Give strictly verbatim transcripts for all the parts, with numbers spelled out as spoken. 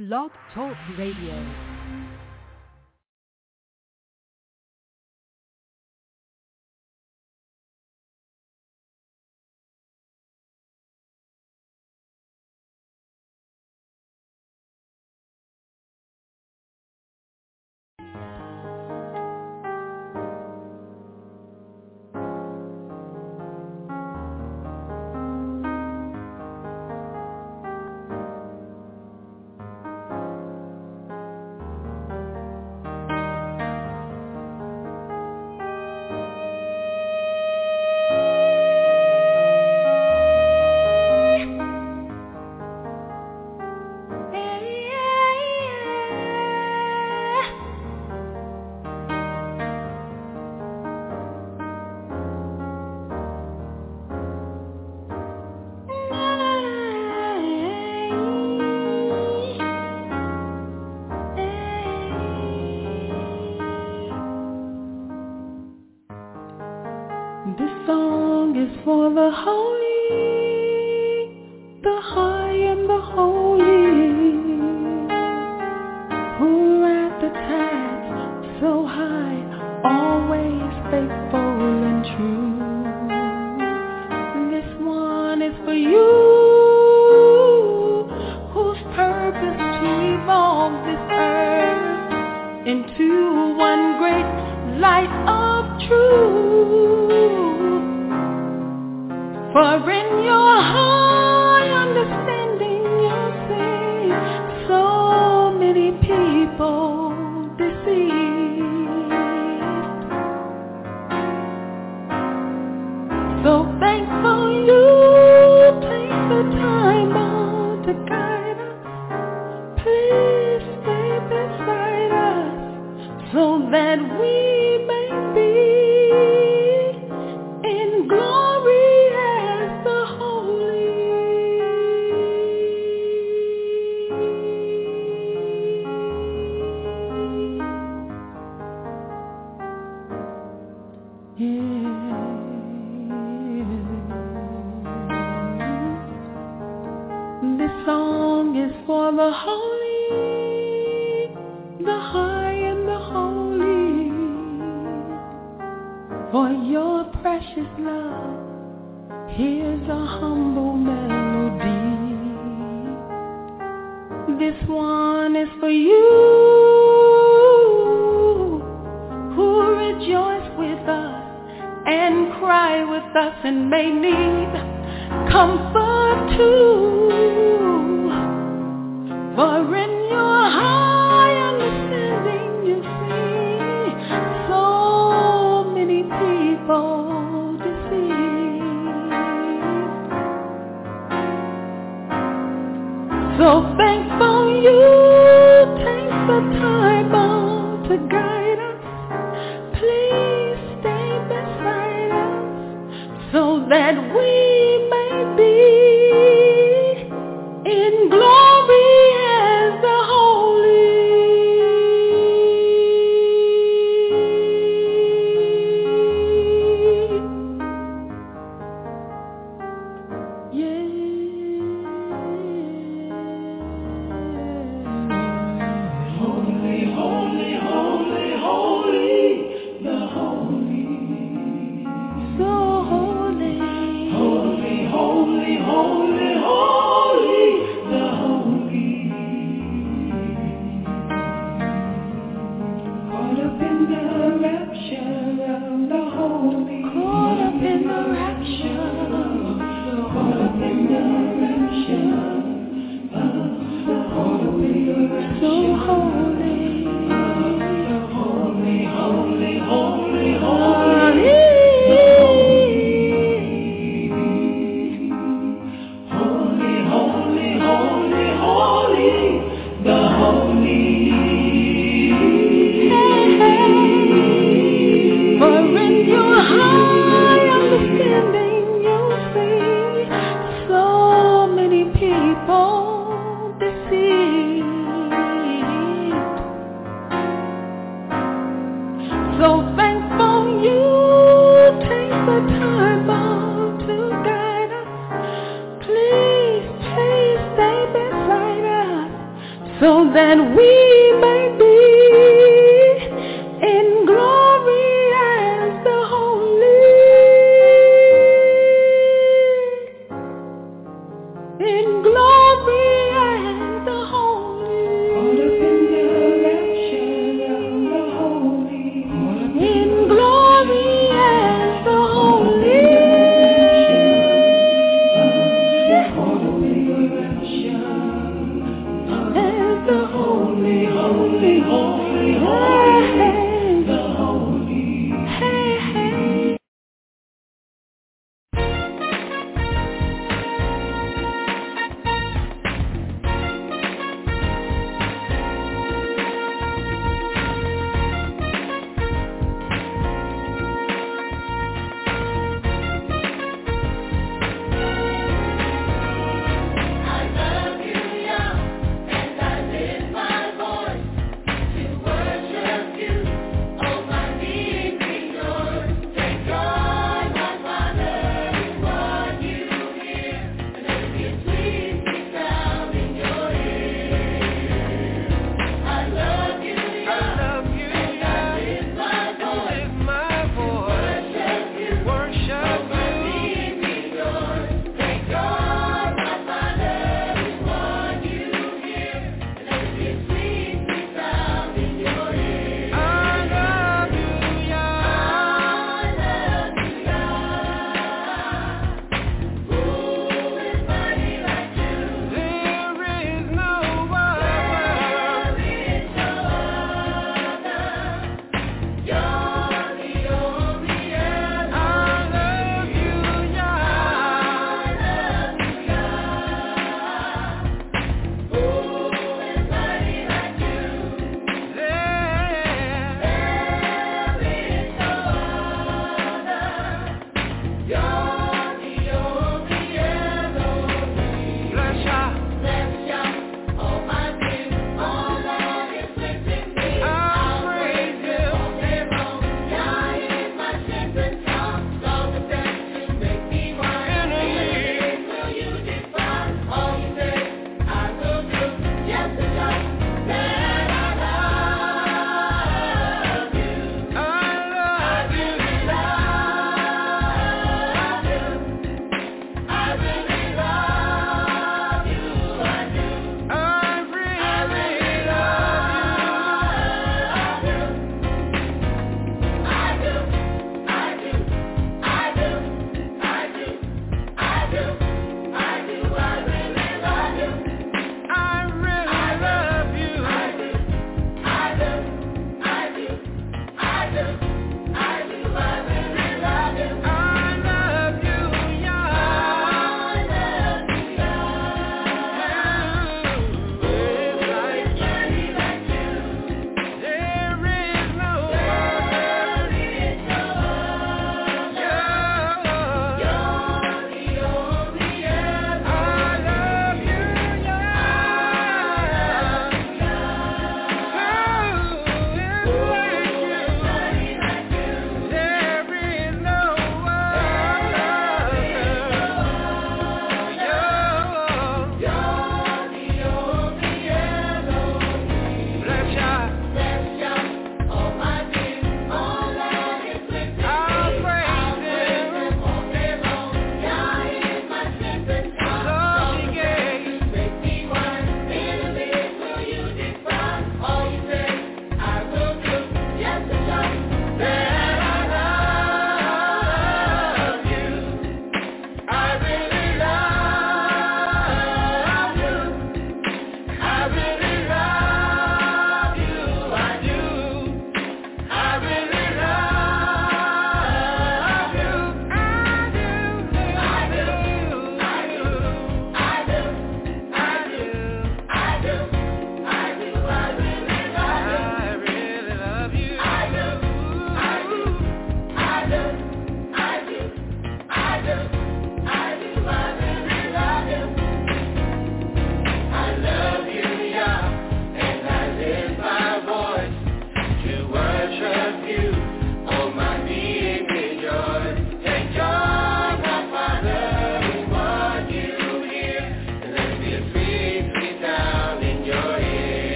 Blog Talk Radio. so that we may be in glory as the holy, in glory as the holy, caught up in the rapture of the holy, in glory as the holy. Holy, holy,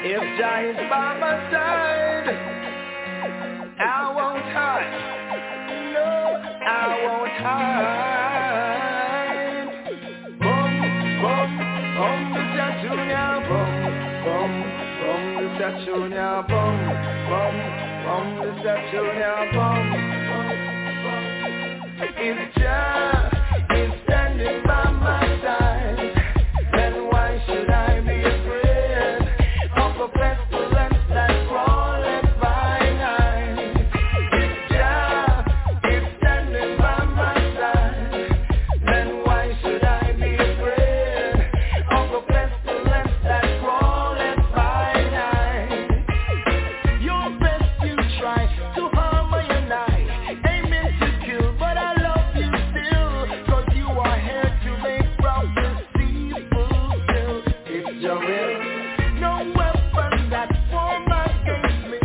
If Jah is by my side, I won't hide. No, I won't hide. Boom, boom, boom, the tattoo now, boom, boom, boom, the tattoo now, boom, boom, boom, the tattoo now, boom, boom, boom. If Jah is standing by my side, then why should I be afraid of a pestilence that crawleth by night? If Jah is standing by my side, then why should I be afraid of a pestilence that crawleth by night? Your best you try to harm I and I, aiming to kill, but I love you still, 'cause you are here to make prophecies fulfill. It's your will. No weapon that form against me,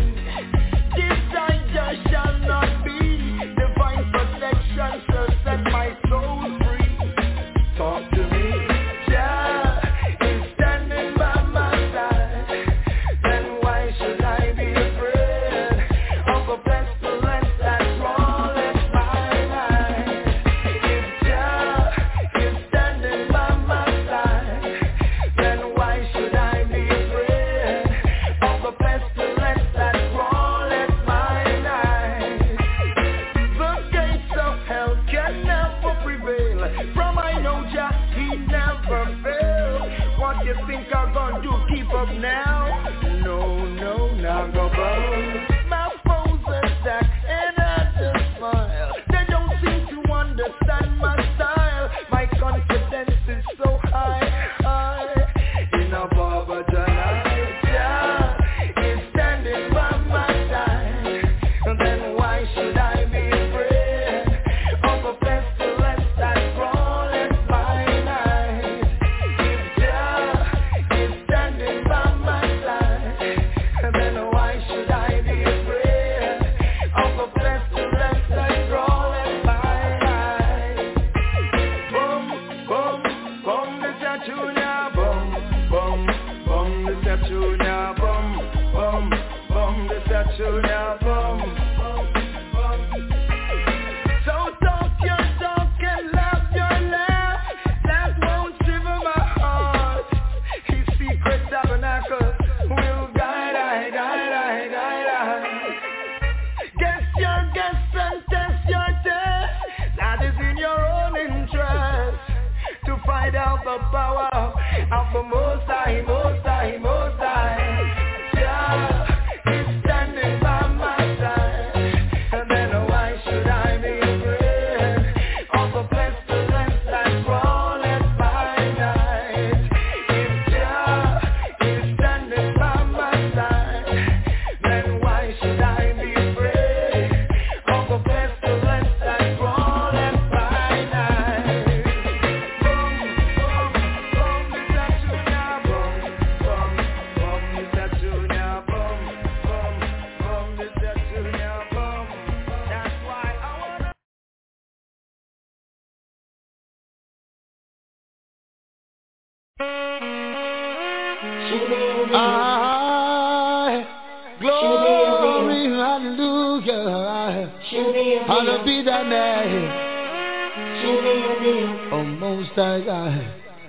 desire shall not be. Divine protection shall set my soul free. Talk to me. Jah is standing by my side, then why should I be afraid of a pestilence that crawleth by night? If Jah is standing by my side, then why should I be afraid of a pestilence that crawleth by night? The gates of hell can never prevail. From I know Jah, he never fails. What you think I'm gonna do? Keep up now? No, no, not go both. My foes attack and I just smile. They don't seem to understand my style. My confidence is so high, high. In a barber tonight, Jah is standing by my side. Then why should I be afraid of a pestilence that crawleth by night? If Jah is standing by my side, then why should I be afraid of a pestilence that crawleth by night? Boom, boom, boom, the tattoo now, boom, boom, boom, the tattoo now, boom, boom, boom, the tattoo now, boom, boom, boom. So talk your talk and laugh your laugh, that won't shiver my heart. His secret tabernacle will guide, I, guide, I, guide, I. Guess your guess and test your test, that is in your own interest, to find out the power of the Most High, Most High, Most High. Jah is standing by my side, and then why should I be afraid of a pestilence that crawleth by night? If Jah is standing by my side, then why should I be afraid of a pestilence that crawleth by night? Boom, boom, boom, the tattoo now, boom, boom, boom, the tattoo now, boom, boom, boom, the tattoo now, boom. That's why I wanna. I glory, hallelujah, hallowed be thy name, O Most High God.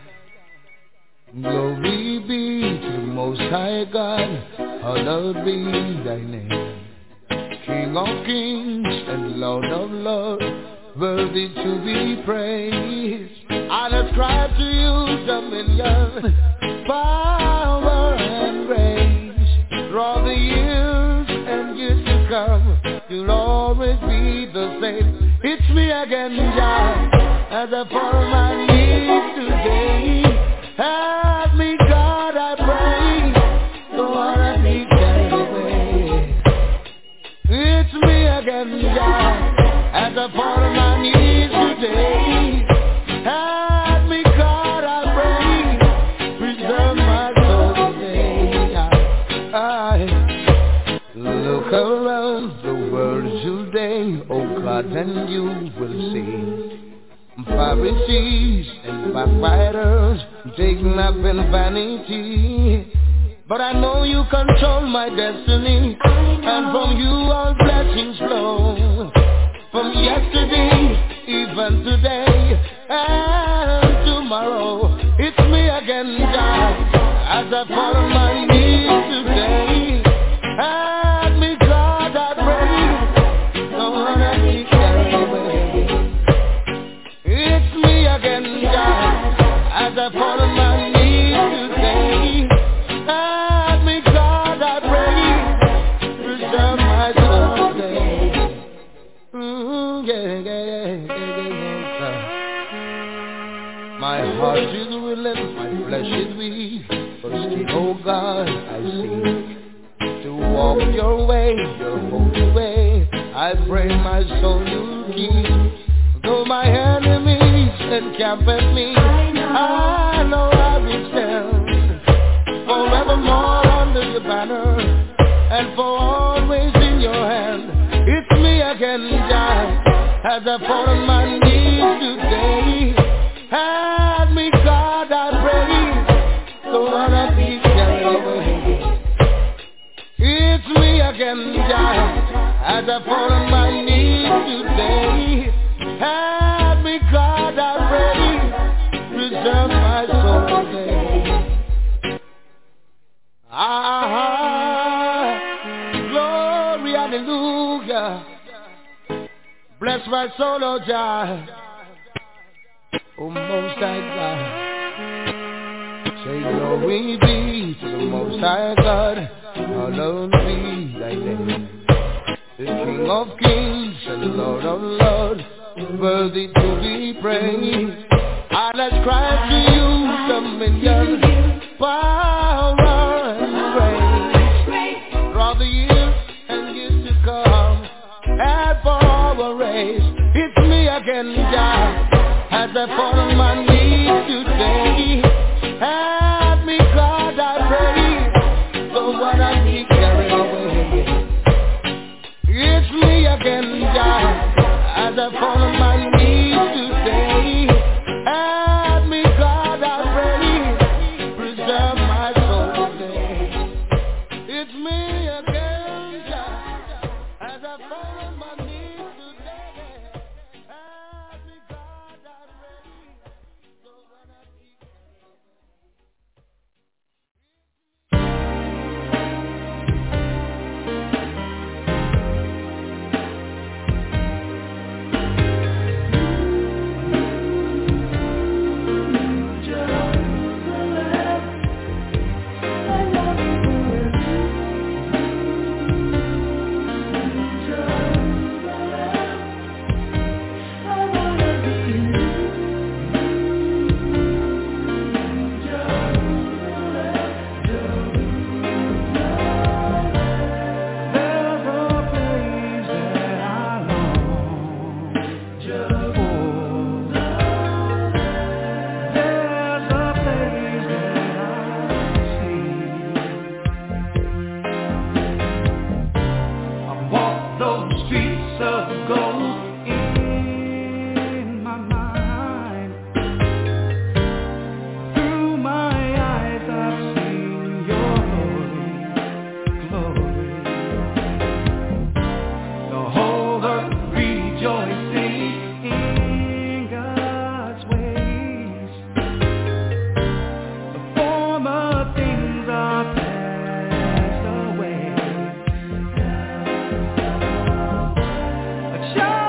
Glory be to the Most High God, hallowed be thy name. King of kings and Lord of lords, worthy to be praised. I ascribe to you dominion, power and grace. Through all the years and years to come, you'll always be the same. It's me again, Jah, as I fall on my knees today. Help me, God, I pray. Don't wanna be carried away. It's me again, Jah, as I fall on my knees today. Help me, God, I pray. Preserve my soul today. I look around the world today, oh God, and you will see Pharisees and backbiters taking up in vanity. but I know you control my destiny, and from you all blessings flow. From yesterday, even today, and tomorrow, it's me again, God, as I fall on my knees today. Help me, God, I pray, don't wanna be carried away. It's me again, God, as I fall on my knees today. Help me, God, I pray, preserve my soul today. Mm, yeah, yeah, yeah, yeah, yeah. My heart is willing, my flesh is weak, but still, oh God, I seek to walk your way, your holy way. I pray my soul you keep. Though my enemies encamp at me, I know I will stand forevermore under your banner, and for always in your hand. It's me again, God, as I fall on my knees today. Help me, God, I pray, don't wanna be carried away. It's me again, God, as I fall on my knees today. Help me, God, I pray, preserve my soul today. Ah, glory, hallelujah. Bless my soul, oh God, oh Most High God. Say glory be to the Most High God, hallowed be thy name. The King of kings and the Lord of lords, worthy to be praised. And let's cry to you, dominion, power and praise, throughout the years and years to come, and for our race. It's me again, God, as I fall on my knees today. Help me, God, I pray, don't wanna be carried away. It's me again, God, as I fall on my knees today. Help me, God, I pray, preserve my soul today. It's me again, God, as I fall on my knees today. Help me, God, I pray, don't wanna be show.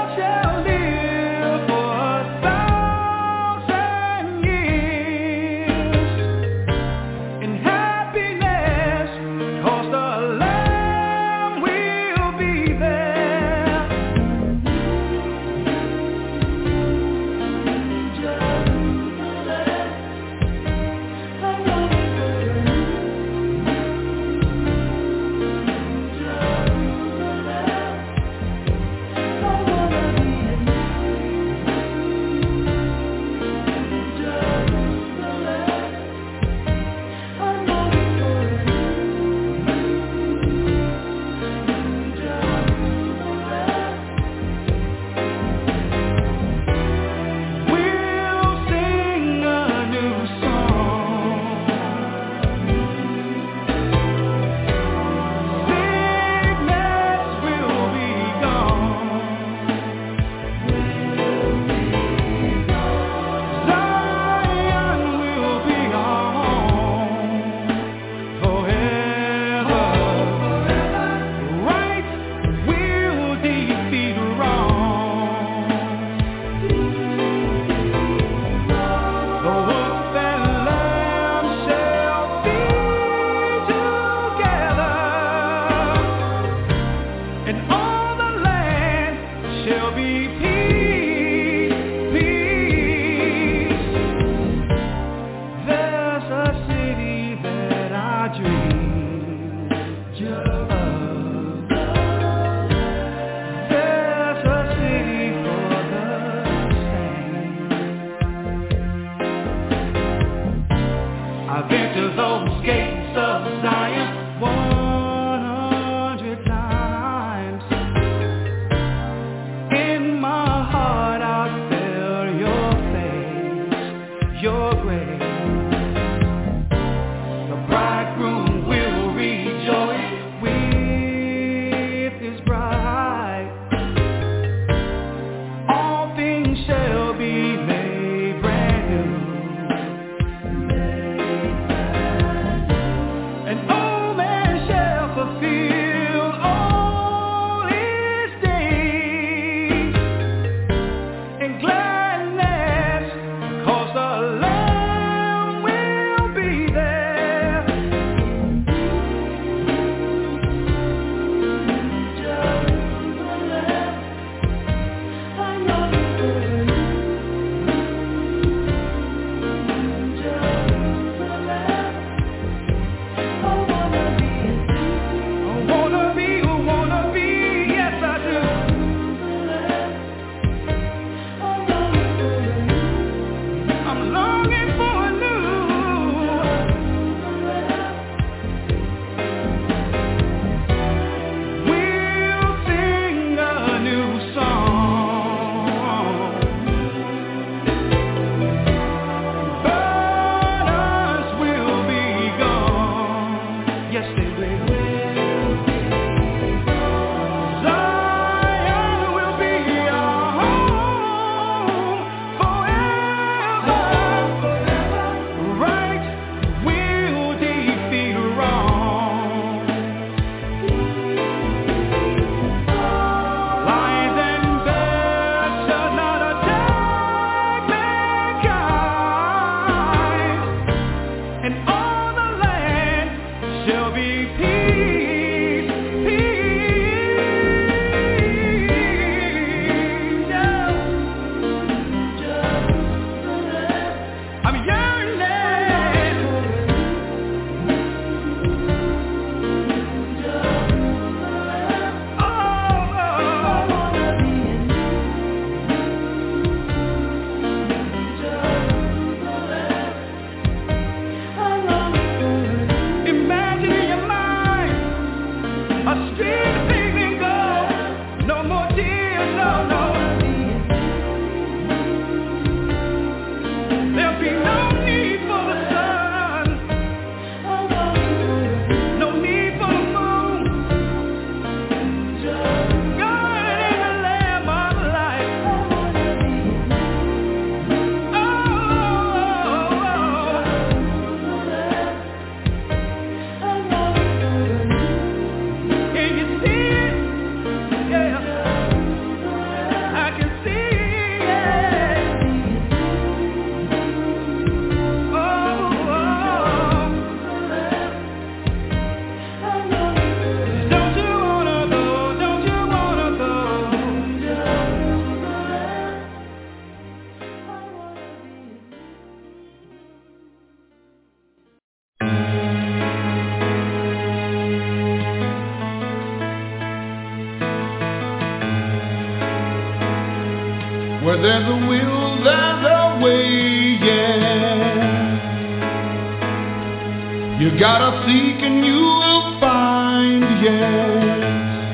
Where there's a will, there's a way, yeah. You gotta seek and you will find, yeah.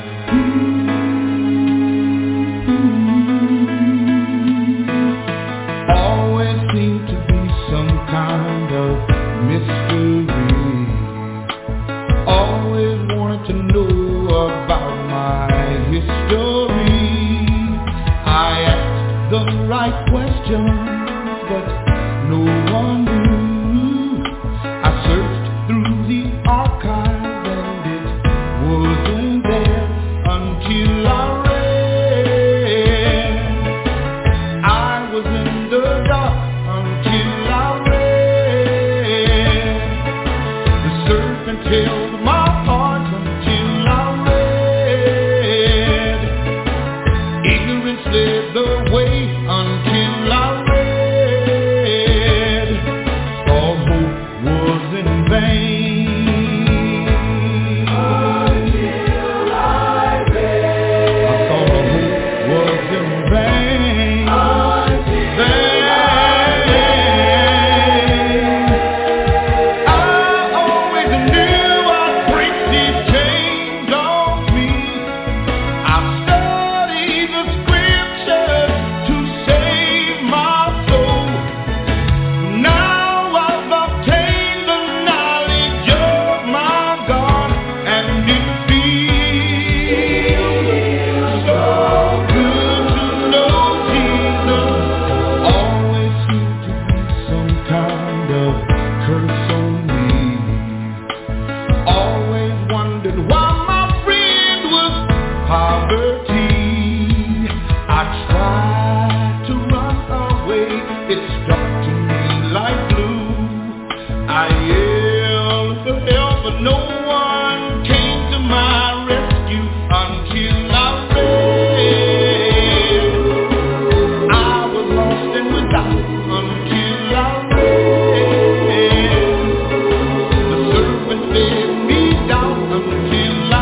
Always seem to be some kind of mystery. Always wanted to know about my history. I asked the right questions, but no one knew. I searched through the archive and it wasn't there until I read. I was in the dark until I read. The serpent held my heart until I read. Ignorance led the way until I read. All hope was in vain until I read. I thought all hope was in vain until I always knew I'd break these chains on me. I studied the scriptures to save my soul. Now I've obtained the knowledge of my God, and it feels so good to know Jesus. Always seemed to be some kind of curse on me. Always wondered why my friend was poverty. I tried to run away, it stuck to me like glue. I yelled for help, but no one came to my rescue until I read. I was lost and without until I read. The serpent led me down until I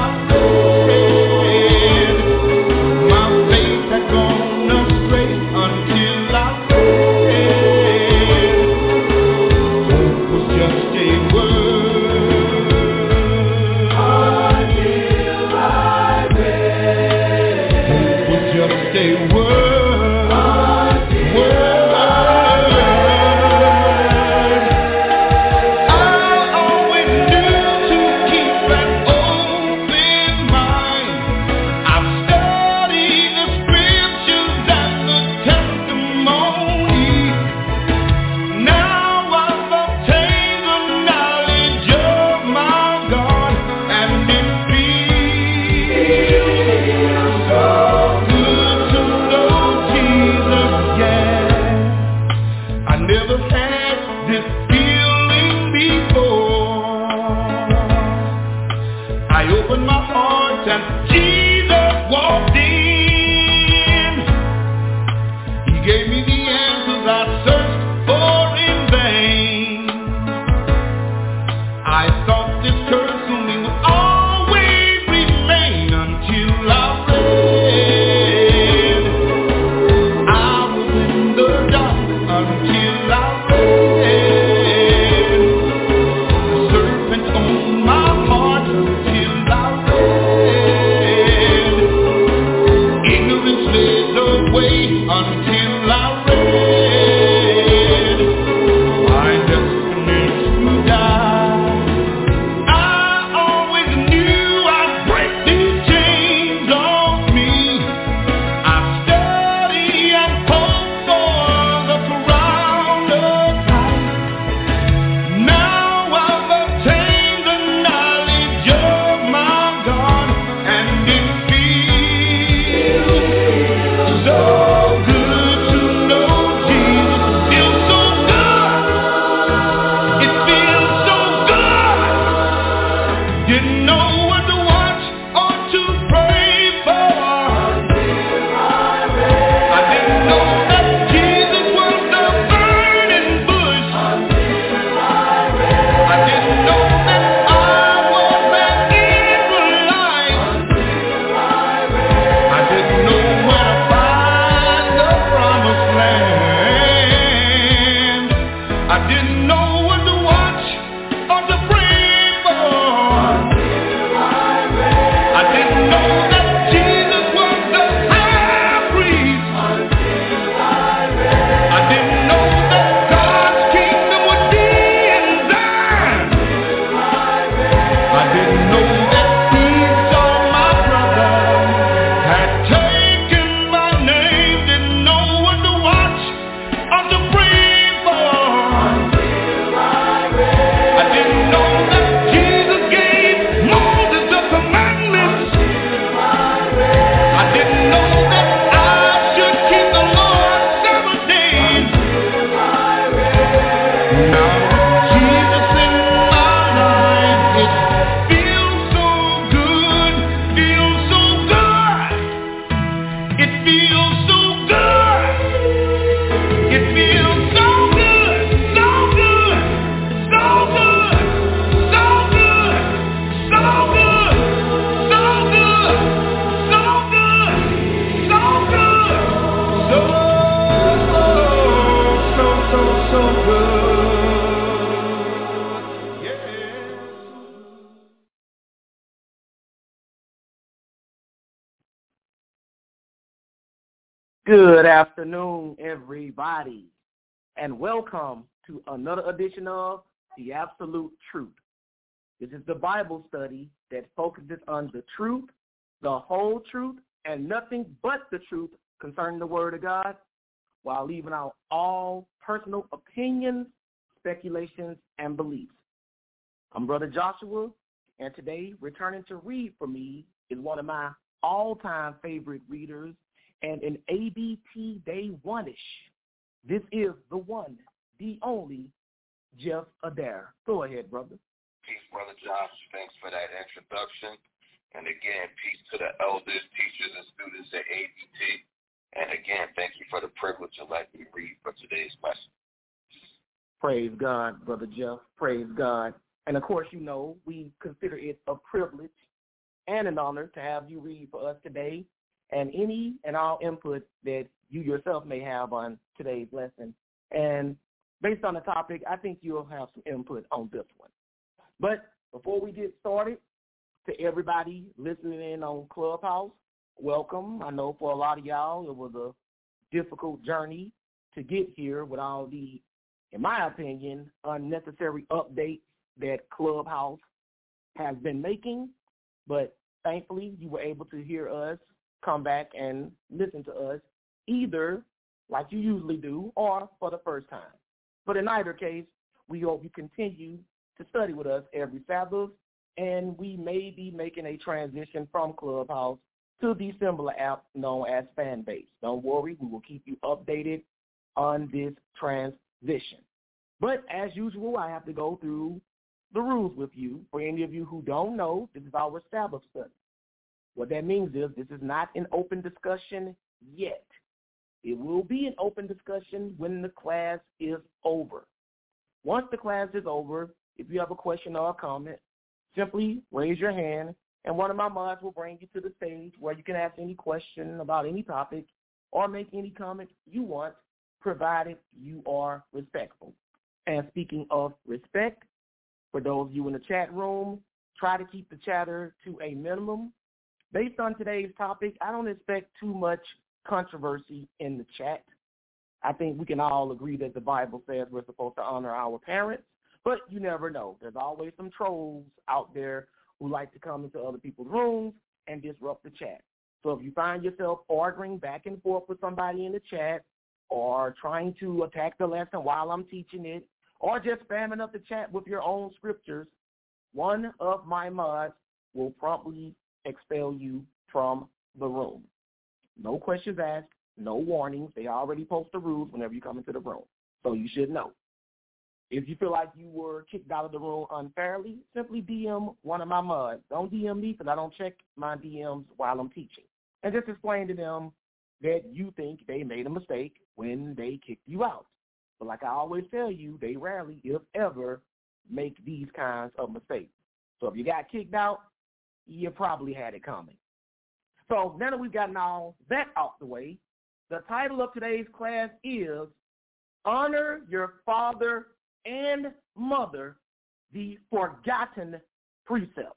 read. My faith had gone astray until I read. Hope was just a word until I read. Hope was just a word. Word. I always knew to keep an open mind. I've studied the scriptures and the testimony. Now I've obtained the knowledge of my God, and it feels so good to know Good afternoon, everybody, and welcome to another edition of The Absolute Truth. This is the Bible study that focuses on the truth, the whole truth, and nothing but the truth concerning the Word of God, while leaving out all personal opinions, speculations, and beliefs. I'm Brother Joshua, and today, returning to read for me is one of my all-time favorite readers, and an A B T Day one-ish. This is the one, the only, Jeff Adair. Go ahead, brother. Peace, Brother Josh. Thanks for that introduction. And again, peace to the elders, teachers, and students at A B T. And again, thank you for the privilege of letting me read for today's lesson. Praise God, Brother Jeff. Praise God. And, of course, you know, we consider it a privilege and an honor to have you read for us today, and any and all input that you yourself may have on today's lesson. And based on the topic, I think you'll have some input on this one. But before we get started, to everybody listening in on Clubhouse, welcome. I know for a lot of y'all it was a difficult journey to get here with all the, in my opinion, unnecessary updates that Clubhouse has been making. But thankfully, you were able to hear us come back and listen to us, either like you usually do or for the first time. But in either case, we hope you continue to study with us every Sabbath, and we may be making a transition from Clubhouse to the similar app known as Fanbase. Don't worry, we will keep you updated on this transition. But as usual, I have to go through the rules with you. For any of you who don't know, this is our Sabbath study. What that means is this is not an open discussion yet. It will be an open discussion when the class is over. Once the class is over, if you have a question or a comment, simply raise your hand, and one of my mods will bring you to the stage where you can ask any question about any topic or make any comment you want, provided you are respectful. And speaking of respect, for those of you in the chat room, try to keep the chatter to a minimum. Based on today's topic, I don't expect too much controversy in the chat. I think we can all agree that the Bible says we're supposed to honor our parents, but you never know. There's always some trolls out there who like to come into other people's rooms and disrupt the chat. So if you find yourself arguing back and forth with somebody in the chat, or trying to attack the lesson while I'm teaching it, or just spamming up the chat with your own scriptures, one of my mods will promptly expel you from the room. No questions asked, no warnings. They already post the rules whenever you come into the room, so you should know. If you feel like you were kicked out of the room unfairly, simply D M one of my mods. Don't D M me, because I don't check my D Ms while I'm teaching. And just explain to them that you think they made a mistake when they kicked you out. But like I always tell you, they rarely, if ever, make these kinds of mistakes. So if you got kicked out, you probably had it coming. So now that we've gotten all that out the way, the title of today's class is Honor Your Father and Mother, the Forgotten Precept.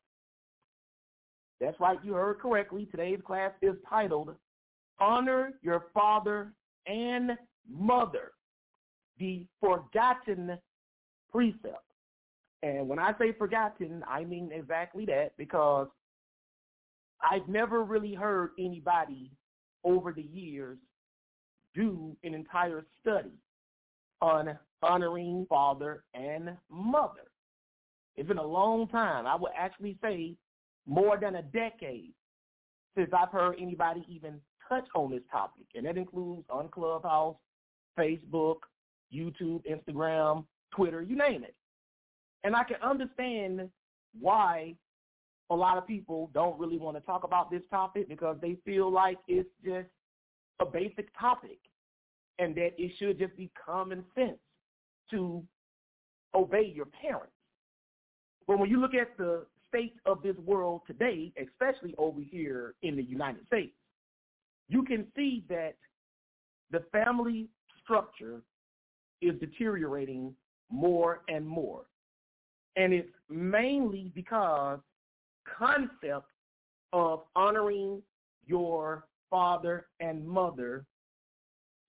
That's right, you heard correctly. Today's class is titled Honor Your Father and Mother, the Forgotten Precept. And when I say forgotten, I mean exactly that, because I've never really heard anybody over the years do an entire study on honoring father and mother. It's been a long time. I would actually say more than a decade since I've heard anybody even touch on this topic. And that includes on Clubhouse, Facebook, YouTube, Instagram, Twitter, you name it. And I can understand why a lot of people don't really want to talk about this topic, because they feel like it's just a basic topic and that it should just be common sense to obey your parents. But when you look at the state of this world today, especially over here in the United States, you can see that the family structure is deteriorating more and more. And it's mainly because concept of honoring your father and mother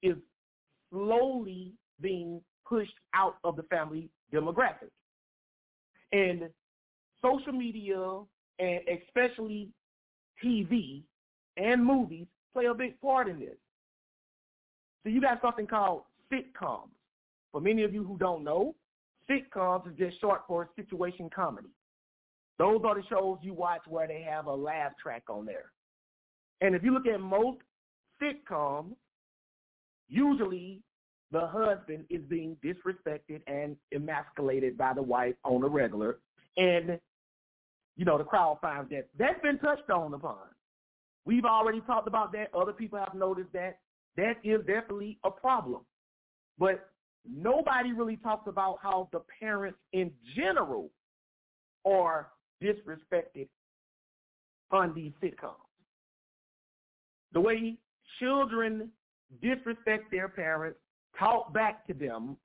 is slowly being pushed out of the family demographic. And social media, and especially T V and movies, play a big part in this. So you got something called sitcoms. For many of you who don't know, sitcoms is just short for situation comedy. Those are the shows you watch where they have a laugh track on there. And if you look at most sitcoms, usually the husband is being disrespected and emasculated by the wife on a regular. And, you know, the crowd finds that. That's been touched on upon. We've already talked about that. Other people have noticed that. That is definitely a problem. But nobody really talks about how the parents in general are disrespected on these sitcoms. The way children disrespect their parents, talk back to them,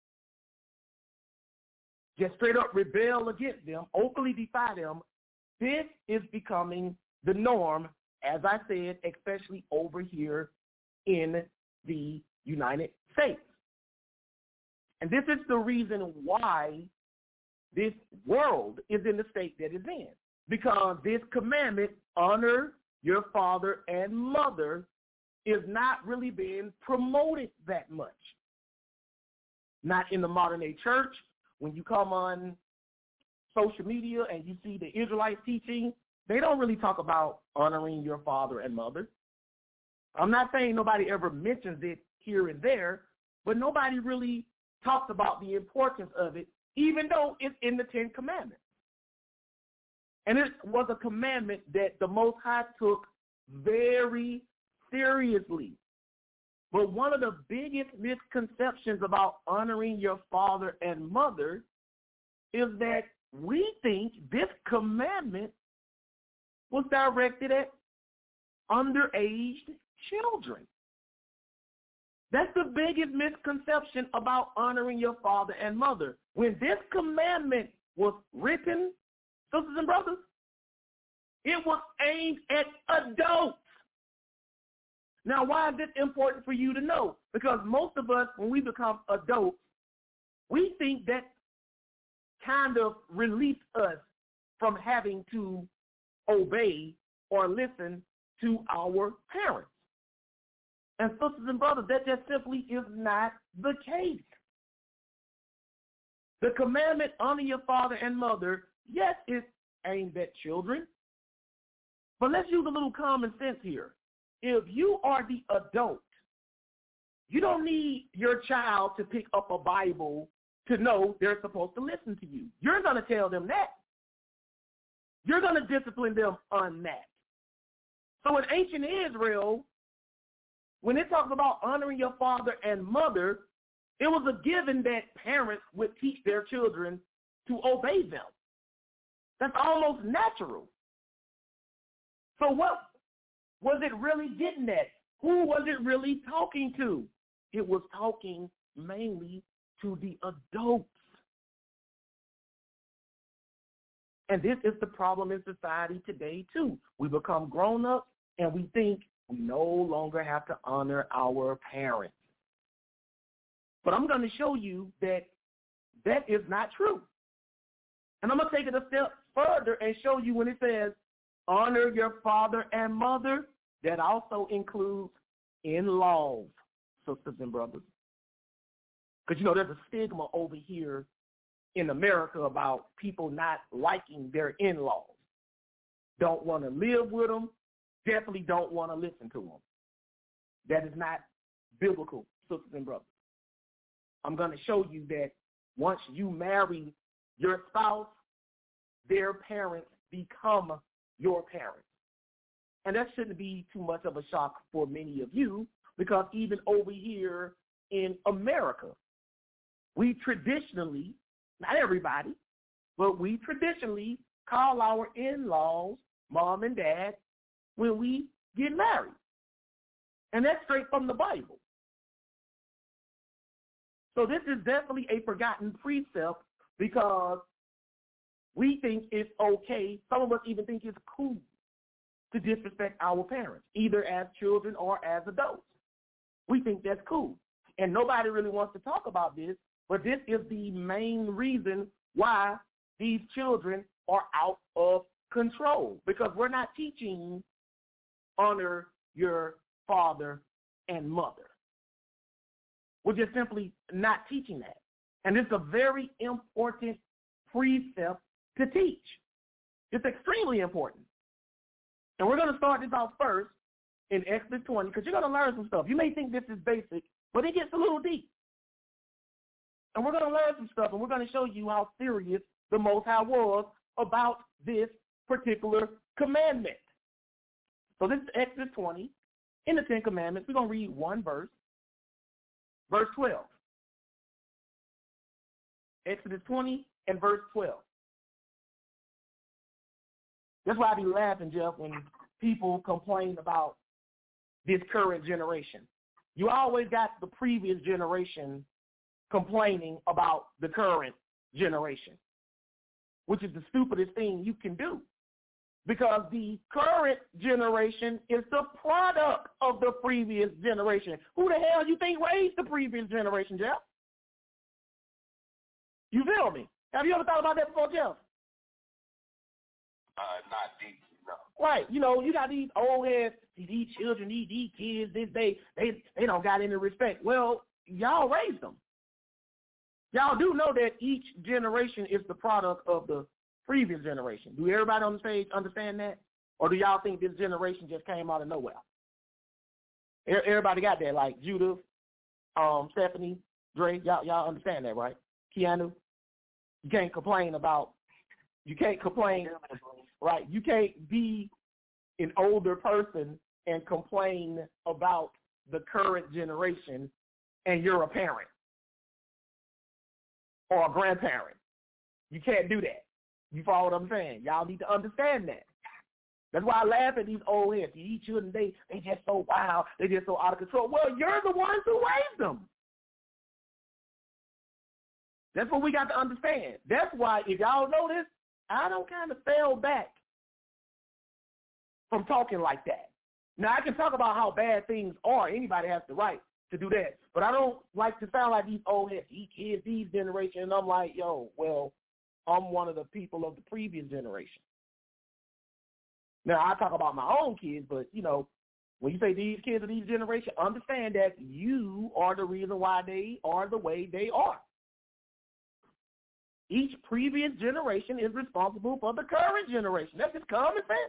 just straight up rebel against them, openly defy them, this is becoming the norm, as I said, especially over here in the United States. And this is the reason why this world is in the state that it's in. Because this commandment, honor your father and mother, is not really being promoted that much. Not in the modern day church. When you come on social media and you see the Israelites teaching, they don't really talk about honoring your father and mother. I'm not saying nobody ever mentions it here and there, but nobody really talks about the importance of it, even though it's in the Ten Commandments. And it was a commandment that the Most High took very seriously. But one of the biggest misconceptions about honoring your father and mother is that we think this commandment was directed at underaged children. That's the biggest misconception about honoring your father and mother. When this commandment was written, sisters and brothers, it was aimed at adults. Now, why is this important for you to know? Because most of us, when we become adults, we think that kind of release us from having to obey or listen to our parents. And sisters and brothers, that just simply is not the case. The commandment, honor your father and mother, yes, it's aimed at children. But let's use a little common sense here. If you are the adult, you don't need your child to pick up a Bible to know they're supposed to listen to you. You're going to tell them that. You're going to discipline them on that. So in ancient Israel, when it talks about honoring your father and mother, it was a given that parents would teach their children to obey them. That's almost natural. So what was it really getting at? Who was it really talking to? It was talking mainly to the adults. And this is the problem in society today, too. We become grown-ups, and we think we no longer have to honor our parents. But I'm going to show you that that is not true. And I'm going to take it a step further and show you when it says, honor your father and mother, that also includes in-laws, sisters and brothers. Because, you know, there's a stigma over here in America about people not liking their in-laws. Don't want to live with them, definitely don't want to listen to them. That is not biblical, sisters and brothers. I'm going to show you that once you marry your spouse, their parents become your parents. And that shouldn't be too much of a shock for many of you, because even over here in America, we traditionally, not everybody, but we traditionally call our in-laws mom and dad when we get married. And that's straight from the Bible. So this is definitely a forgotten precept, because we think it's okay. Some of us even think it's cool to disrespect our parents, either as children or as adults. We think that's cool. And nobody really wants to talk about this, but this is the main reason why these children are out of control, because we're not teaching honor your father and mother. We're just simply not teaching that. And it's a very important precept to teach. It's extremely important. And we're going to start this off first in Exodus twenty, because you're going to learn some stuff. You may think this is basic, but it gets a little deep. And we're going to learn some stuff, and we're going to show you how serious the Most High was about this particular commandment. So this is Exodus twenty. In the Ten Commandments, we're going to read one verse, verse twelve. Exodus twenty and verse twelve. That's why I be laughing, Jeff, when people complain about this current generation. You always got the previous generation complaining about the current generation, which is the stupidest thing you can do, because the current generation is the product of the previous generation. Who the hell you think raised the previous generation, Jeff? You feel me? Have you ever thought about that before, Jeff? Uh, not deep, no. Right. You know, you got these old heads, these children, these, these kids, this, they, they, they don't got any respect. Well, y'all raised them. Y'all do know that each generation is the product of the previous generation. Do everybody on the stage understand that? Or do y'all think this generation just came out of nowhere? Everybody got that, like Judith, um, Stephanie, Dre, y'all, y'all understand that, right? Keanu, you can't complain about, you can't complain, right? You can't be an older person and complain about the current generation and you're a parent or a grandparent. You can't do that. You follow what I'm saying? Y'all need to understand that. That's why I laugh at these old heads. These children, they, they just so wild. They just so out of control. Well, you're the ones who raised them. That's what we got to understand. That's why, if y'all notice, I don't kind of fell back from talking like that. Now, I can talk about how bad things are. Anybody has the right to do that. But I don't like to sound like these old heads, these kids, these generation. And I'm like, yo, well, I'm one of the people of the previous generation. Now, I talk about my own kids, but, you know, when you say these kids of these generation, understand that you are the reason why they are the way they are. Each previous generation is responsible for the current generation. That's just common sense.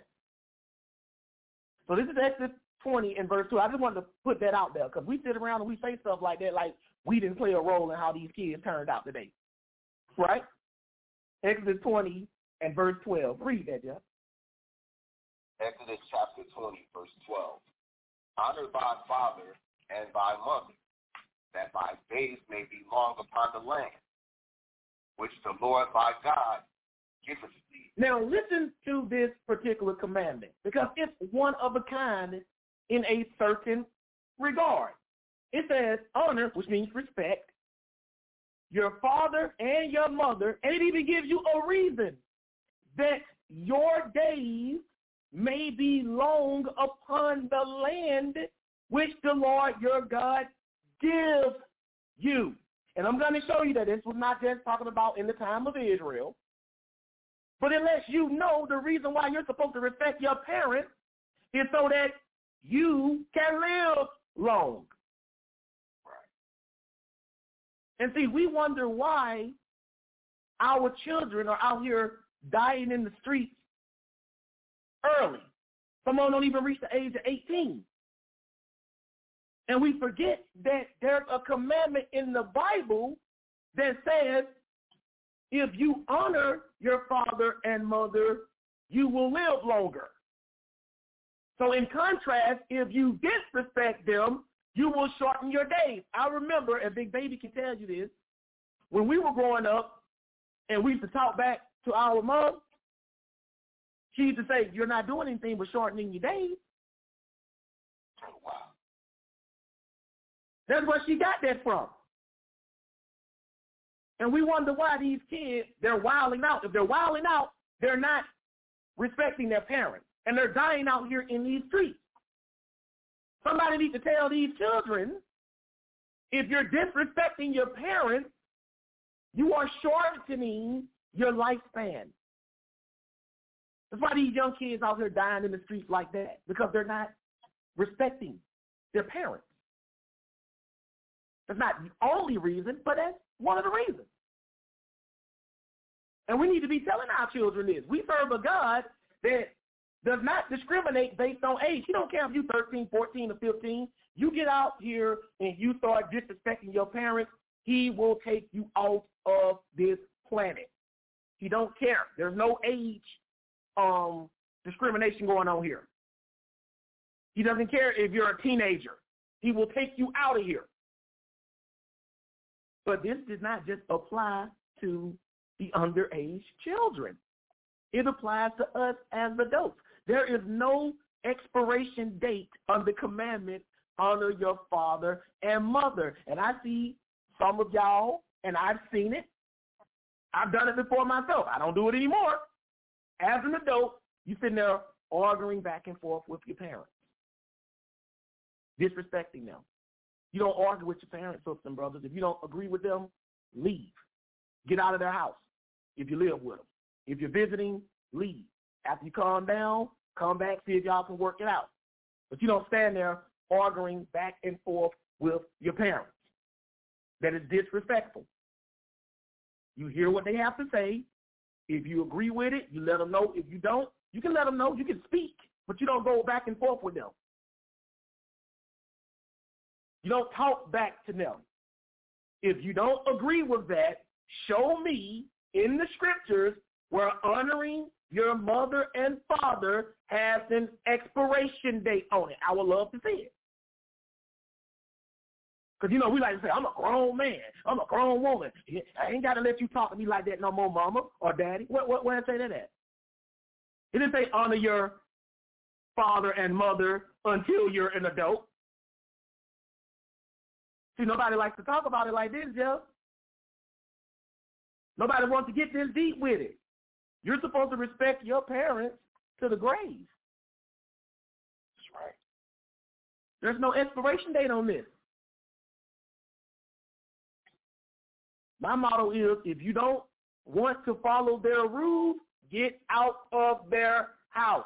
So this is Exodus twenty and verse two. I just wanted to put that out there, because we sit around and we say stuff like that like we didn't play a role in how these kids turned out today. Right? Exodus twenty and verse twelve. Read that, Jeff. Exodus chapter twenty, verse twelve. Honor thy father and thy mother, that thy days may be long upon the land, which the Lord thy God giveth thee. Now listen to this particular commandment, because it's one of a kind in a certain regard. It says honor, which means respect, your father and your mother, and it even gives you a reason that your days may be long upon the land which the Lord your God gives you. And I'm going to show you that this was not just talking about in the time of Israel, but it lets you know the reason why you're supposed to respect your parents is so that you can live long. Right. And see, we wonder why our children are out here dying in the streets early. Some of them don't even reach the age of eighteen. And we forget that there's a commandment in the Bible that says, if you honor your father and mother, you will live longer. So in contrast, if you disrespect them, you will shorten your days. I remember, and Big Baby can tell you this, when we were growing up and we used to talk back to our mom, she used to say, you're not doing anything but shortening your days. Oh, wow. That's where she got that from. And we wonder why these kids, they're wilding out. If they're wilding out, they're not respecting their parents. And they're dying out here in these streets. Somebody needs to tell these children, if you're disrespecting your parents, you are shortening your lifespan. That's why these young kids out here dying in the streets like that, because they're not respecting their parents. That's not the only reason, but that's one of the reasons. And we need to be telling our children this. We serve a God that does not discriminate based on age. He don't care if you're thirteen, fourteen, or fifteen. You get out here and you start disrespecting your parents, he will take you off of this planet. He don't care. There's no age um, discrimination going on here. He doesn't care if you're a teenager. He will take you out of here. But this does not just apply to the underage children. It applies to us as adults. There is no expiration date on the commandment, honor your father and mother. And I see some of y'all, and I've seen it. I've done it before myself. I don't do it anymore. As an adult, you sitting there arguing back and forth with your parents, disrespecting them. You don't argue with your parents, sisters and brothers. If you don't agree with them, leave. Get out of their house if you live with them. If you're visiting, leave. After you calm down, come back, see if y'all can work it out. But you don't stand there arguing back and forth with your parents. That is disrespectful. You hear what they have to say. If you agree with it, you let them know. If you don't, you can let them know. You can speak, but you don't go back and forth with them. You don't talk back to them. If you don't agree with that, show me in the scriptures where honoring your mother and father has an expiration date on it. I would love to see it. Because, you know, we like to say, I'm a grown man. I'm a grown woman. I ain't got to let you talk to me like that no more, mama or daddy. What, what, where did I say that at? It didn't say honor your father and mother until you're an adult. See, nobody likes to talk about it like this, Jeff. Nobody wants to get this deep with it. You're supposed to respect your parents to the grave. That's right. There's no expiration date on this. My motto is, if you don't want to follow their rules, get out of their house.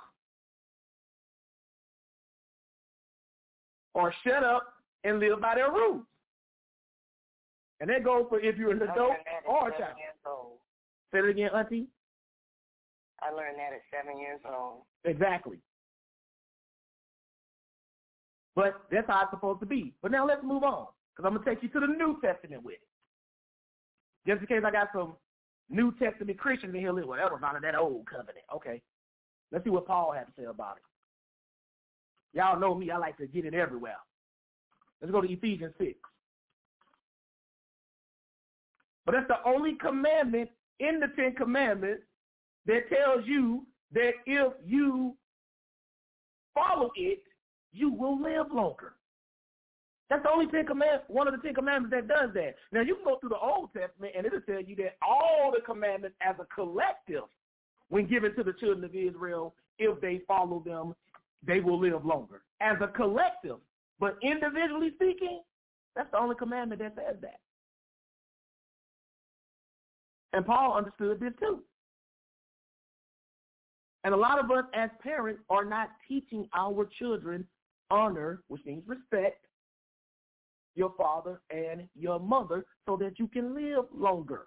Or shut up and live by their rules. And that goes for if you're an adult or a child. Say it again, Auntie. I learned that at seven years old. Exactly. But that's how it's supposed to be. But now let's move on, because I'm going to take you to the New Testament with it. Just in case I got some New Testament Christians in here, well, that was out of that old covenant. Okay. Let's see what Paul had to say about it. Y'all know me. I like to get it everywhere. Let's go to Ephesians six. But that's the only commandment in the Ten Commandments that tells you that if you follow it, you will live longer. That's the only Ten Commandments, one of the Ten Commandments that does that. Now, you can go through the Old Testament, and it'll tell you that all the commandments as a collective, when given to the children of Israel, if they follow them, they will live longer. As a collective, but individually speaking, that's the only commandment that says that. And Paul understood this too. And a lot of us as parents are not teaching our children honor, which means respect, your father and your mother, so that you can live longer.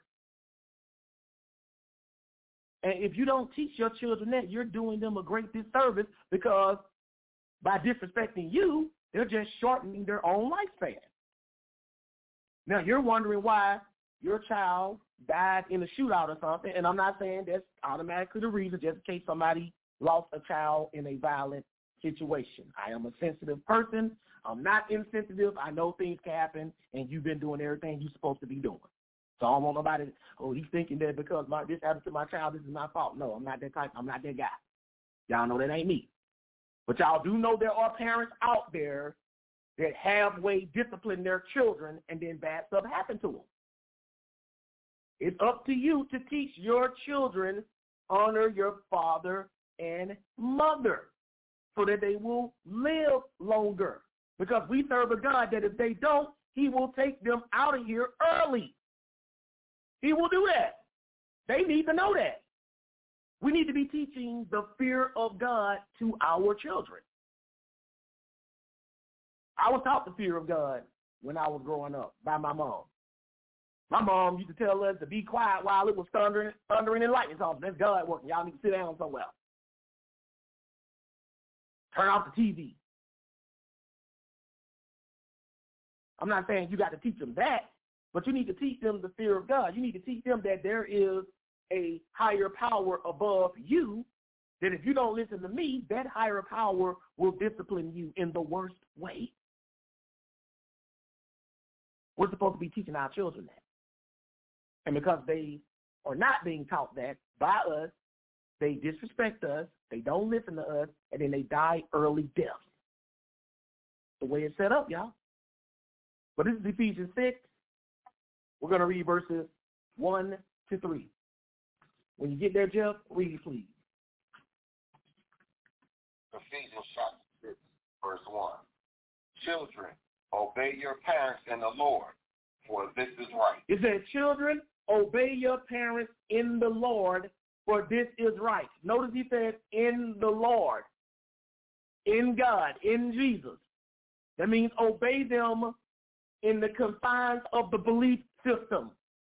And if you don't teach your children that, you're doing them a great disservice, because by disrespecting you, they're just shortening their own lifespan. Now, you're wondering why your child died in a shootout or something, and I'm not saying that's automatically the reason, just in case somebody lost a child in a violent situation. I am a sensitive person. I'm not insensitive. I know things can happen, and you've been doing everything you're supposed to be doing. So I don't want nobody, oh, he's thinking that because my, this happened to my child, this is my fault. No, I'm not that type. I'm not that guy. Y'all know that ain't me. But y'all do know there are parents out there that halfway discipline their children, and then bad stuff happen to them. It's up to you to teach your children honor your father and mother so that they will live longer. Because we serve a God that if they don't, he will take them out of here early. He will do that. They need to know that. We need to be teaching the fear of God to our children. I was taught the fear of God when I was growing up by my mom. My mom used to tell us to be quiet while it was thundering, thundering and lightning. So that's God working. Y'all need to sit down somewhere. Turn off the T V. I'm not saying you got to teach them that, but you need to teach them the fear of God. You need to teach them that there is a higher power above you, that if you don't listen to me, that higher power will discipline you in the worst way. We're supposed to be teaching our children that. And because they are not being taught that by us, they disrespect us, they don't listen to us, and then they die early deaths. The way it's set up, y'all. But this is Ephesians six. We're going to read verses one to three. When you get there, Jeff, read it, please. Ephesians chapter six, verse one. Children, obey your parents in the Lord, for this is right. It says, children, obey your parents in the Lord, for this is right. Notice he said, in the Lord, in God, in Jesus. That means obey them in the confines of the belief system.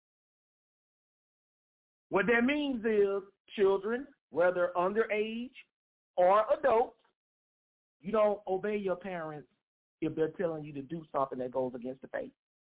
What that means is, children, whether underage or adults, you don't obey your parents if they're telling you to do something that goes against the faith.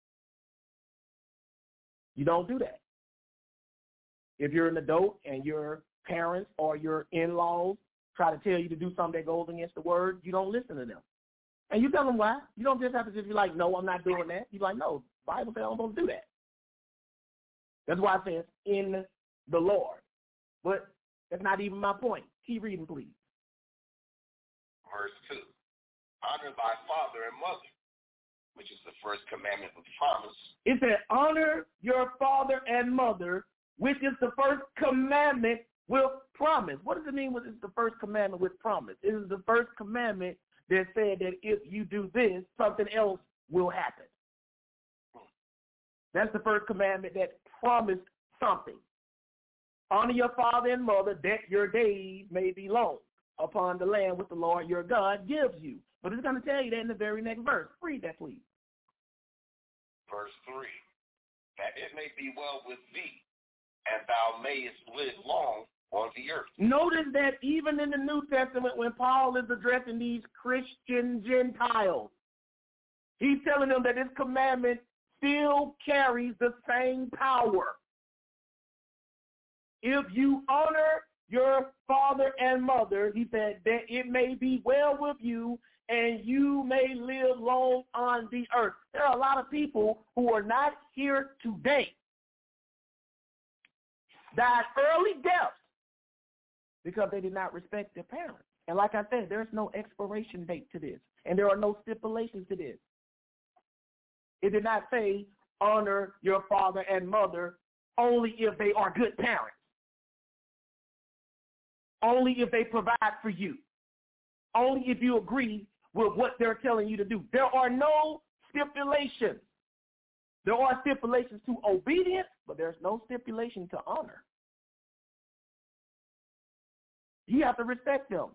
You don't do that. If you're an adult and your parents or your in-laws try to tell you to do something that goes against the word, you don't listen to them. And you tell them why. You don't just have to just be like, no, I'm not doing that. You're like, no, the Bible says I'm supposed to do that. That's why it says in the Lord. But that's not even my point. Keep reading, please. Verse two. Honor thy father and mother, which is the first commandment with promise. It said, honor your father and mother, which is the first commandment with promise. What does it mean when it's the first commandment with promise? It is the first commandment that said that if you do this, something else will happen. That's the first commandment that promised something. Honor your father and mother, that your days may be long upon the land which the Lord your God gives you. But it's going to tell you that in the very next verse. Read that, please. Verse three. That it may be well with thee, and thou mayest live long on the earth. Notice that even in the New Testament, when Paul is addressing these Christian Gentiles, he's telling them that this commandment still carries the same power. If you honor your father and mother, he said, that it may be well with you and you may live long on the earth. There are a lot of people who are not here today, died early deaths because they did not respect their parents. And like I said, there's no expiration date to this, and there are no stipulations to this. It did not say honor your father and mother only if they are good parents, only if they provide for you, only if you agree with what they're telling you to do. There are no stipulations. There are stipulations to obedience, but there's no stipulation to honor. You have to respect them.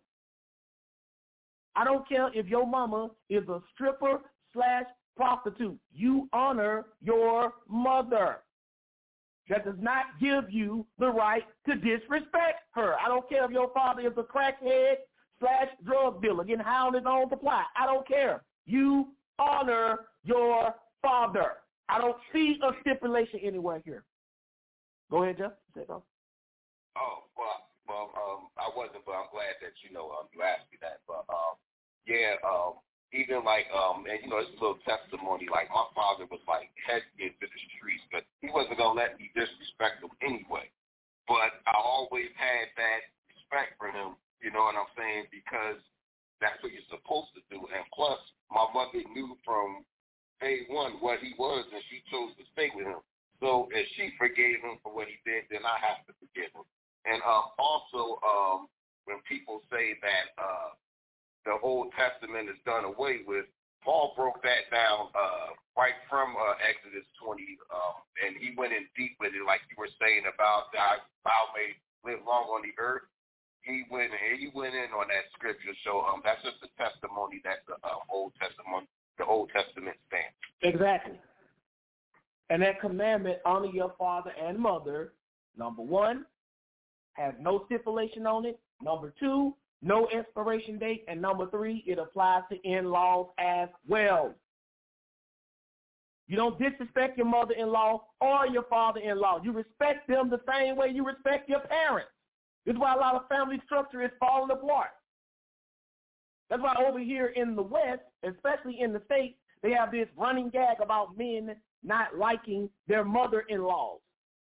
I don't care if your mama is a stripper slash prostitute. You honor your mother. That does not give you the right to disrespect her. I don't care if your father is a crackhead slash drug dealer getting high on his own supply. I don't care. You honor your father. I don't see a stipulation anywhere here. Go ahead, Jeff. Say so. Oh, well, well, um, I wasn't, but I'm glad that, you know, um, you asked me that. But, um, yeah, um, even like, um, and, you know, it's a little testimony. Like, my father was, like, headed to the streets, but he wasn't going to let me disrespect him anyway. But I always had that respect for him, you know what I'm saying, because that's what you're supposed to do. And plus, my mother knew from day one what he was, and she chose to stay with him. So if she forgave him for what he did, then I have to forgive him. And uh, also, um, when people say that uh, the Old Testament is done away with, Paul broke that down uh, right from uh, Exodus twenty, um, and he went in deep with it, like you were saying about God, thou may live long on the earth. He went he went in on that scripture, so um, that's just the testimony that the uh, Old Testament, the Old Testament stands. Exactly. And that commandment, honor your father and mother, number one, has no stipulation on it. Number two, no expiration date. And number three, it applies to in-laws as well. You don't disrespect your mother-in-law or your father-in-law. You respect them the same way you respect your parents. This is why a lot of family structure is falling apart. That's why over here in the West, especially in the States, they have this running gag about men not liking their mother-in-laws.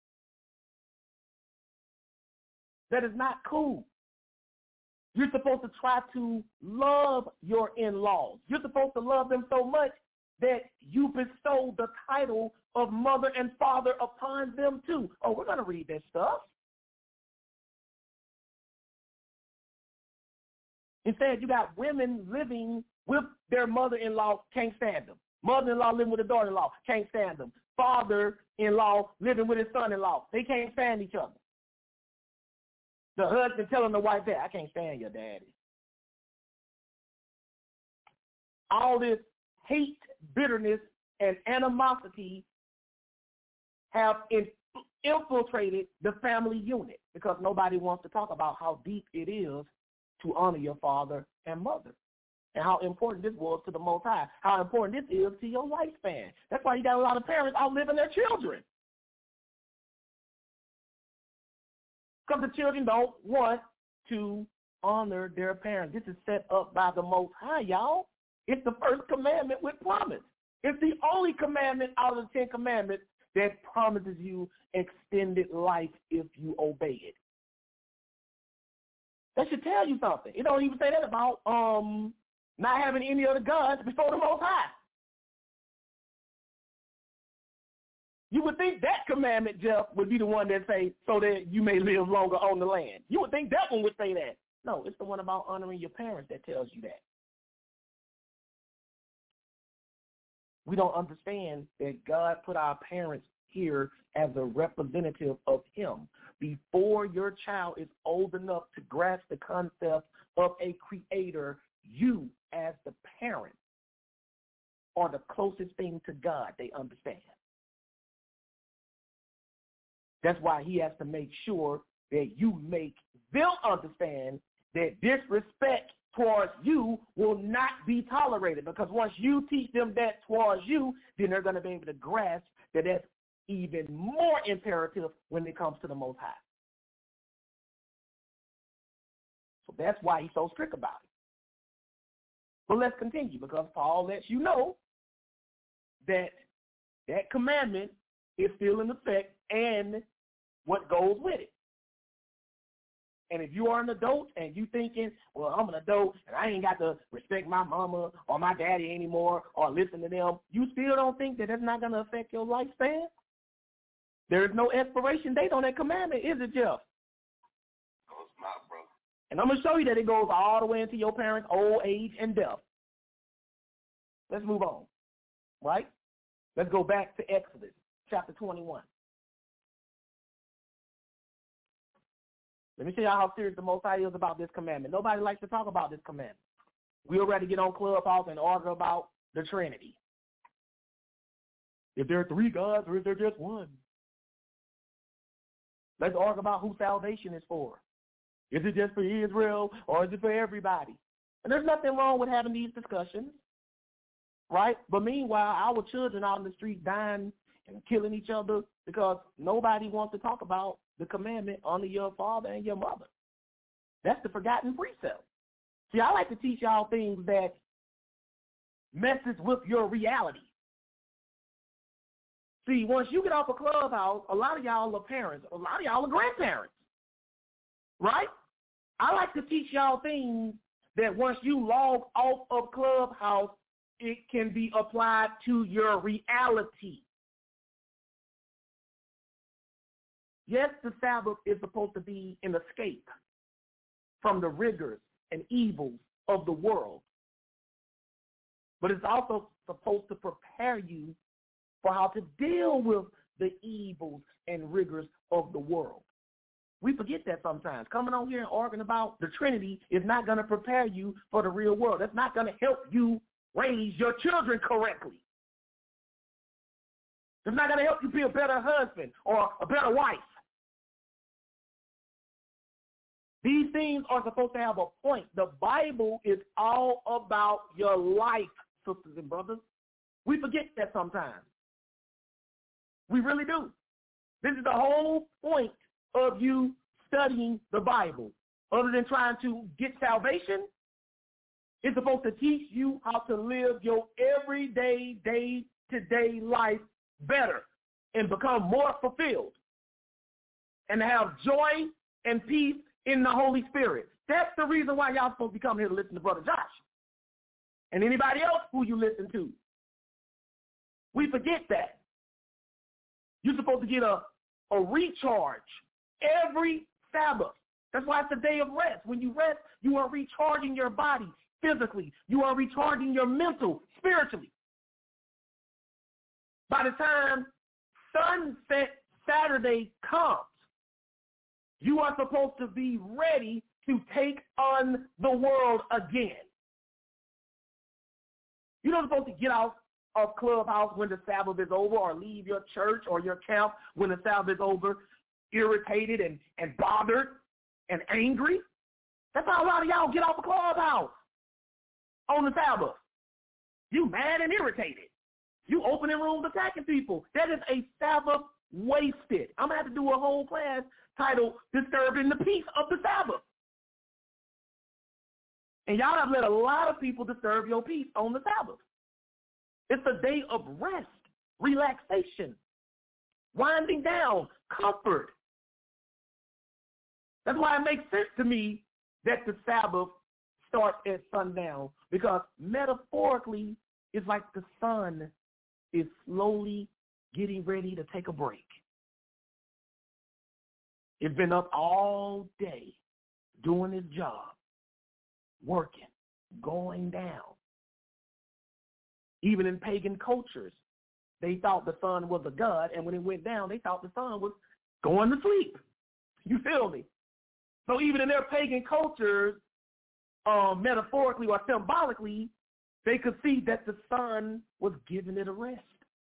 That is not cool. You're supposed to try to love your in-laws. You're supposed to love them so much that you bestow the title of mother and father upon them too. Oh, we're going to read that stuff. Instead, you got women living with their mother-in-law, can't stand them. Mother-in-law living with a daughter-in-law, can't stand them. Father-in-law living with his son-in-law, they can't stand each other. The husband telling the wife that, I can't stand your daddy. All this hate, bitterness, and animosity have infiltrated the family unit because nobody wants to talk about how deep it is to honor your father and mother, and how important this was to the Most High, how important this is to your lifespan. That's why you got a lot of parents outliving their children. Because the children don't want to honor their parents. This is set up by the Most High, y'all. It's the first commandment with promise. It's the only commandment out of the Ten Commandments that promises you extended life if you obey it. That should tell you something. It don't even say that about um, not having any other gods before the Most High. You would think that commandment, Jeff, would be the one that say, so that you may live longer on the land. You would think that one would say that. No, it's the one about honoring your parents that tells you that. We don't understand that God put our parents here as a representative of him. Before your child is old enough to grasp the concept of a creator, you as the parent are the closest thing to God they understand. That's why he has to make sure that you make them understand that disrespect towards you will not be tolerated, because once you teach them that towards you, then they're going to be able to grasp that that's even more imperative when it comes to the Most High. So that's why he's so strict about it. But let's continue, because Paul lets you know that that commandment is still in effect and what goes with it. And if you are an adult and you thinking, well, I'm an adult and I ain't got to respect my mama or my daddy anymore or listen to them, you still don't think that that's not going to affect your lifespan? There is no expiration date on that commandment, is it, Jeff? No, it's not, bro. And I'm going to show you that it goes all the way into your parents' old age and death. Let's move on, right? Let's go back to Exodus chapter twenty-one. Let me tell you how serious the Most High is about this commandment. Nobody likes to talk about this commandment. We already get on Clubhouse and argue about the Trinity. If there are three gods or is there just one? Let's argue about who salvation is for. Is it just for Israel or is it for everybody? And there's nothing wrong with having these discussions, right? But meanwhile, our children out in the street dying and killing each other because nobody wants to talk about the commandment, honor your father and your mother. That's the forgotten precept. See, I like to teach y'all things that messes with your reality. See, once you get off a Clubhouse, a lot of y'all are parents. A lot of y'all are grandparents, right? I like to teach y'all things that once you log off of Clubhouse, it can be applied to your reality. Yes, the Sabbath is supposed to be an escape from the rigors and evils of the world. but it's also supposed to prepare you for how to deal with the evils and rigors of the world. We forget that sometimes. Coming on here and arguing about the Trinity is not going to prepare you for the real world. That's not going to help you raise your children correctly. It's not going to help you be a better husband or a better wife. These things are supposed to have a point. The Bible is all about your life, sisters and brothers. We forget that sometimes. We really do. This is the whole point of you studying the Bible. Other than trying to get salvation, it's supposed to teach you how to live your everyday, day-to-day life better and become more fulfilled and to have joy and peace in the Holy Spirit. That's the reason why y'all supposed to be coming here to listen to Brother Josh and anybody else who you listen to. We forget that. You're supposed to get a, a recharge every Sabbath. That's why it's a day of rest. When you rest, you are recharging your body physically. You are recharging your mental, spiritually. By the time sunset Saturday comes, you are supposed to be ready to take on the world again. You're not supposed to get out of Clubhouse when the Sabbath is over or leave your church or your camp when the Sabbath is over irritated and, and bothered and angry. That's how a lot of y'all get off the Clubhouse on the Sabbath. You mad and irritated. You opening rooms attacking people. That is a Sabbath wasted. I'm going to have to do a whole class titled Disturbing the Peace of the Sabbath. And y'all have let a lot of people disturb your peace on the Sabbath. It's a day of rest, relaxation, winding down, comfort. That's why it makes sense to me that the Sabbath starts at sundown, because metaphorically, it's like the sun is slowly getting ready to take a break. It's been up all day doing its job, working, going down. Even in pagan cultures, they thought the sun was a god, and when it went down, they thought the sun was going to sleep. You feel me? So even in their pagan cultures, um, metaphorically or symbolically, they could see that the sun was giving it a rest.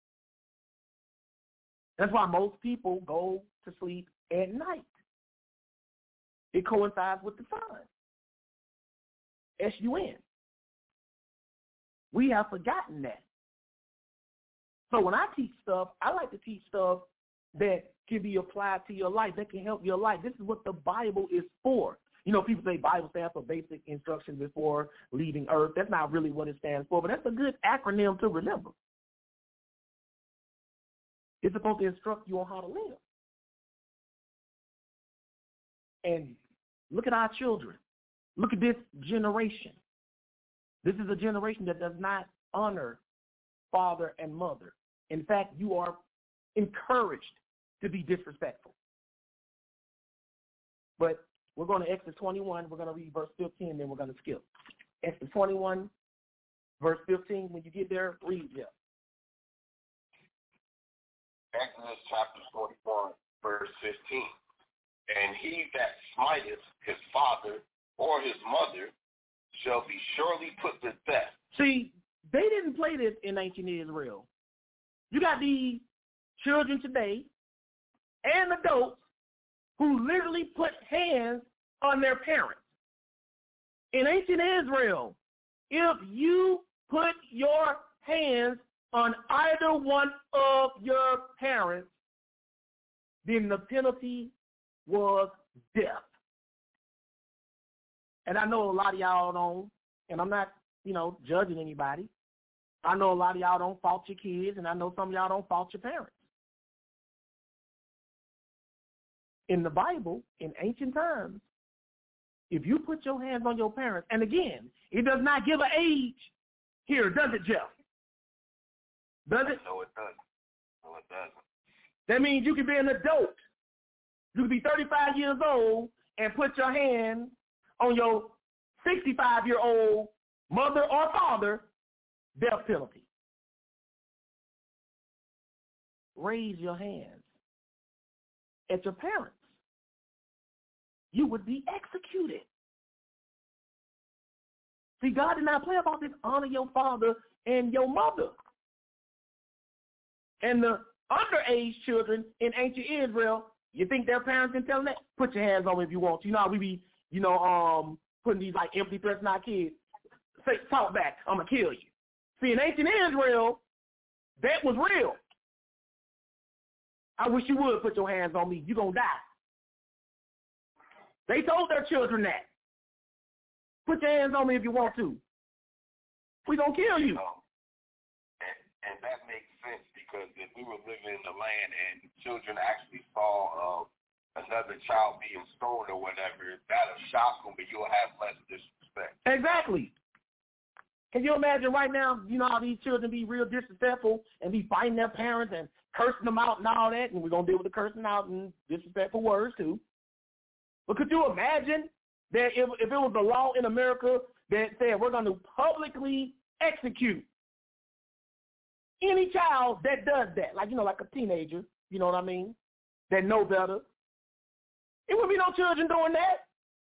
That's why most people go to sleep at night. It coincides with the sun. S U N. We have forgotten that. So when I teach stuff, I like to teach stuff that can be applied to your life, that can help your life. This is what the Bible is for. You know, people say Bible stands for basic instructions before leaving earth. That's not really what it stands for, but that's a good acronym to remember. It's supposed to instruct you on how to live. And look at our children. Look at this generation. This is a generation that does not honor father and mother. In fact, you are encouraged to be disrespectful. But we're going to Exodus twenty-one. We're going to read verse fifteen, then we're going to skip. Exodus twenty-one, verse fifteen. When you get there, read, Jeff. Exodus chapter forty-one, verse fifteen. And he that smiteth his father or his mother shall be surely put to death. See, they didn't play this in ancient Israel. You got these children today and adults who literally put hands on their parents. In ancient Israel, if you put your hands on either one of your parents, then the penalty was death. And I know a lot of y'all don't, and I'm not, you know, judging anybody. I know a lot of y'all don't fault your kids, and I know some of y'all don't fault your parents. In the Bible, in ancient times, if you put your hands on your parents, and again, it does not give an age here, does it, Jeff? Does it? No, it doesn't. No, it doesn't. That means you can be an adult. You can be thirty-five years old and put your hand on your sixty-five-year-old mother or father. death penalty. Raise your hands at your parents. You would be executed. See, God did not play about this. Honor your father and your mother. And the underage children in ancient Israel, you think their parents didn't tell them that? Put your hands on me if you want to. You know how we be, you know, um, putting these like empty threats in our kids. Say, talk back, I'm going to kill you. See, in ancient Israel, that was real. I wish you would put your hands on me. You're going to die. They told their children that. Put your hands on me if you want to. We're going to kill you. And, and that makes sense because if we were living in the land and children actually saw uh, another child being stoned or whatever, that'll shock them, but you'll have less disrespect. Exactly. Can you imagine right now, you know how these children be real disrespectful and be fighting their parents and cursing them out and all that, and we're going to deal with the cursing out and disrespectful words too. But could you imagine that if, if it was the law in America that said we're going to publicly execute any child that does that, like, you know, like a teenager, you know what I mean, that know better, it wouldn't be no children doing that.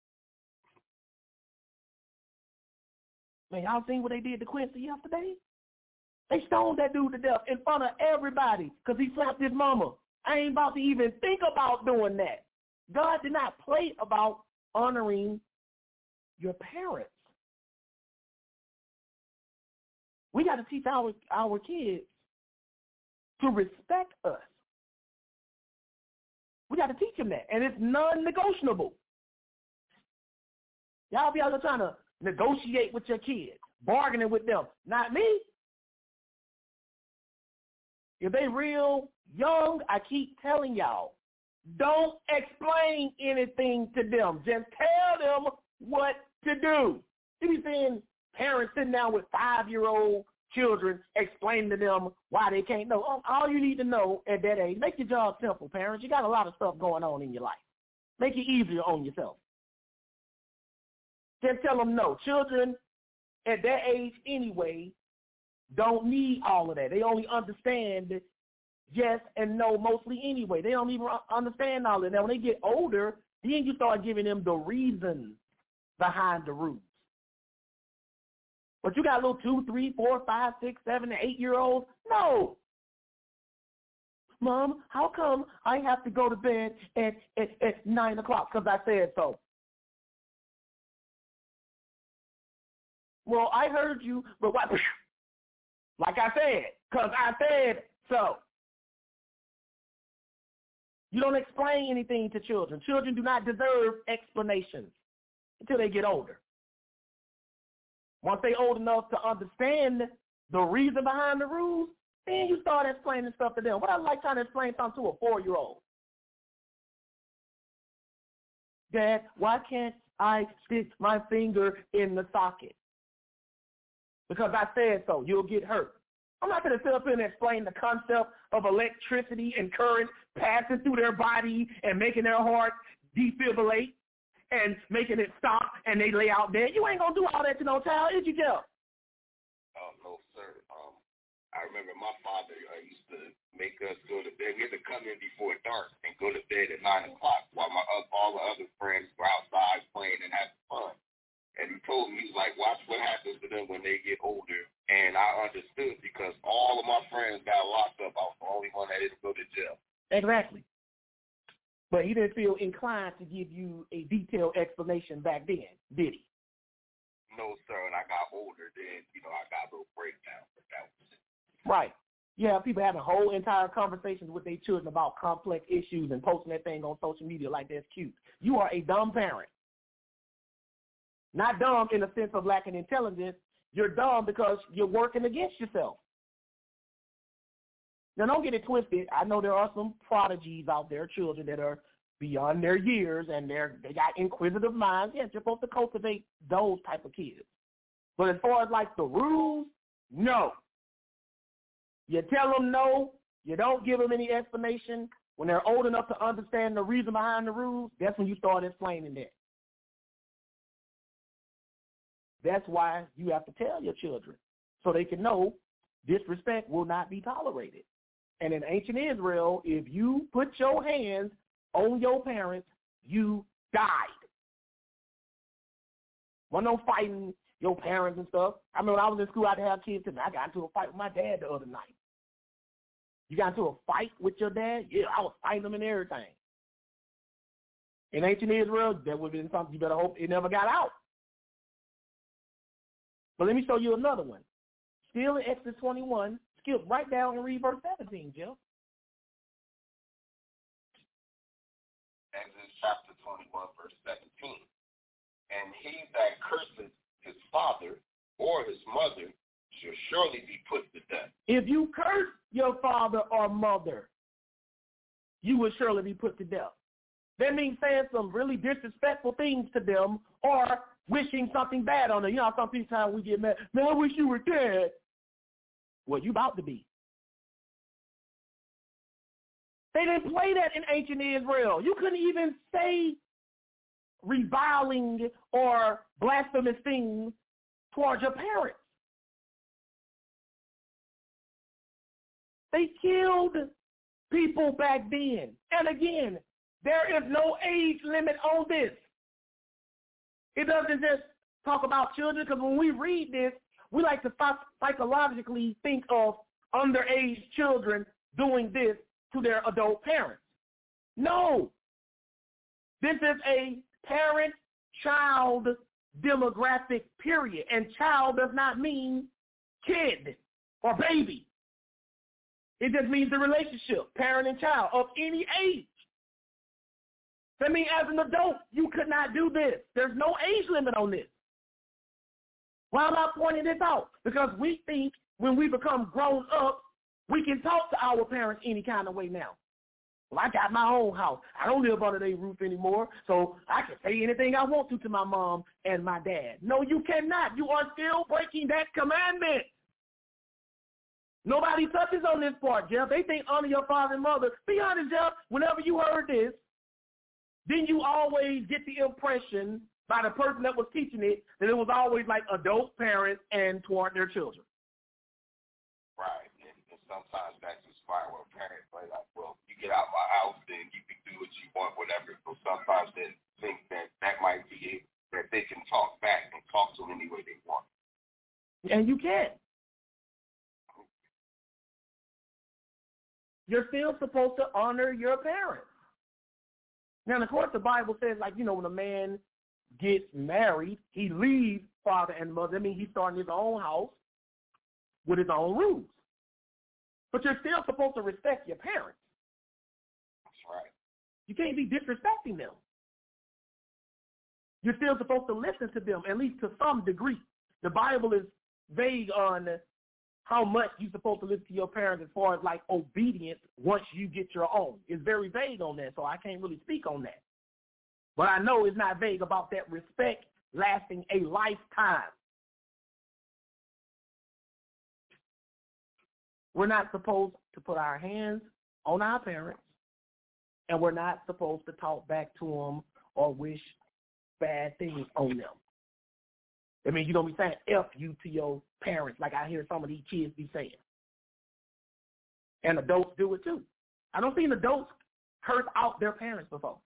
Man, y'all seen what they did to Quincy yesterday? They stoned that dude to death in front of everybody because he slapped his mama. I ain't about to even think about doing that. God did not play about honoring your parents. We got to teach our, our kids to respect us. We got to teach them that, and it's non-negotiable. Y'all be out there trying to negotiate with your kids, bargaining with them. Not me. If they real young, I keep telling y'all, don't explain anything to them. Just tell them what to do. You be seeing parents sitting down with five-year-old children explaining to them why they can't know. All you need to know at that age, make your job simple, parents. You got a lot of stuff going on in your life. Make it easier on yourself. Just tell them no. Children at that age anyway don't need all of that. They only understand yes and no mostly anyway. They don't even understand all of that. When they get older, then you start giving them the reasons behind the rules. But you got little two, three, four, five, six, seven, and eight-year-olds? No. Mom, how come I have to go to bed at, at, at nine o'clock because I said so? Well, I heard you, but what? Like I said, because I said so. You don't explain anything to children. Children do not deserve explanations until they get older. Once they're old enough to understand the reason behind the rules, then you start explaining stuff to them. What I like trying to explain something to a four-year-old. Dad, why can't I stick my finger in the socket? Because I said so. You'll get hurt. I'm not going to sit up here and explain the concept of electricity and current passing through their body and making their heart defibrillate and making it stop and they lay out there. You ain't going to do all that to no child, is you, Jeff? Oh, no, sir. Um, I remember my father uh, used to make us go to bed. We had to come in before dark and go to bed at nine o'clock while my uh, all the other friends were outside playing and having fun. And he told me, he was like, watch what happens to them when they get older. And I understood because all of my friends got locked up. I was the only one that didn't go to jail. Exactly. But he didn't feel inclined to give you a detailed explanation back then, did he? No, sir. And I got older then, you know, I got a little breakdown. But that was it. Right. You have people having whole entire conversations with their children about complex issues and posting that thing on social media like that's cute. You are a dumb parent. Not dumb in the sense of lacking intelligence. You're dumb because you're working against yourself. Now, don't get it twisted. I know there are some prodigies out there, children that are beyond their years and they're they got inquisitive minds. Yes, you're supposed to cultivate those type of kids. But as far as like the rules, no. You tell them no. You don't give them any explanation. When they're old enough to understand the reason behind the rules, that's when you start explaining that. That's why you have to tell your children, so they can know disrespect will not be tolerated. And in ancient Israel, if you put your hands on your parents, you died. Wasn't no fighting your parents and stuff. I mean, when I was in school, I had to have kids, and I got into a fight with my dad the other night. You got into a fight with your dad? Yeah, I was fighting him and everything. In ancient Israel, that would have been something you better hope it never got out. But let me show you another one. Still in Exodus twenty-one, skip right down and read verse seventeen, Jill. Exodus chapter twenty-one, verse seventeen. And he that curseth his father or his mother shall surely be put to death. If you curse your father or mother, you will surely be put to death. That means saying some really disrespectful things to them or wishing something bad on them. You know, some people time we get mad, man, I wish you were dead. Well, you about to be. They didn't play that in ancient Israel. You couldn't even say reviling or blasphemous things towards your parents. They killed people back then. And again, there is no age limit on this. It doesn't just talk about children, because when we read this, we like to psychologically think of underage children doing this to their adult parents. No. This is a parent-child demographic period, and child does not mean kid or baby. It just means the relationship, parent and child, of any age. That means as an adult, you could not do this. There's no age limit on this. Why am I pointing this out? Because we think when we become grown up, we can talk to our parents any kind of way now. Well, I got my own house. I don't live under their roof anymore, so I can say anything I want to to my mom and my dad. No, you cannot. You are still breaking that commandment. Nobody touches on this part, Jeff. They think honor your father and mother. Be honest, Jeff, whenever you heard this, then you always get the impression by the person that was teaching it that it was always like adult parents and toward their children. Right, and, and sometimes that's inspired with parents. Like, well, you get out of my house, then you can do what you want, whatever. So sometimes they think that that might be it, that they can talk back and talk to them any way they want. And you can. You're still supposed to honor your parents. Now, of course, the Bible says, like, you know, when a man gets married, he leaves father and mother. I mean, he's starting his own house with his own rules. But you're still supposed to respect your parents. That's right. You can't be disrespecting them. You're still supposed to listen to them, at least to some degree. The Bible is vague on how much you're supposed to listen to your parents as far as like obedience once you get your own. It's very vague on that, so I can't really speak on that. But I know it's not vague about that respect lasting a lifetime. We're not supposed to put our hands on our parents, and we're not supposed to talk back to them or wish bad things on them. I mean, you don't be saying F you to your parents like I hear some of these kids be saying. And adults do it too. I don't see adults curse out their parents before.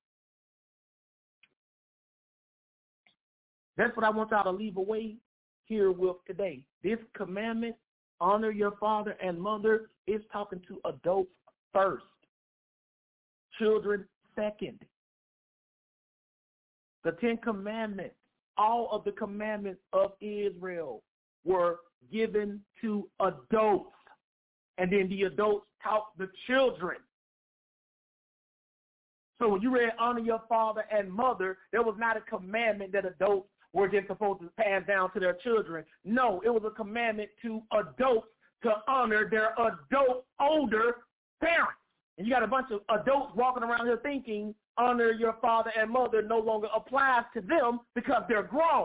That's what I want y'all to leave away here with today. This commandment, honor your father and mother, is talking to adults first. Children second. The Ten Commandments, all of the commandments of Israel were given to adults. And then the adults taught the children. So when you read honor your father and mother, there was not a commandment that adults were just supposed to pass down to their children. No, it was a commandment to adults to honor their adult older parents. And you got a bunch of adults walking around here thinking honor your father and mother no longer applies to them because they're grown.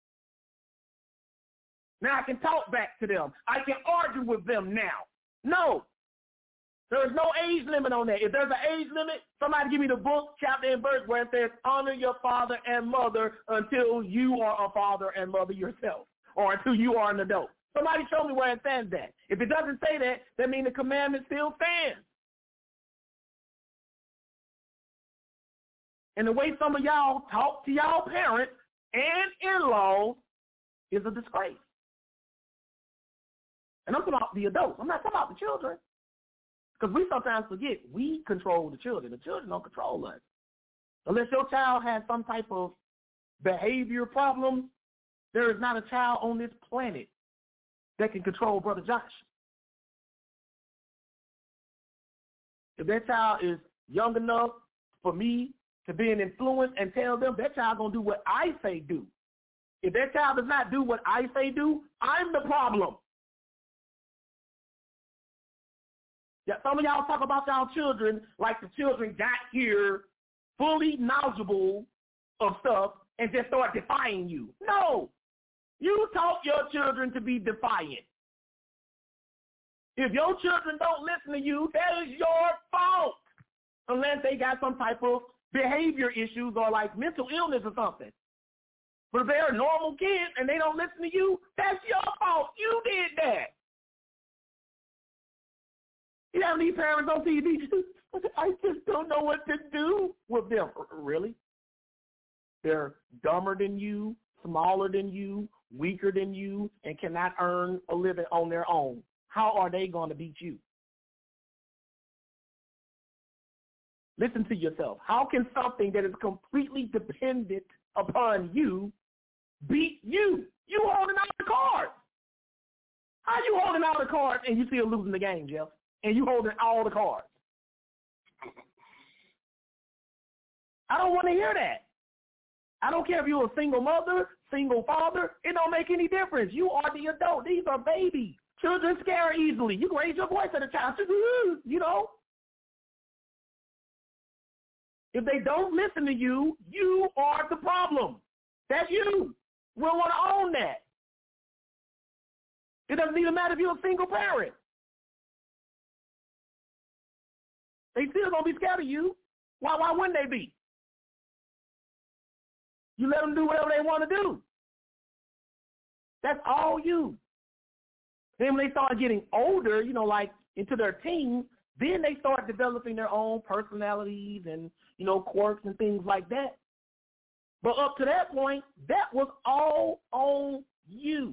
Now I can talk back to them. I can argue with them now. No. There is no age limit on that. If there's an age limit, somebody give me the book, chapter, and verse where it says honor your father and mother until you are a father and mother yourself, or until you are an adult. Somebody show me where it says that. If it doesn't say that, that means the commandment still stands. And the way some of y'all talk to y'all parents and in-laws is a disgrace. And I'm talking about the adults. I'm not talking about the children. Because we sometimes forget we control the children. The children don't control us. Unless your child has some type of behavior problem, there is not a child on this planet that can control Brother Josh. If that child is young enough for me to be an influence and tell them that child going to do what I say do. If that child does not do what I say do, I'm the problem. Yeah, some of y'all talk about y'all children like the children got here fully knowledgeable of stuff and just start defying you. No. You taught your children to be defiant. If your children don't listen to you, that is your fault. Unless they got some type of behavior issues or like mental illness or something. But if they're normal kids and they don't listen to you, that's your fault. You did that. You have these parents on T V, I just don't know what to do with them. Really? They're dumber than you, smaller than you, weaker than you, and cannot earn a living on their own. How are they going to beat you? Listen to yourself. How can something that is completely dependent upon you beat you? You holding out the cards. How you holding out the cards and you still losing the game, Jeff? And you holding all the cards. I don't want to hear that. I don't care if you're a single mother, single father. It don't make any difference. You are the adult. These are babies. Children scare easily. You can raise your voice at a child. You know. If they don't listen to you, you are the problem. That's you. We don't want to own that. It doesn't even matter if you're a single parent. They still going to be scared of you. Why, why wouldn't they be? You let them do whatever they want to do. That's all you. Then when they start getting older, you know, like into their teens, then they start developing their own personalities and, you know, quirks and things like that. But up to that point, that was all on you.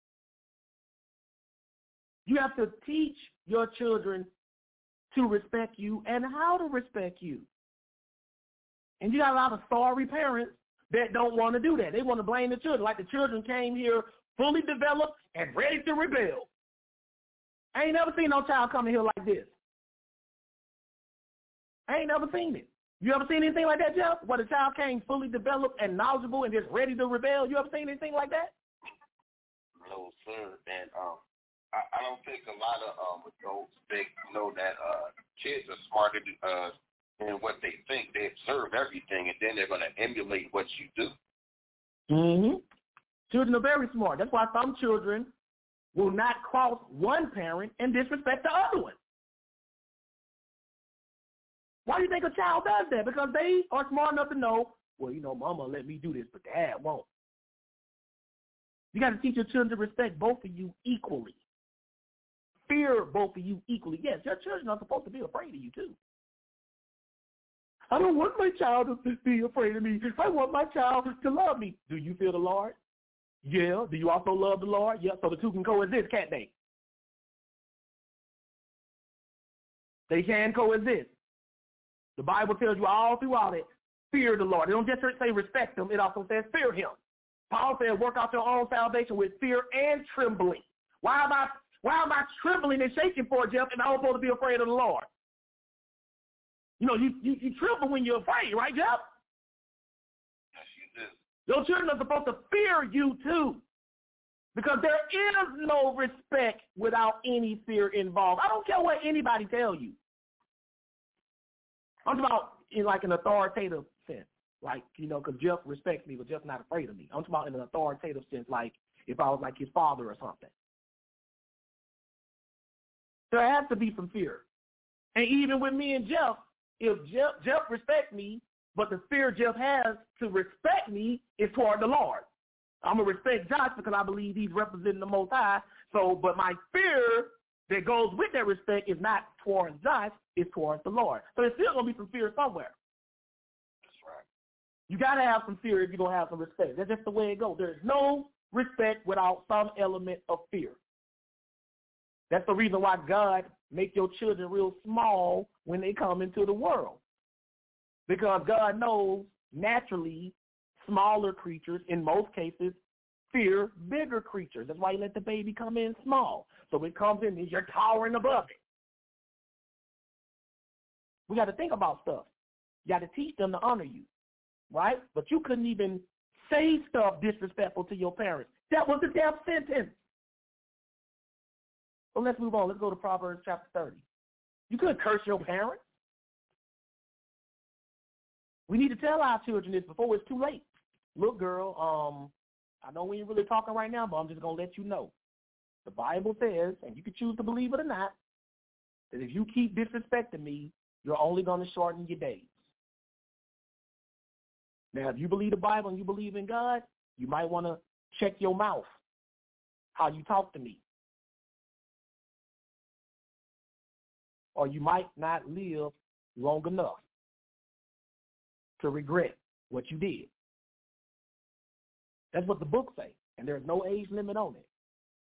You have to teach your children to respect you and how to respect you. And you got a lot of sorry parents that don't want to do that. They want to blame the children, like the children came here fully developed and ready to rebel. I ain't never seen no child coming here like this. I ain't never seen it. You ever seen anything like that, Jeff? Where the child came fully developed and knowledgeable and just ready to rebel? You ever seen anything like that? No, sir. And um, I, I don't think a lot of um, adults think, you know, that uh, kids are smarter uh, than what they think. They observe everything, and then they're going to emulate what you do. Mm-hmm. Children are very smart. That's why some children will not cross one parent and disrespect the other one. Why do you think a child does that? Because they are smart enough to know, well, you know, mama let me do this, but dad won't. You got to teach your children to respect both of you equally. Fear both of you equally. Yes, your children are supposed to be afraid of you too. I don't want my child to be afraid of me. I want my child to love me. Do you fear the Lord? Yeah. Do you also love the Lord? Yeah. So the two can coexist, can't they? They can coexist. The Bible tells you all throughout it, fear the Lord. It don't just say respect him. It also says fear him. Paul said, work out your own salvation with fear and trembling. Why am I, why am I trembling and shaking for, Jeff, and I'm supposed to be afraid of the Lord? You know, you, you, you tremble when you're afraid, right, Jeff? Yes, you do. Your children are supposed to fear you, too, because there is no respect without any fear involved. I don't care what anybody tells you. I'm talking about in like an authoritative sense, like, you know, because Jeff respects me, but Jeff's not afraid of me. I'm talking about in an authoritative sense, like if I was like his father or something. There has to be some fear. And even with me and Jeff, if Jeff, Jeff respects me, but the fear Jeff has to respect me is toward the Lord. I'm going to respect Josh because I believe he's representing the Most High. So, but my fear that goes with that respect is not towards Josh, it's towards the Lord. So there's still going to be some fear somewhere. That's right. You got to have some fear if you're going to have some respect. That's just the way it goes. There's no respect without some element of fear. That's the reason why God make your children real small when they come into the world. Because God knows naturally smaller creatures, in most cases, fear bigger creatures. That's why you let the baby come in small. So when it comes in, you're towering above it. We got to think about stuff. You got to teach them to honor you, right? But you couldn't even say stuff disrespectful to your parents. That was the death sentence. So let's move on. Let's go to Proverbs chapter thirty. You couldn't curse your parents. We need to tell our children this before it's too late. Look, girl, um, I know we ain't really talking right now, but I'm just going to let you know. The Bible says, and you can choose to believe it or not, that if you keep disrespecting me, you're only going to shorten your days. Now, if you believe the Bible and you believe in God, you might want to check your mouth, how you talk to me. Or you might not live long enough to regret what you did. That's what the book says, and there's no age limit on it.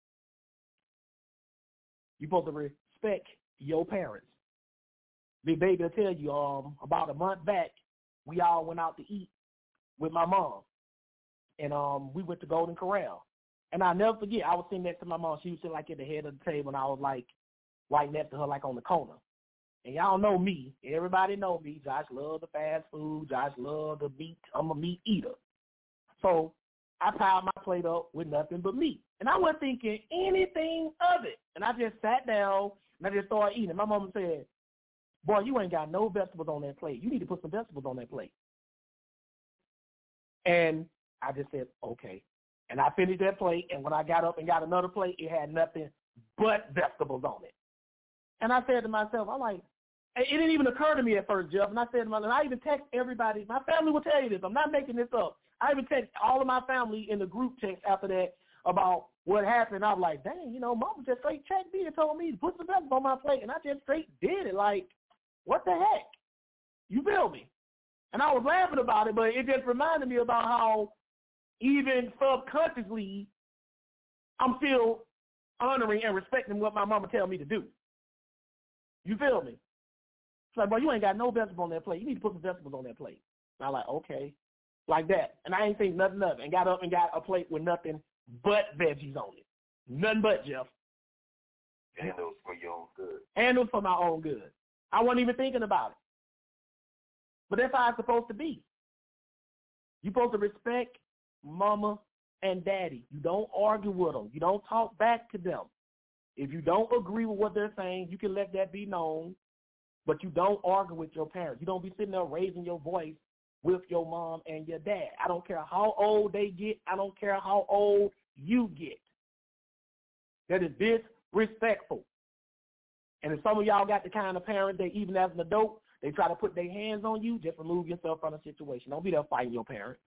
You're supposed to respect your parents. Big baby will tell you, um, about a month back, we all went out to eat with my mom, and um, we went to Golden Corral. And I'll never forget, I was sitting next to my mom. She was sitting like at the head of the table, and I was like right next to her, like on the corner. And y'all know me. Everybody know me. Josh love the fast food. Josh love the meat. I'm a meat eater. So I piled my plate up with nothing but meat. And I wasn't thinking anything of it. And I just sat down, and I just started eating. My mama said, boy, you ain't got no vegetables on that plate. You need to put some vegetables on that plate. And I just said, okay. And I finished that plate, and when I got up and got another plate, it had nothing but vegetables on it. And I said to myself, I'm like, it didn't even occur to me at first, Jeff. And I said to myself, and I even text everybody. My family will tell you this. I'm not making this up. I even text all of my family in the group text after that about what happened. I was like, dang, you know, Mama just straight checked me and told me to put some vegetables on my plate, and I just straight did it. Like, what the heck? You feel me? And I was laughing about it, but it just reminded me about how even subconsciously I'm still honoring and respecting what my mama tell me to do. You feel me? It's like, boy, you ain't got no vegetables on that plate. You need to put some vegetables on that plate. And I'm like, okay. Like that. And I ain't saying nothing of it. And got up and got a plate with nothing but veggies on it. Nothing but, Jeff. And it was for your own good. And it was for my own good. I wasn't even thinking about it. But that's how it's supposed to be. You're supposed to respect mama and daddy. You don't argue with them. You don't talk back to them. If you don't agree with what they're saying, you can let that be known. But you don't argue with your parents. You don't be sitting there raising your voice with your mom and your dad. I don't care how old they get. I don't care how old you get. That is disrespectful. And if some of y'all got the kind of parent that even as an adult, they try to put their hands on you, just remove yourself from the situation. Don't be there fighting your parents.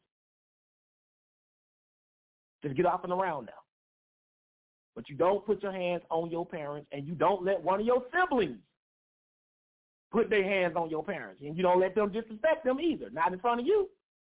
Just get off and around now. But you don't put your hands on your parents, and you don't let one of your siblings put their hands on your parents. And you don't let them disrespect them either, not in front of you.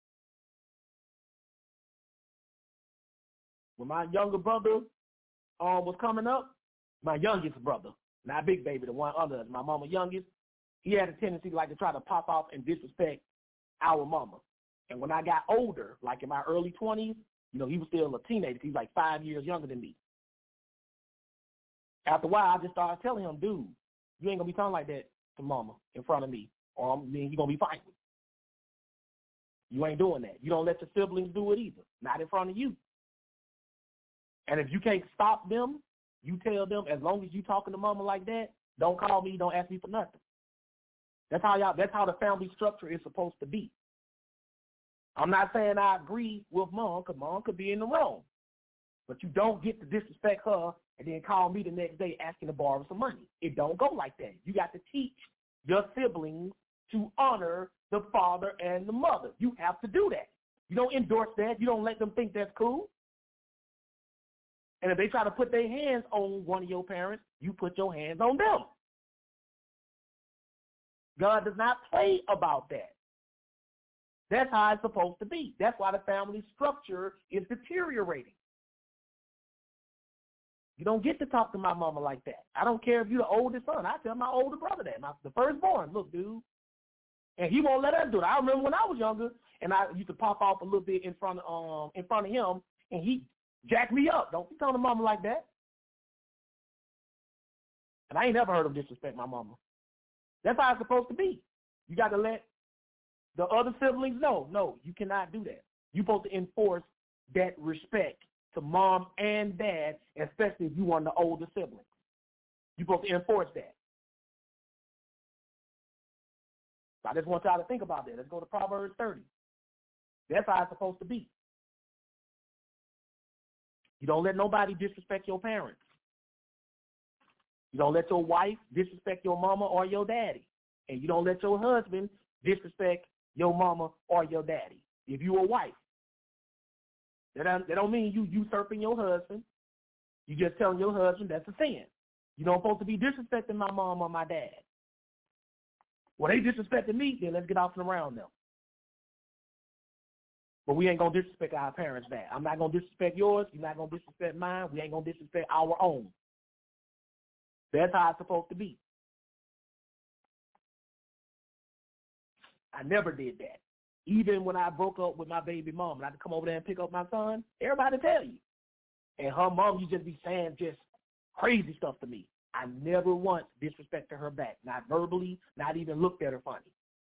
When my younger brother um, was coming up, my youngest brother, not big baby, the one under us, my mama youngest, he had a tendency to like to try to pop off and disrespect our mama. And when I got older, like in my early twenties, you know, he was still a teenager. He was like five years younger than me. After a while, I just started telling him, dude, you ain't going to be talking like that to mama in front of me, or then you're going to be fighting. You ain't doing that. You don't let your siblings do it either, not in front of you. And if you can't stop them, you tell them, as long as you talking to mama like that, don't call me, don't ask me for nothing. That's how y'all. That's how the family structure is supposed to be. I'm not saying I agree with mom, because mom could be in the wrong. But you don't get to disrespect her and then call me the next day asking to borrow some money. It don't go like that. You got to teach your siblings to honor the father and the mother. You have to do that. You don't endorse that. You don't let them think that's cool. And if they try to put their hands on one of your parents, you put your hands on them. God does not play about that. That's how it's supposed to be. That's why the family structure is deteriorating. You don't get to talk to my mama like that. I don't care if you're the oldest son. I tell my older brother that, my, the firstborn, look, dude. And he won't let us do it. I remember when I was younger, and I used to pop off a little bit in front of um in front of him, and he jacked me up. Don't be telling mama like that. And I ain't never heard him disrespect my mama. That's how it's supposed to be. You got to let the other siblings know, no, you cannot do that. You're supposed to enforce that respect to mom and dad, especially if you want the older siblings. You're supposed to enforce that. So I just want y'all to think about that. Let's go to Proverbs thirty. That's how it's supposed to be. You don't let nobody disrespect your parents. You don't let your wife disrespect your mama or your daddy. And you don't let your husband disrespect your mama or your daddy. If you a wife, that don't, that don't mean you usurping your husband. You just telling your husband that's a sin. You don't supposed to be disrespecting my mom or my dad. Well, they disrespecting me, then let's get off and around them. But we ain't going to disrespect our parents back. I'm not going to disrespect yours. You're not going to disrespect mine. We ain't going to disrespect our own. That's how it's supposed to be. I never did that. Even when I broke up with my baby mom and I had to come over there and pick up my son, everybody tell you. And her mom used to just be saying just crazy stuff to me. I never once disrespected her back, not verbally, not even looked at her funny.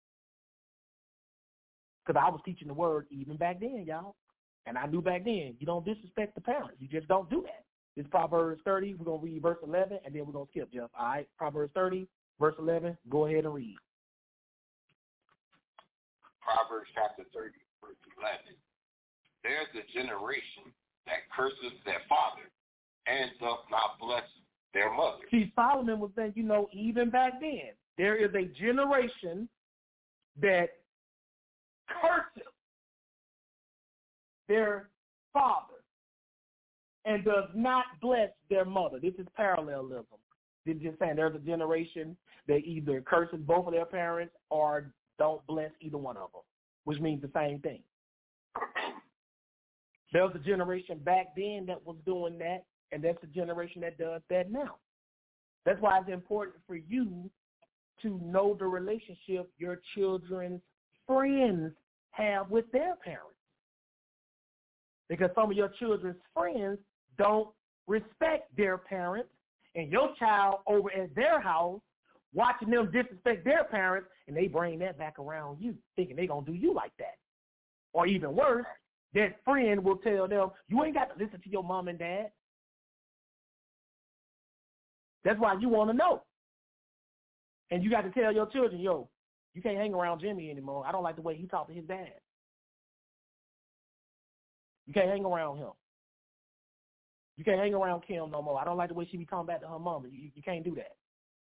Because I was teaching the word even back then, y'all. And I knew back then, you don't disrespect the parents. You just don't do that. It's Proverbs thirty. We're going to read verse eleven, and then we're going to skip, Jeff. All right, Proverbs thirty, verse eleven. Go ahead and read. Proverbs chapter thirty, verse eleven. There's a generation that curses their father and doth not bless their mother. See, Solomon was saying, you know, even back then, there is a generation that curses their father and does not bless their mother. This is parallelism. This is just saying there's a generation that either curses both of their parents or don't bless either one of them, which means the same thing. There was a generation back then that was doing that, and that's the generation that does that now. That's why it's important for you to know the relationship your children's friends have with their parents. Because some of your children's friends don't respect their parents, and your child over at their house watching them disrespect their parents, and they bring that back around you, thinking they're going to do you like that. Or even worse, that friend will tell them, you ain't got to listen to your mom and dad. That's why you want to know. And you got to tell your children, yo, you can't hang around Jimmy anymore. I don't like the way he talked to his dad. You can't hang around him. You can't hang around Kim no more. I don't like the way she be talking back to her mama. You, you can't do that.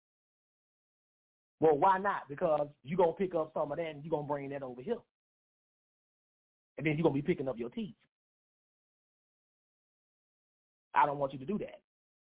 Well, why not? Because you're going to pick up some of that and you're going to bring that over here. And then you're going to be picking up your teeth. I don't want you to do that.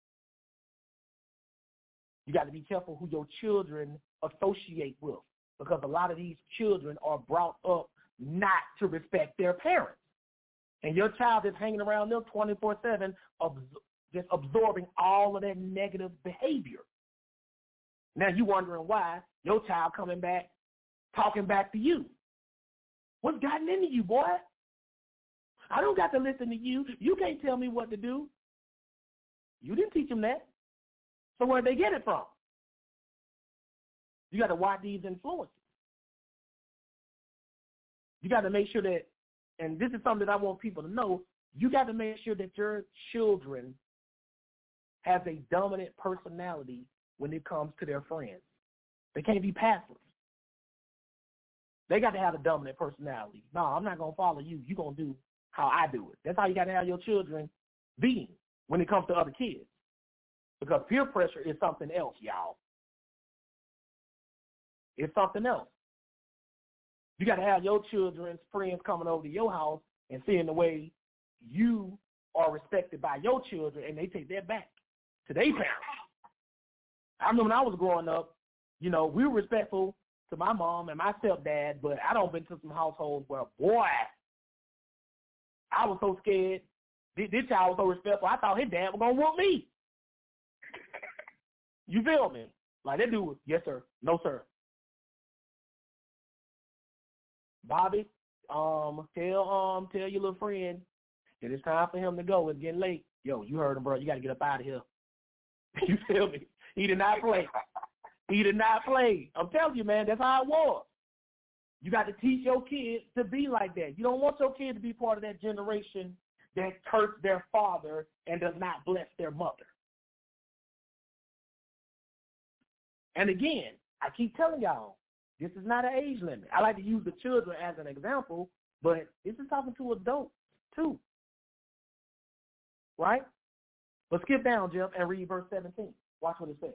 You got to be careful who your children associate with, because a lot of these children are brought up not to respect their parents. And your child is hanging around them twenty-four seven, just absorbing all of that negative behavior. Now you're wondering why your child coming back, talking back to you. What's gotten into you, boy? I don't got to listen to you. You can't tell me what to do. You didn't teach them that. So where'd they get it from? You got to watch these influences. You got to make sure that, and this is something that I want people to know, you got to make sure that your children have a dominant personality when it comes to their friends. They can't be passive. They got to have a dominant personality. No, I'm not going to follow you. You're going to do how I do it. That's how you got to have your children being when it comes to other kids. Because peer pressure is something else, y'all. It's something else. You got to have your children's friends coming over to your house and seeing the way you are respected by your children, and they take that back to their parents. I remember when I was growing up, you know, we were respectful to my mom and my stepdad, but I don't been to some households where, boy, I was so scared. This, this child was so respectful, I thought his dad was going to whoop me. You feel me? Like that dude was, yes, sir, no, sir. Bobby, um, tell um, tell your little friend that it's time for him to go. It's getting late. Yo, you heard him, bro. You got to get up out of here. You feel me? He did not play. He did not play. I'm telling you, man, that's how it was. You got to teach your kids to be like that. You don't want your kids to be part of that generation that curse their father and does not bless their mother. And again, I keep telling y'all, this is not an age limit. I like to use the children as an example, but this is talking to adults too. Right? But skip down, Jeff, and read verse seventeen. Watch what it says.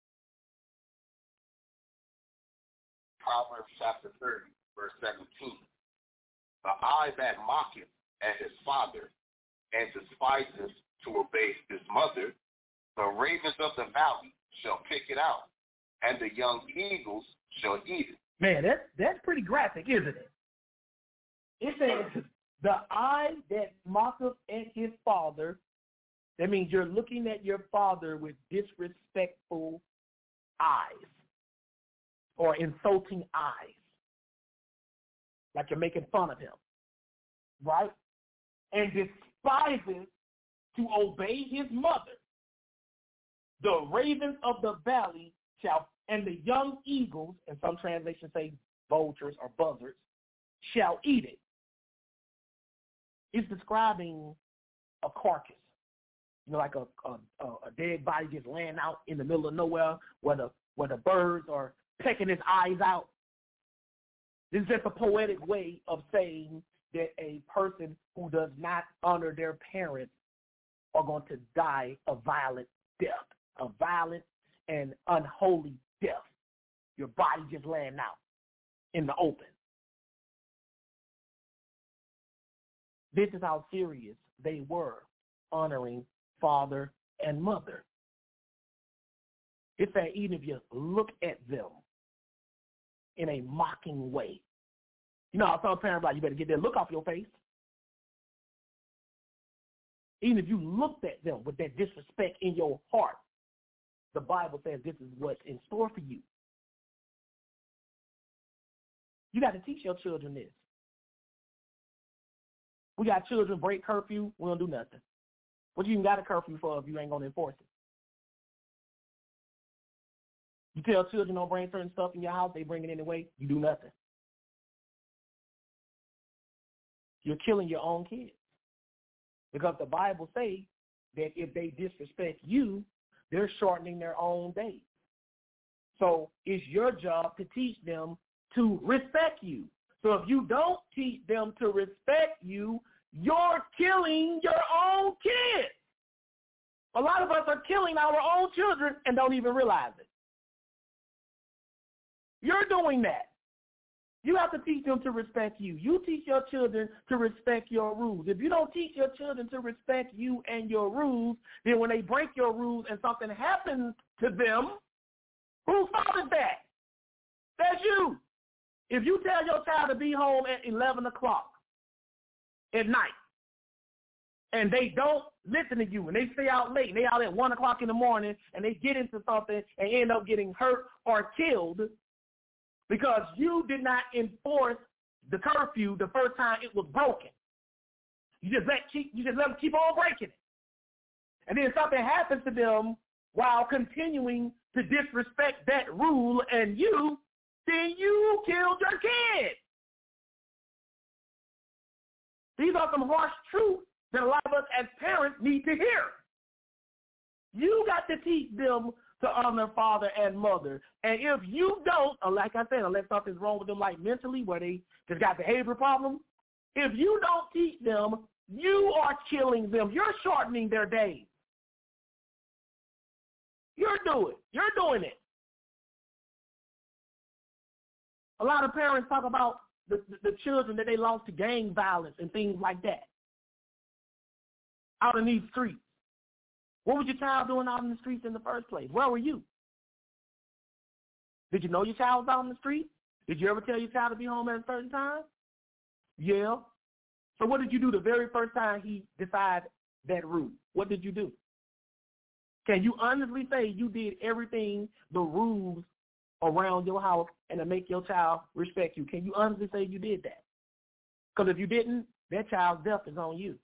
Proverbs chapter thirty, verse seventeen. The eye that mocketh at his father and despises to obey his mother, the ravens of the valley shall pick it out, and the young eagles shall eat it. Man, that's, that's pretty graphic, isn't it? It says, the eye that mocketh at his father, that means you're looking at your father with disrespectful eyes or insulting eyes, like you're making fun of him, right? And despises to obey his mother. The ravens of the valley shall, and the young eagles, and some translations say vultures or buzzards, shall eat it. It's describing a carcass. You know, like a, a, a dead body just laying out in the middle of nowhere where the, where the birds are pecking his eyes out. This is just a poetic way of saying that a person who does not honor their parents are going to die a violent death, a violent and unholy death. Your body just laying out in the open. This is how serious they were honoring father and mother. It's that even if you look at them in a mocking way, you know how some parents are like, you better get that look off your face. Even if you looked at them with that disrespect in your heart, the Bible says this is what's in store for you. You got to teach your children this. We got children break curfew, we don't do nothing. What you even got a curfew for if you ain't going to enforce it? You tell children don't bring certain stuff in your house, they bring it anyway, you do nothing. You're killing your own kids. Because the Bible says that if they disrespect you, they're shortening their own days. So it's your job to teach them to respect you. So if you don't teach them to respect you, you're killing your own kids. A lot of us are killing our own children and don't even realize it. You're doing that. You have to teach them to respect you. You teach your children to respect your rules. If you don't teach your children to respect you and your rules, then when they break your rules and something happens to them, whose fault is that? That's you. If you tell your child to be home at eleven o'clock at night and they don't listen to you and they stay out late and they out at one o'clock in the morning and they get into something and end up getting hurt or killed because you did not enforce the curfew the first time it was broken. You just let keep, you just let them keep on breaking it. And then something happens to them while continuing to disrespect that rule and you, then you killed your kid. These are some harsh truths that a lot of us as parents need to hear. You got to teach them to honor father and mother. And if you don't, like I said, unless something's wrong with them like mentally where they just got behavior problems, if you don't teach them, you are killing them. You're shortening their days. You're doing it. You're doing it. A lot of parents talk about the, the, the children that they lost to gang violence and things like that. out in these streets? What was your child doing out in the streets in the first place? Where were you? Did you know your child was out in the street? Did you ever tell your child to be home at a certain time? Yeah. So what did you do the very first time he defied that rule? What did you do? Can you honestly say you did everything, the rules around your house, and to make your child respect you? Can you honestly say you did that? Because if you didn't, that child's death is on you.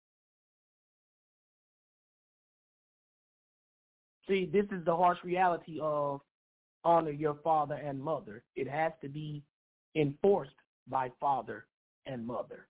See, this is the harsh reality of honor your father and mother. It has to be enforced by father and mother.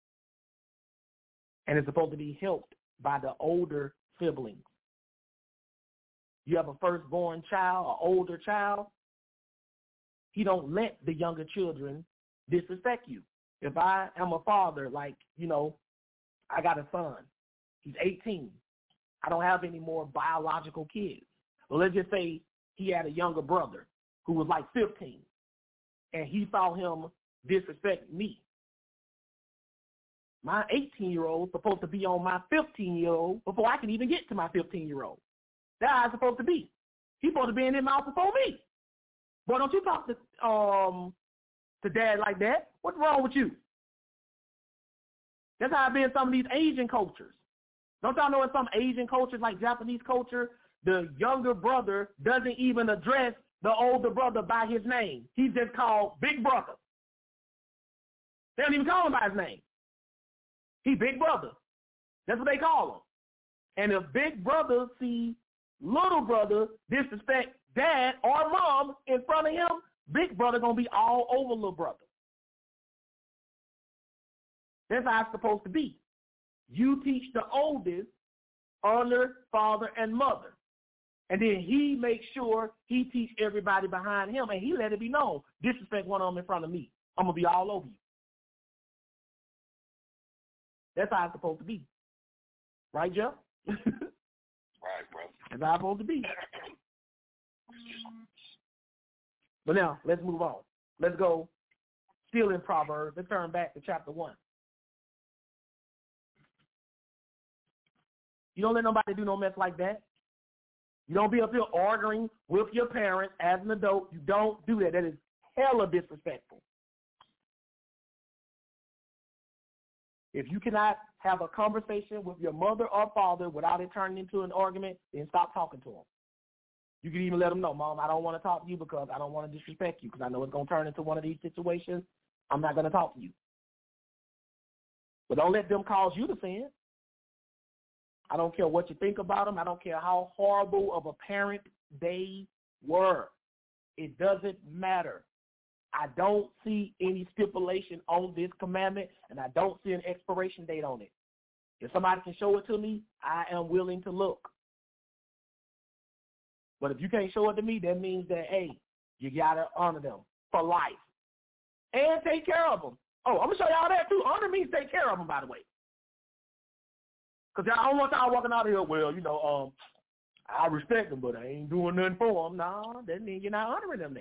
And it's supposed to be helped by the older siblings. You have a firstborn child, an older child, he don't let the younger children disrespect you. If I am a father, like, you know, I got a son, he's eighteen. I don't have any more biological kids. Well, let's just say he had a younger brother who was like fifteen, and he saw him disrespect me. My eighteen-year-old is supposed to be on my fifteen-year-old before I can even get to my fifteen-year-old. That's how it's supposed to be. He's supposed to be in his mouth before me. Boy, don't you talk to um to dad like that. What's wrong with you? That's how it be in some of these Asian cultures. Don't y'all know in some Asian cultures, like Japanese culture, the younger brother doesn't even address the older brother by his name. He's just called Big Brother. They don't even call him by his name. He Big Brother. That's what they call him. And if Big Brother sees little brother disrespect dad or mom in front of him, Big Brother going to be all over little brother. That's how it's supposed to be. You teach the oldest, honor father and mother. And then he makes sure he teach everybody behind him, and he let it be known, disrespect one of them in front of me. I'm going to be all over you. That's how it's supposed to be. Right, Jeff? Right, bro. That's how it's supposed to be. But now, let's move on. Let's go still in Proverbs. Let's turn back to chapter one. You don't let nobody do no mess like that. You don't be up here arguing with your parents as an adult. You don't do that. That is hella disrespectful. If you cannot have a conversation with your mother or father without it turning into an argument, then stop talking to them. You can even let them know, Mom, I don't want to talk to you because I don't want to disrespect you because I know it's going to turn into one of these situations. I'm not going to talk to you. But don't let them cause you to sin. I don't care what you think about them. I don't care how horrible of a parent they were. It doesn't matter. I don't see any stipulation on this commandment, and I don't see an expiration date on it. If somebody can show it to me, I am willing to look. But if you can't show it to me, that means that, hey, you got to honor them for life and take care of them. Oh, I'm going to show y'all that, too. Honor means take care of them, by the way. Because I don't want y'all walking out of here, well, you know, um, I respect them, but I ain't doing nothing for them. No, that means you're not honoring them then.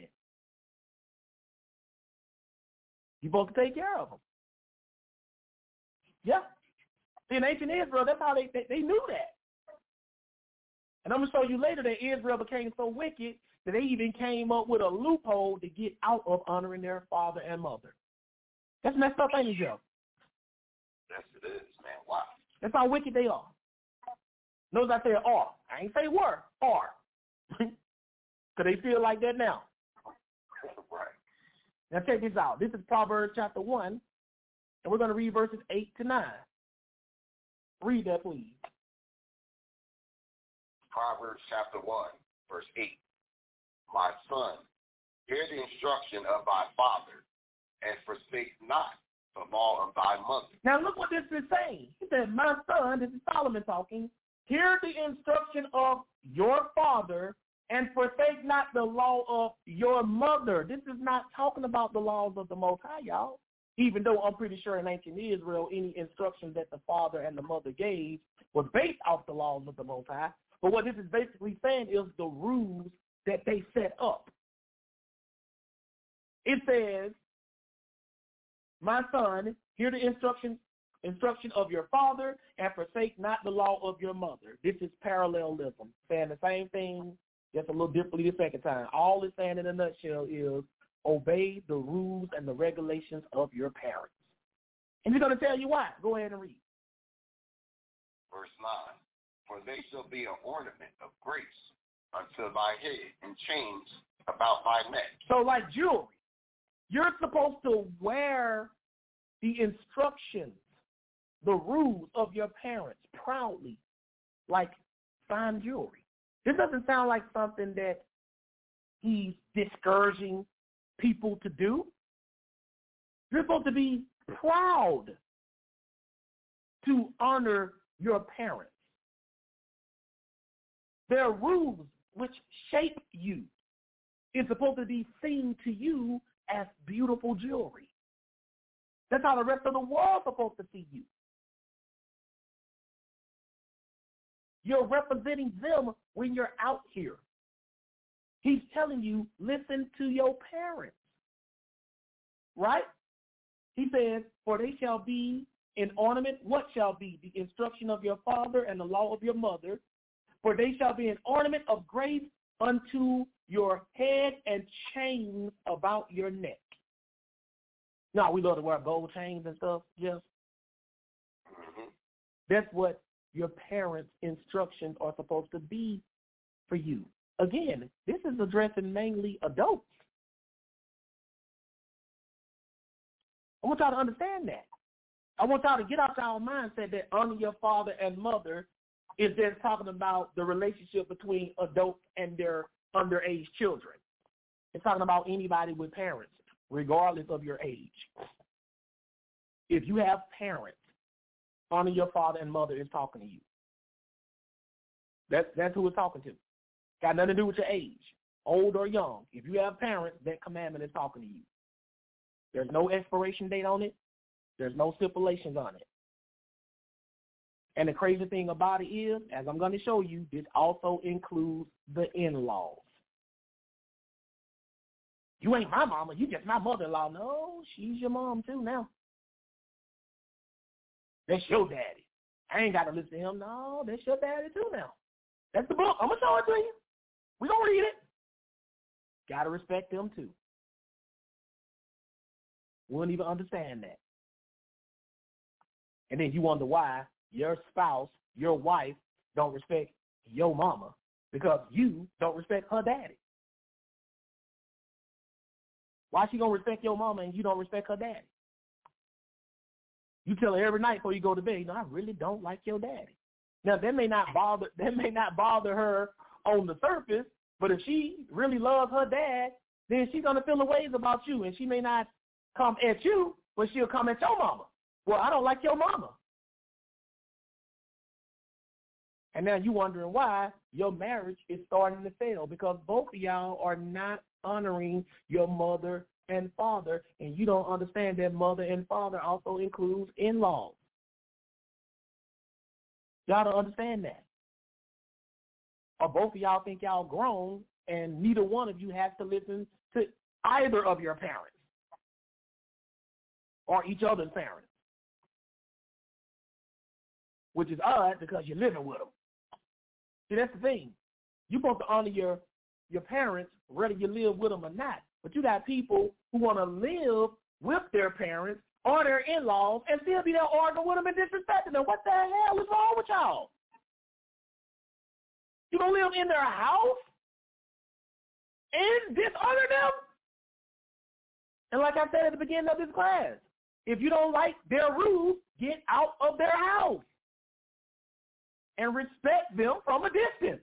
You're supposed to take care of them. Yeah. See, in ancient Israel, that's how they, they, they knew that. And I'm going to show you later that Israel became so wicked that they even came up with a loophole to get out of honoring their father and mother. That's messed up, ain't it, Joe? Yes, it is, man. Wow. That's how wicked they are. Notice I said are. I ain't say were. Are. Because they feel like that now. Right. Now check this out. This is Proverbs chapter one, and we're going to read verses eight to nine. Read that, please. Proverbs chapter one, verse eight. My son, hear the instruction of thy father, and forsake not the law of thy mother. Now look what this is saying. He said, my son, this is Solomon talking, hear the instruction of your father, and forsake not the law of your mother. This is not talking about the laws of the Most High, y'all. Even though I'm pretty sure in ancient Israel, any instruction that the father and the mother gave was based off the laws of the Most High. But what this is basically saying is the rules that they set up. It says, my son, hear the instruction instruction of your father, and forsake not the law of your mother. This is parallelism, saying the same thing, just a little differently the second time. All it's saying in a nutshell is obey the rules and the regulations of your parents. And he's going to tell you why. Go ahead and read. Verse nine, for they shall be an ornament of grace unto thy head, and chains about thy neck. So like jewelry, you're supposed to wear the instructions, the rules of your parents proudly, like fine jewelry. This doesn't sound like something that he's discouraging people to do. You're supposed to be proud to honor your parents. Their rules which shape you is supposed to be seen to you as beautiful jewelry. That's how the rest of the world's supposed to see you. You're representing them when you're out here. He's telling you, listen to your parents. Right? He says, for they shall be an ornament. What shall be? The instruction of your father and the law of your mother. For they shall be an ornament of grace unto your head and chains about your neck. Now, we love to wear gold chains and stuff, Jeff. Mm-hmm. That's what your parents' instructions are supposed to be for you. Again, this is addressing mainly adults. I want y'all to understand that. I want y'all to get out y'all mindset that honor your father and mother is just talking about the relationship between adults and their underage children. It's talking about anybody with parents, regardless of your age. If you have parents, honor your father and mother is talking to you. That's, that's who it's talking to. Got nothing to do with your age, old or young. If you have parents, that commandment is talking to you. There's no expiration date on it. There's no stipulations on it. And the crazy thing about it is, as I'm going to show you, this also includes the in-laws. You ain't my mama. You just my mother-in-law. No, she's your mom too now. That's your daddy. I ain't got to listen to him. No, that's your daddy too now. That's the book. I'm going to show it to you. We going to read it. Got to respect them too. Wouldn't even understand that. And then you wonder why your spouse, your wife, don't respect your mama because you don't respect her daddy. Why she going to respect your mama and you don't respect her daddy? You tell her every night before you go to bed, you know, I really don't like your daddy. Now, that may not bother that may not bother her on the surface, but if she really loves her dad, then she's going to feel the ways about you, and she may not come at you, but she'll come at your mama. Well, I don't like your mama. And now you're wondering why your marriage is starting to fail, because both of y'all are not honoring your mother and father, and you don't understand that mother and father also includes in-laws. Y'all don't understand that. Or both of y'all think y'all grown, and neither one of you has to listen to either of your parents or each other's parents, which is odd because you're living with them. See, that's the thing. You're supposed to honor your, your parents whether you live with them or not. But you got people who want to live with their parents or their in-laws and still be there arguing with them and disrespecting them. What the hell is wrong with y'all? You don't live in their house and dishonor them? And like I said at the beginning of this class, if you don't like their rules, get out of their house and respect them from a distance.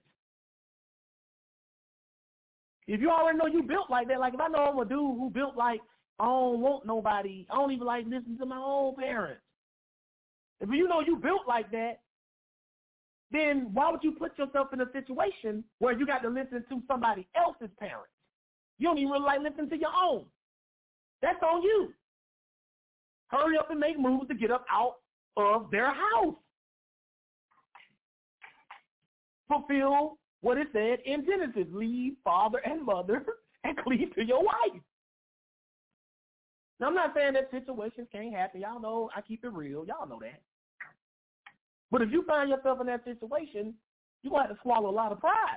If you already know you built like that, like if I know I'm a dude who built like, I don't want nobody, I don't even like listening to my own parents. If you know you built like that, then why would you put yourself in a situation where you got to listen to somebody else's parents? You don't even really like listening to your own. That's on you. Hurry up and make moves to get up out of their house. Fulfill what it said in Genesis. Leave father and mother and cleave to your wife. Now, I'm not saying that situations can't happen. Y'all know I keep it real. Y'all know that. But if you find yourself in that situation, you're going to have to swallow a lot of pride.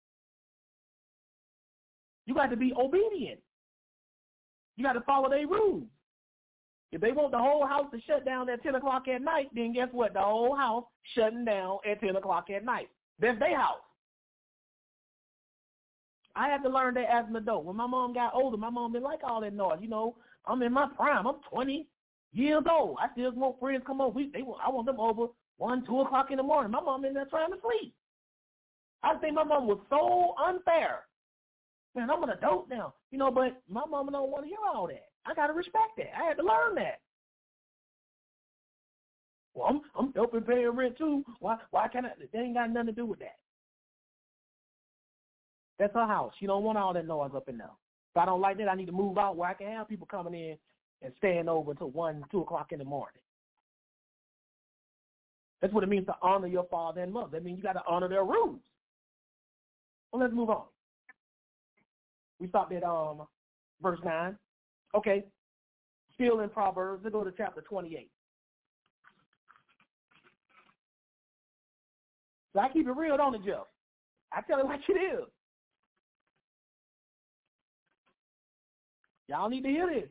You got to be obedient. You got to follow their rules. If they want the whole house to shut down at ten o'clock at night, then guess what? The whole house shutting down at ten o'clock at night. That's their house. I had to learn that as an adult. When my mom got older, my mom didn't like all that noise. You know, I'm in my prime. I'm twenty years old. I still want friends come over. We, they, I want them over one, two o'clock in the morning. My mom in there trying to sleep. I think my mom was so unfair. Man, I'm an adult now. You know, but my mama don't want to hear all that. I got to respect that. I had to learn that. Well, I'm, I'm helping pay rent too. Why, why can't I? That ain't got nothing to do with that. That's her house. She don't want all that noise up in there. If I don't like that, I need to move out where I can have people coming in and staying over until one, two o'clock in the morning. That's what it means to honor your father and mother. That means you got to honor their rules. Well, let's move on. We stopped at um, verse nine. Okay, still in Proverbs. Let's go to chapter twenty-eight. So I keep it real, don't it, Jeff? I tell it like it is. Y'all need to hear this.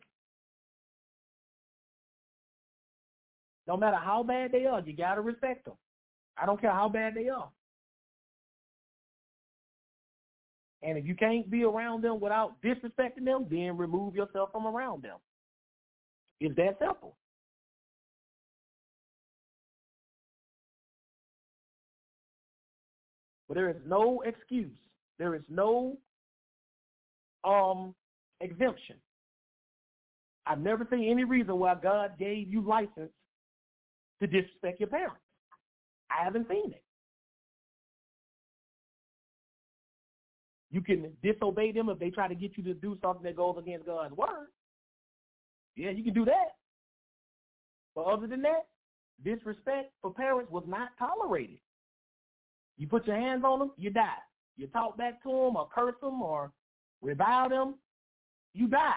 No matter how bad they are, you got to respect them. I don't care how bad they are. And if you can't be around them without disrespecting them, then remove yourself from around them. It's that simple. But there is no excuse. There is no um, exemption. I've never seen any reason why God gave you license to disrespect your parents. I haven't seen it. You can disobey them if they try to get you to do something that goes against God's word. Yeah, you can do that. But other than that, disrespect for parents was not tolerated. You put your hands on them, you die. You talk back to them or curse them or revile them, you die.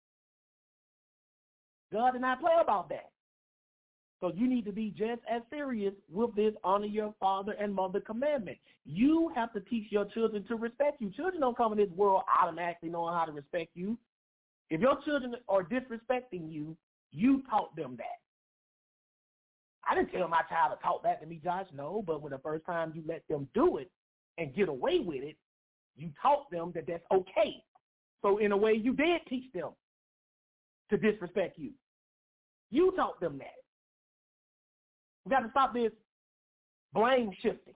God did not play about that. So you need to be just as serious with this honor your father and mother commandment. You have to teach your children to respect you. Children don't come in this world automatically knowing how to respect you. If your children are disrespecting you, you taught them that. I didn't tell my child to talk back to me, Josh, no, but when the first time you let them do it and get away with it, you taught them that that's okay. So in a way, you did teach them to disrespect you. You taught them that. We got to stop this blame shifting.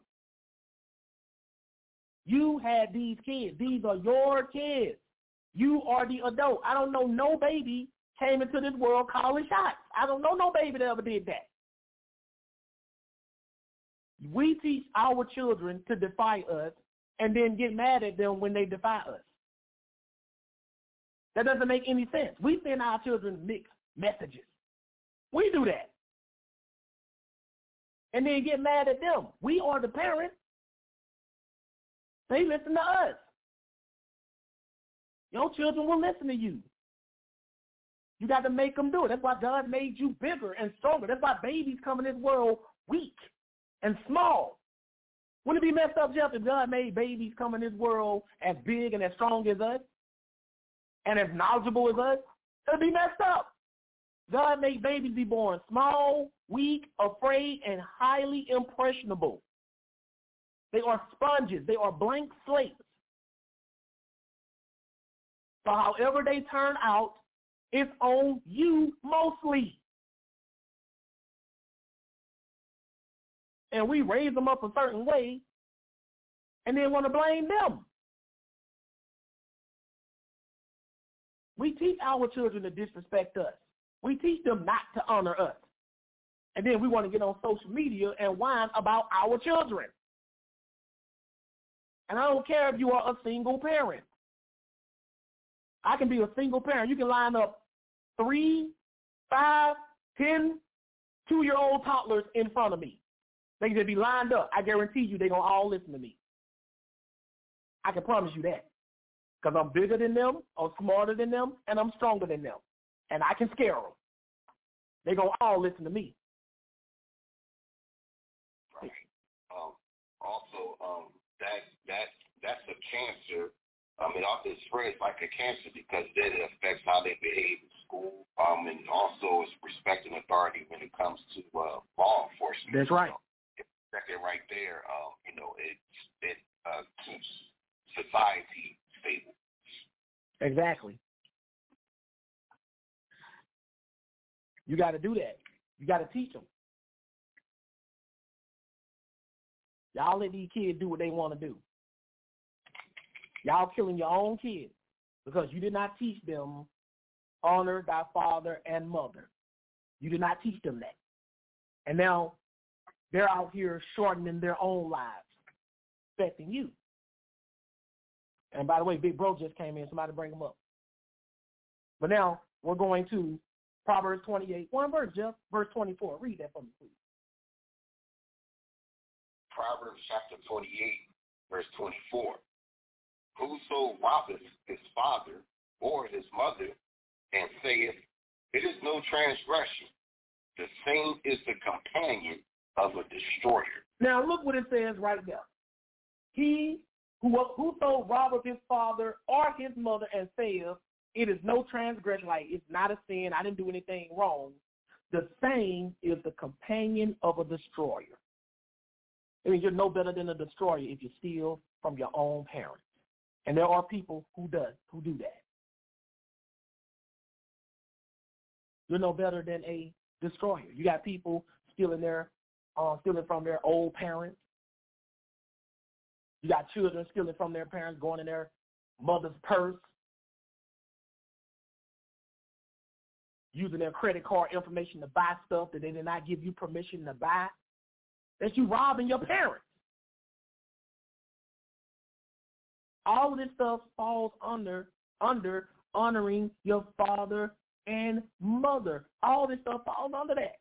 You had these kids. These are your kids. You are the adult. I don't know no baby came into this world calling shots. I don't know no baby that ever did that. We teach our children to defy us and then get mad at them when they defy us. That doesn't make any sense. We send our children mixed messages. We do that. And then get mad at them. We are the parents. They listen to us. Your children will listen to you. You got to make them do it. That's why God made you bigger and stronger. That's why babies come in this world weak and small. Wouldn't it be messed up, Jeff, if God made babies come in this world as big and as strong as us and as knowledgeable as us? It would be messed up. God made babies be born small, weak, afraid, and highly impressionable. They are sponges. They are blank slates. So however they turn out, it's on you mostly. And we raise them up a certain way and then want to blame them. We teach our children to disrespect us. We teach them not to honor us. And then we want to get on social media and whine about our children. And I don't care if you are a single parent. I can be a single parent. You can line up three, five, ten, two-year-old toddlers in front of me. They can just be lined up. I guarantee you they're going to all listen to me. I can promise you that. Because I'm bigger than them, I'm smarter than them, and I'm stronger than them. and I can scare them. They're going to all listen to me. Right. Um, also, um, that that that's a cancer. Um, it also spreads like a cancer because then it affects how they behave in school. Um, and also it's respect and authority when it comes to uh, law enforcement. That's right. So, second right there, um, you know, it it uh, keeps society stable. Exactly. You got to do that. You got to teach them. Y'all let these kids do what they want to do. Y'all killing your own kids because you did not teach them honor thy father and mother. You did not teach them that. And now they're out here shortening their own lives, affecting you. And by the way, Big Bro just came in. Somebody bring him up. But now we're going to Proverbs twenty-eight. One verse, Jeff. Verse twenty-four. Read that for me, please. Proverbs chapter twenty-eight, verse twenty-four. Whoso robbeth his father or his mother and saith, it is no transgression, the same is the companion of a destroyer. Now look what it says right there. He who whoso robbeth his father or his mother and saith, it is no transgression, like it's not a sin, I didn't do anything wrong. The same is the companion of a destroyer. I mean, you're no better than a destroyer if you steal from your own parents. And there are people who does who do that. You're no better than a destroyer. You got people stealing their, uh, stealing from their old parents. You got children stealing from their parents, going in their mother's purse, using their credit card information to buy stuff that they did not give you permission to buy. That's you robbing your parents. All of this stuff falls under under honoring your father and mother. All this stuff falls under that.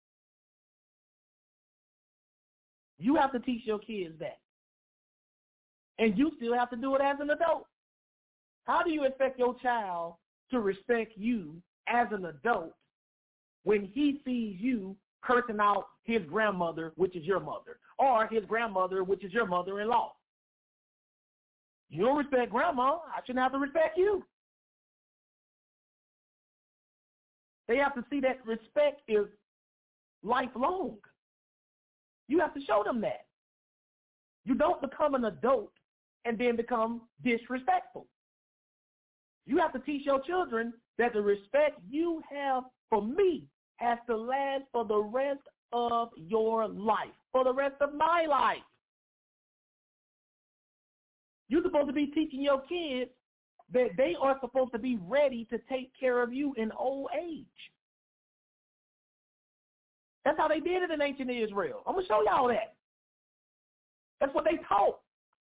You have to teach your kids that. And you still have to do it as an adult. How do you expect your child to respect you as an adult when he sees you cursing out his grandmother, which is your mother, or his grandmother, which is your mother-in-law? You don't respect grandma, I shouldn't have to respect you. They have to see that respect is lifelong. You have to show them that. You don't become an adult and then become disrespectful. You have to teach your children that the respect you have for me has to last for the rest of your life, for the rest of my life. You're supposed to be teaching your kids that they are supposed to be ready to take care of you in old age. That's how they did it in ancient Israel. I'm going to show y'all that. That's what they taught.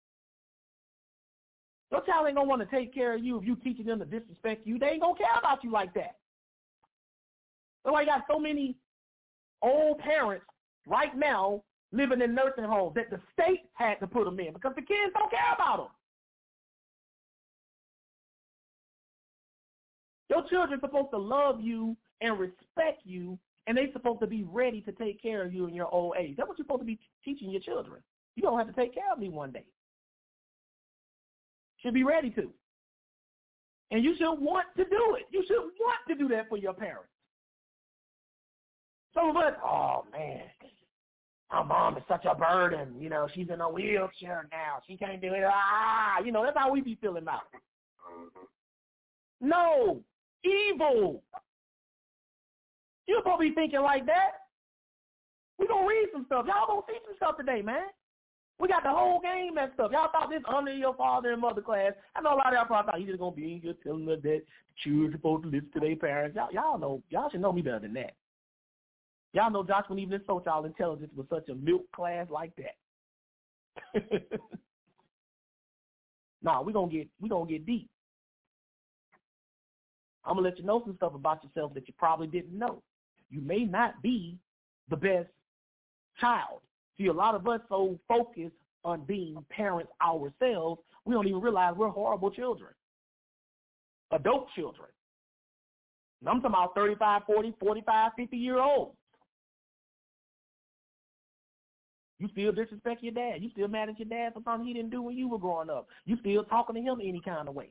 Your child ain't going to want to take care of you if you teaching them to disrespect you. They ain't going to care about you like that. That's why you got so many old parents right now living in nursing homes that the state had to put them in because the kids don't care about them. Your children are supposed to love you and respect you, and they're supposed to be ready to take care of you in your old age. That's what you're supposed to be teaching your children. You don't have to take care of me one day. Should be ready to. And you should want to do it. You should want to do that for your parents. Some of us, oh, man, my mom is such a burden. You know, she's in a wheelchair now. She can't do it. Ah, you know, that's how we be feeling now. No, evil. You're supposed to be thinking like that. We're going to read some stuff. Y'all going to see some stuff today, man. We got the whole game messed up. Y'all thought this under your father and mother class. I know a lot of y'all probably thought he's just going to be in here telling us that children are supposed to listen to their parents. Y'all, y'all know, y'all should know me better than that. Y'all know Josh wouldn't even insult y'all intelligence with such a milk class like that. Nah, we're going to get, we gonna get deep. I'm going to let you know some stuff about yourself that you probably didn't know. You may not be the best child. See, a lot of us so focused on being parents ourselves, we don't even realize we're horrible children, adult children. And I'm talking about thirty-five, forty, forty-five, fifty year olds. You still disrespect your dad. You still mad at your dad for something he didn't do when you were growing up. You still talking to him any kind of way.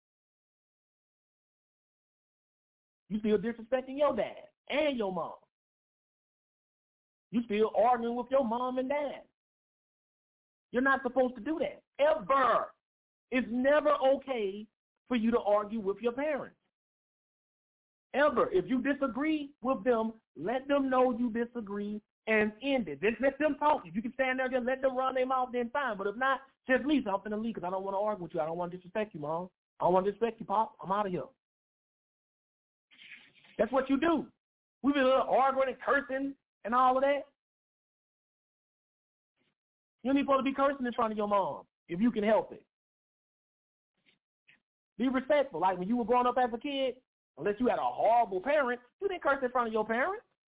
You still disrespecting your dad and your mom. You still arguing with your mom and dad. You're not supposed to do that, ever. It's never okay for you to argue with your parents. Ever. If you disagree with them, let them know you disagree and end it. Just let them talk. If you can stand there and just let them run their mouth, then fine. But if not, just leave. I'm finna leave because I don't want to argue with you. I don't want to disrespect you, Mom. I don't want to disrespect you, Pop. I'm out of here. That's what you do. We've been arguing and cursing and all of that. You don't even supposed to be cursing in front of your mom if you can help it. Be respectful. Like when you were growing up as a kid, unless you had a horrible parent, you didn't curse in front of your parents.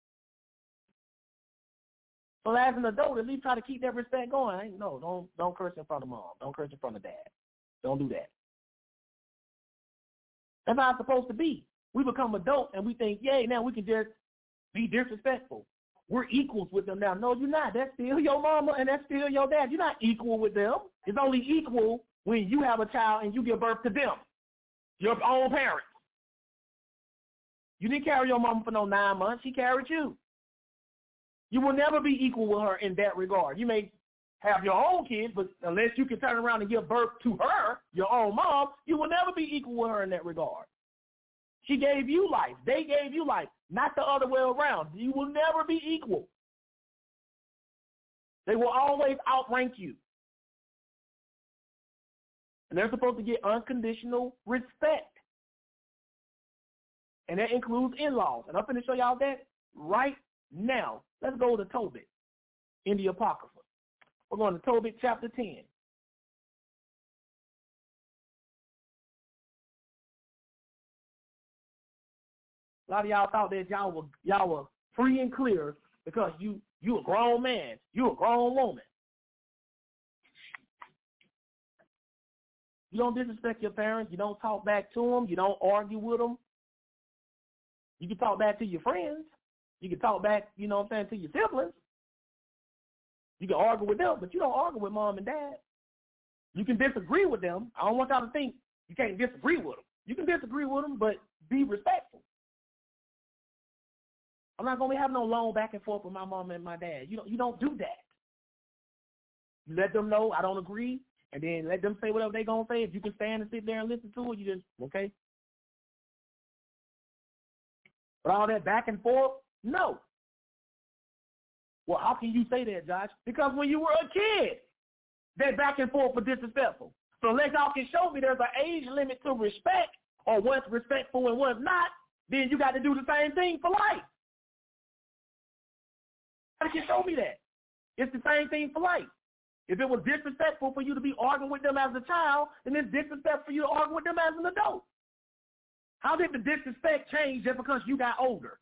So as an adult, at least try to keep that respect going. No, don't don't curse in front of mom. Don't curse in front of dad. Don't do that. That's how it's supposed to be. We become adults and we think, yay, now we can just be disrespectful. We're equals with them now. No, you're not. That's still your mama and that's still your dad. You're not equal with them. It's only equal when you have a child and you give birth to them, your own parents. You didn't carry your mama for no nine months. She carried you. You will never be equal with her in that regard. You may have your own kids, but unless you can turn around and give birth to her, your own mom, you will never be equal with her in that regard. She gave you life. They gave you life, not the other way around. You will never be equal. They will always outrank you. And they're supposed to get unconditional respect. And that includes in-laws. And I'm going to show y'all that right now. Let's go to Tobit in the Apocrypha. We're going to Tobit chapter ten. A lot of y'all thought that y'all were y'all were free and clear because you you a grown man, you a grown woman. You don't disrespect your parents. You don't talk back to them. You don't argue with them. You can talk back to your friends. You can talk back, you know what I'm saying, to your siblings. You can argue with them, but you don't argue with mom and dad. You can disagree with them. I don't want y'all to think you can't disagree with them. You can disagree with them, but be respectful. I'm not going to be having no long back and forth with my mom and my dad. You don't, you don't do that. You let them know I don't agree, and then let them say whatever they're going to say. If you can stand and sit there and listen to it, you just, okay. But all that back and forth, no. Well, how can you say that, Josh? Because when you were a kid, that back and forth was disrespectful. So unless y'all can show me there's an age limit to respect or what's respectful and what's not, then you got to do the same thing for life. How can you show me that? It's the same thing for life. If it was disrespectful for you to be arguing with them as a child, then it's disrespectful for you to argue with them as an adult. How did the disrespect change just because you got older?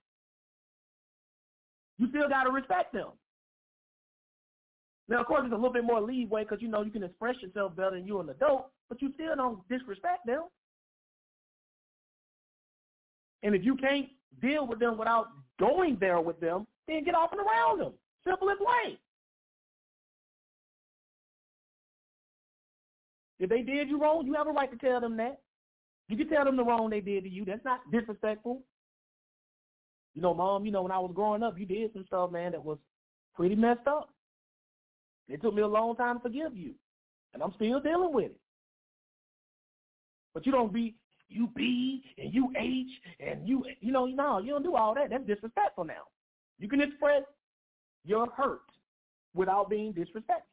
You still got to respect them. Now, of course, there's a little bit more leeway because, you know, you can express yourself better than you're an adult, but you still don't disrespect them. And if you can't deal with them without going there with them, then get off and around them. Simple as plain. If they did you wrong, you have a right to tell them that. You can tell them the wrong they did to you. That's not disrespectful. You know, Mom, you know, when I was growing up, you did some stuff, man, that was pretty messed up. It took me a long time to forgive you, and I'm still dealing with it. But you don't be, you B and you H and you, you know, no, you don't do all that. That's disrespectful now. You can express your hurt without being disrespectful.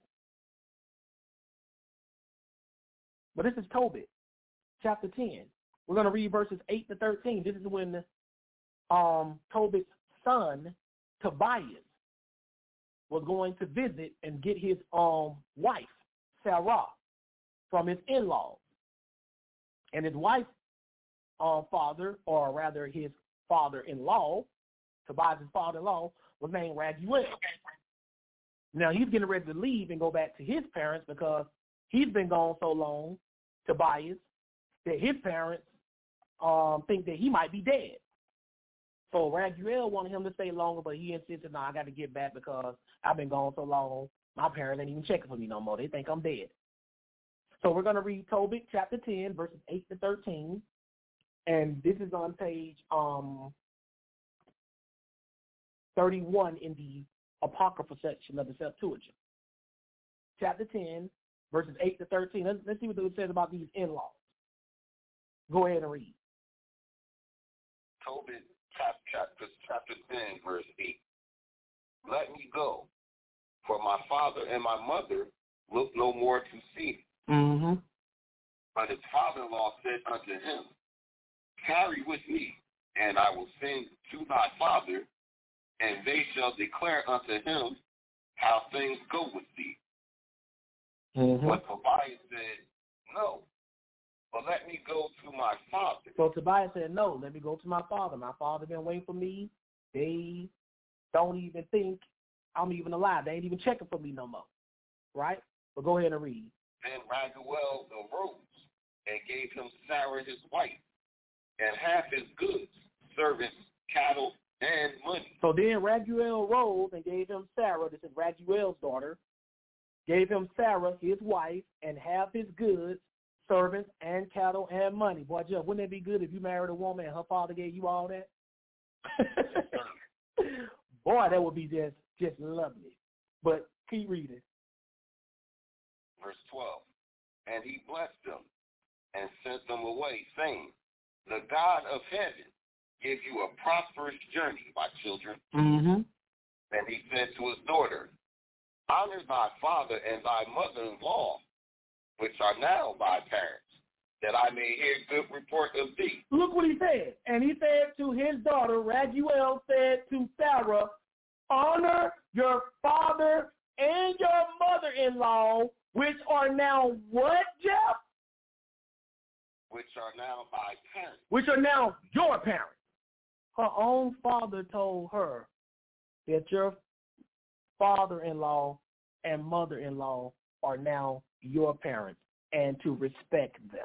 But this is Tobit, chapter ten. We're going to read verses eight to thirteen. This is when um, Tobit's son, Tobias, was going to visit and get his um, wife, Sarah, from his in-laws. And his wife's uh, father, or rather his father-in-law, Tobias' father-in-law, was named Raguel. Now, he's getting ready to leave and go back to his parents because he's been gone so long, Tobias, that his parents um, think that he might be dead. So Raguel wanted him to stay longer, but he insisted, no, I got to get back because I've been gone so long. My parents ain't even checking for me no more. They think I'm dead. So we're going to read Tobit chapter ten, verses eight to thirteen. And this is on page um, thirty-one in the Apocrypha section of the Septuagint. Chapter ten, verses eight to thirteen. Let's, let's see what it says about these in-laws. Go ahead and read. Tobit chapter, chapter ten, verse eight. Let me go, for my father and my mother look no more to see. Mm-hmm. But his father-in-law said unto him, tarry with me, and I will send to thy father, and they shall declare unto him how things go with thee. Mm-hmm. But Tobias said, no, but let me go to my father. So Tobias said, no, let me go to my father. My father been waiting for me. They don't even think I'm even alive. They ain't even checking for me no more. Right? But go ahead and read. Then Raguel arose and gave him Sarah his wife, and half his goods, servants, cattle, and money. So then Raguel rose and gave him Sarah, this is Raguel's daughter, gave him Sarah, his wife, and half his goods, servants, and cattle, and money. Boy, Jeff, wouldn't it be good if you married a woman and her father gave you all that? Boy, that would be just, just lovely. But keep reading. Verse twelve. And he blessed them and sent them away, saying, the God of heaven give you a prosperous journey, my children. Mm-hmm. And he said to his daughter, honor thy father and thy mother-in-law, which are now thy parents, that I may hear good report of thee. Look what he said. And he said to his daughter, Raguel said to Sarah, honor your father and your mother-in-law, which are now what, Jeff? Which are now thy parents. Which are now your parents. Her own father told her that your father-in-law and mother-in-law are now your parents and to respect them.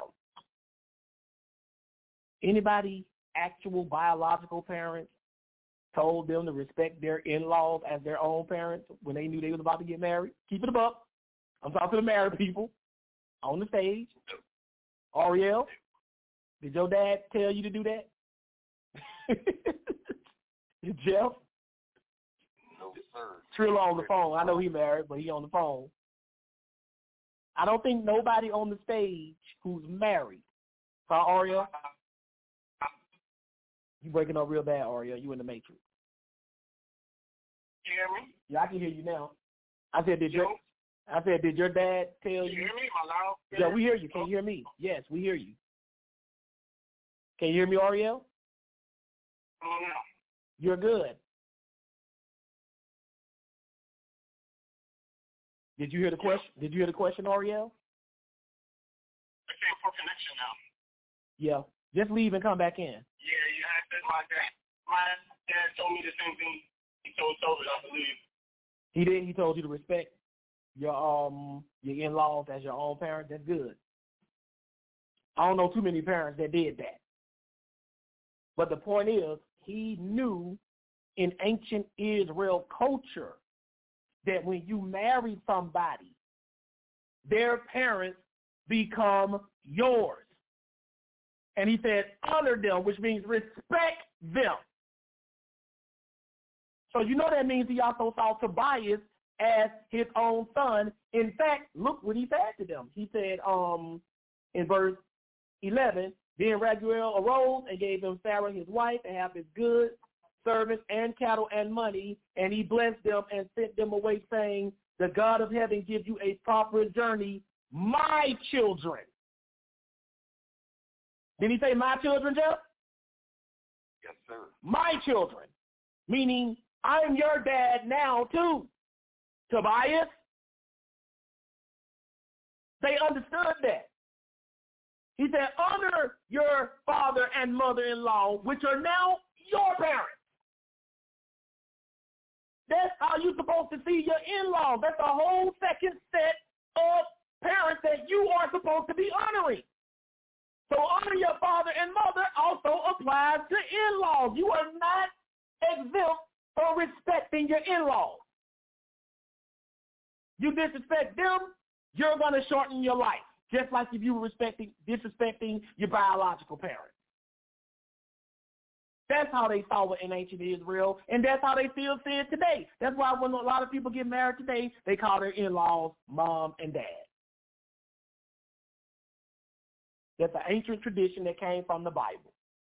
Anybody, actual biological parents, told them to respect their in-laws as their own parents when they knew they was about to get married? Keep it above. I'm talking to the married people on the stage. Ariel, did your dad tell you to do that? Jeff? No, sir. Trill on the phone. I know he married, but he on the phone. I don't think nobody on the stage who's married. Huh, Ariel? You breaking up real bad, Ariel. You in the Matrix. You hear me? Yeah, I can hear you now. I said, did your I said, did your dad tell you? You hear me? Am I loud? Yeah, we hear you. Can you hear me? Yes, we hear you. Can you hear me, Ariel? Oh, no. You're good. Did you hear the question? Did you hear the question, Ariel? I can't poor connection now. Yeah. Just leave and come back in. Yeah, you had said my dad. My dad told me the same thing he told Tobit, I believe. He did. He told you to respect your um your in-laws as your own parents. That's good. I don't know too many parents that did that. But the point is, he knew in ancient Israel culture that when you marry somebody, their parents become yours. And he said, honor them, which means respect them. So you know that means he also saw Tobias as his own son. In fact, look what he said to them. He said um, in verse eleven, then Raguel arose and gave him Sarah his wife and half his goods, servants, and cattle and money, and he blessed them and sent them away, saying, the God of heaven give you a proper journey, my children. Did he say my children, Jeff? Yes, sir. My children, meaning I'm your dad now too, Tobias. They understood that. He said, honor your father and mother-in-law, which are now your parents. That's how you're supposed to see your in-laws. That's a whole second set of parents that you are supposed to be honoring. So honor your father and mother also applies to in-laws. You are not exempt from respecting your in-laws. You disrespect them, you're going to shorten your life, just like if you were respecting, disrespecting your biological parents. That's how they saw it in ancient Israel, and that's how they still see it today. That's why when a lot of people get married today, they call their in-laws mom and dad. That's an ancient tradition that came from the Bible.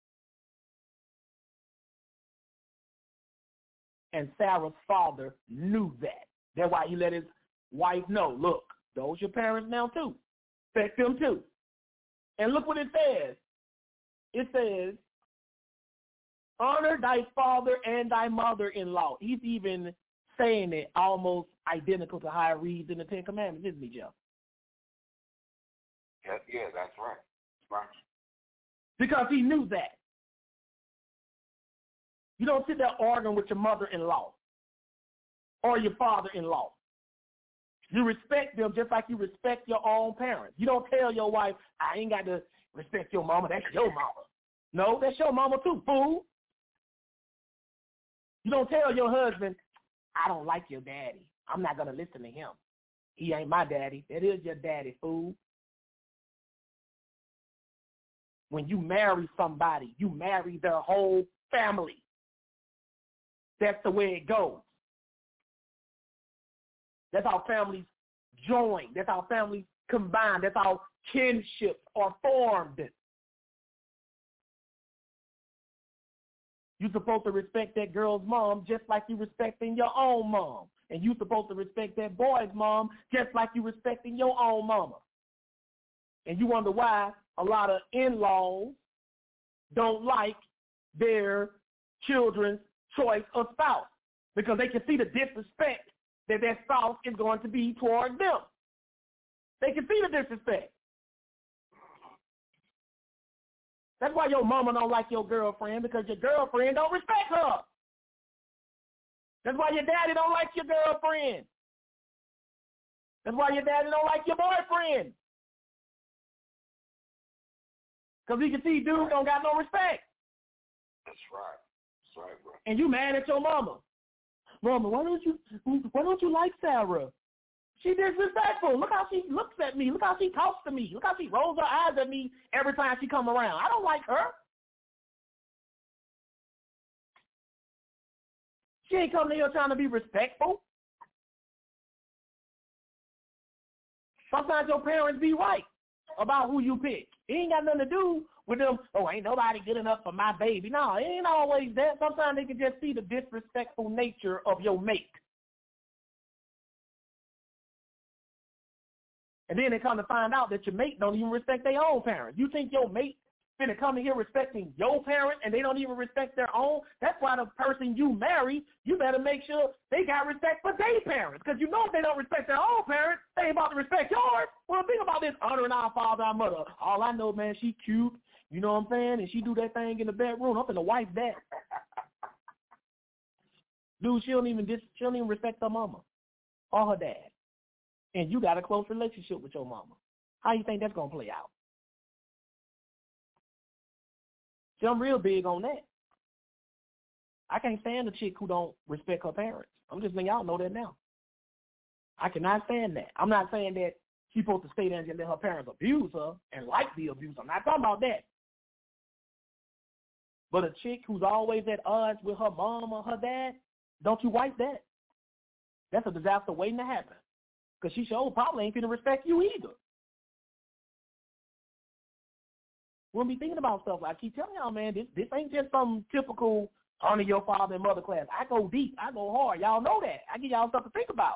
And Sarah's father knew that. That's why he let his wife know, look, those your parents now too. Respect them too. And look what it says. It says, honor thy father and thy mother-in-law. He's even saying it almost identical to how it reads in the Ten Commandments, isn't he, Jeff? Yeah, yeah, that's right. Right. Because he knew that. You don't sit there arguing with your mother-in-law or your father-in-law. You respect them just like you respect your own parents. You don't tell your wife, I ain't got to respect your mama. That's your mama. No, that's your mama too, fool. You don't tell your husband, I don't like your daddy. I'm not going to listen to him. He ain't my daddy. That is your daddy, fool. When you marry somebody, you marry their whole family. That's the way it goes. That's how families join. That's how families combine. That's how kinships are formed. You're supposed to respect that girl's mom just like you're respecting your own mom. And you're supposed to respect that boy's mom just like you're respecting your own mama. And you wonder why a lot of in-laws don't like their children's choice of spouse, because they can see the disrespect that their spouse is going to be toward them. They can see the disrespect. That's why your mama don't like your girlfriend, because your girlfriend don't respect her. That's why your daddy don't like your girlfriend. That's why your daddy don't like your boyfriend. Because he can see dudes don't got no respect. That's right. That's right, bro. And you mad at your mama. Mama, why don't you why don't you like Sarah? She disrespectful. Look how she looks at me. Look how she talks to me. Look how she rolls her eyes at me every time she come around. I don't like her. She ain't coming here trying to be respectful. Sometimes your parents be right about who you pick. It ain't got nothing to do with them, oh, ain't nobody good enough for my baby. No, it ain't always that. Sometimes they can just see the disrespectful nature of your mate. And then they come to find out that your mate don't even respect their own parents. You think your mate finna come in here respecting your parents and they don't even respect their own? That's why the person you marry, you better make sure they got respect for their parents. Because you know if they don't respect their own parents, they ain't about to respect yours. Well, think about this, honoring our father, our mother. All I know, man, she cute. You know what I'm saying? And she do that thing in the bedroom. I'm finna wife that. Dude, she don't even dis- she don't even respect her mama or her dad. And you got a close relationship with your mama. How you think that's going to play out? See, I'm real big on that. I can't stand a chick who don't respect her parents. I'm just letting y'all know that now. I cannot stand that. I'm not saying that she's supposed to stay there and just let her parents abuse her and like the abuse. I'm not talking about that. But a chick who's always at odds with her mom or her dad, don't you wipe that. That's a disaster waiting to happen. Because she sure probably ain't going to respect you either. We'll be thinking about stuff. I keep telling y'all, man, this, this ain't just some typical honor your father and mother class. I go deep. I go hard. Y'all know that. I give y'all stuff to think about.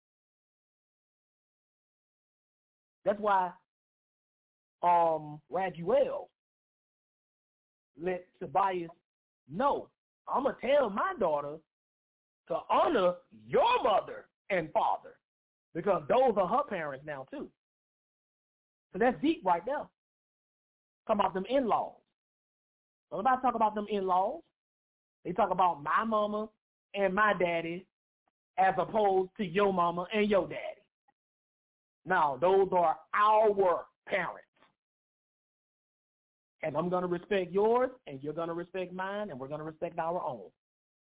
That's why um, Raguel let Tobias know, I'm going to tell my daughter to honor your mother and father, because those are her parents now too. So that's deep right there. Talk about them in-laws. When I talk about them in-laws, they talk about my mama and my daddy as opposed to your mama and your daddy. Now, those are our parents. And I'm going to respect yours, and you're going to respect mine, and we're going to respect our own.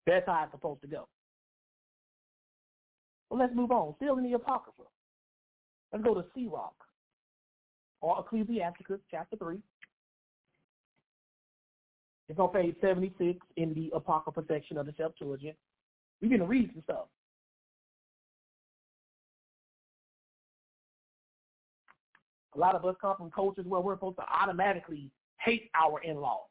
That's how it's supposed to go. Well, let's move on. Still in the Apocrypha. Let's go to Sirach, or Ecclesiasticus, chapter three. It's on page seventy-six in the Apocrypha section of the Septuagint. We're going to read some stuff. A lot of us come from cultures where we're supposed to automatically hate our in-laws.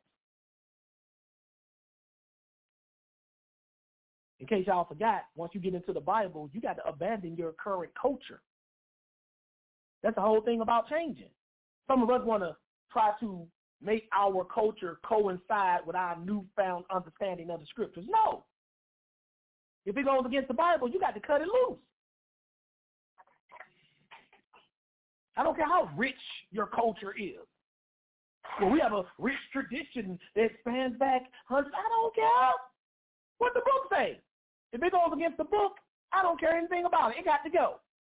In case y'all forgot, once you get into the Bible, you got to abandon your current culture. That's the whole thing about changing. Some of us want to try to make our culture coincide with our newfound understanding of the scriptures. No. If it goes against the Bible, you got to cut it loose. I don't care how rich your culture is. Well, we have a rich tradition that spans back hundreds. I don't care what the book says. If it goes against the book, I don't care anything about it. It got to go.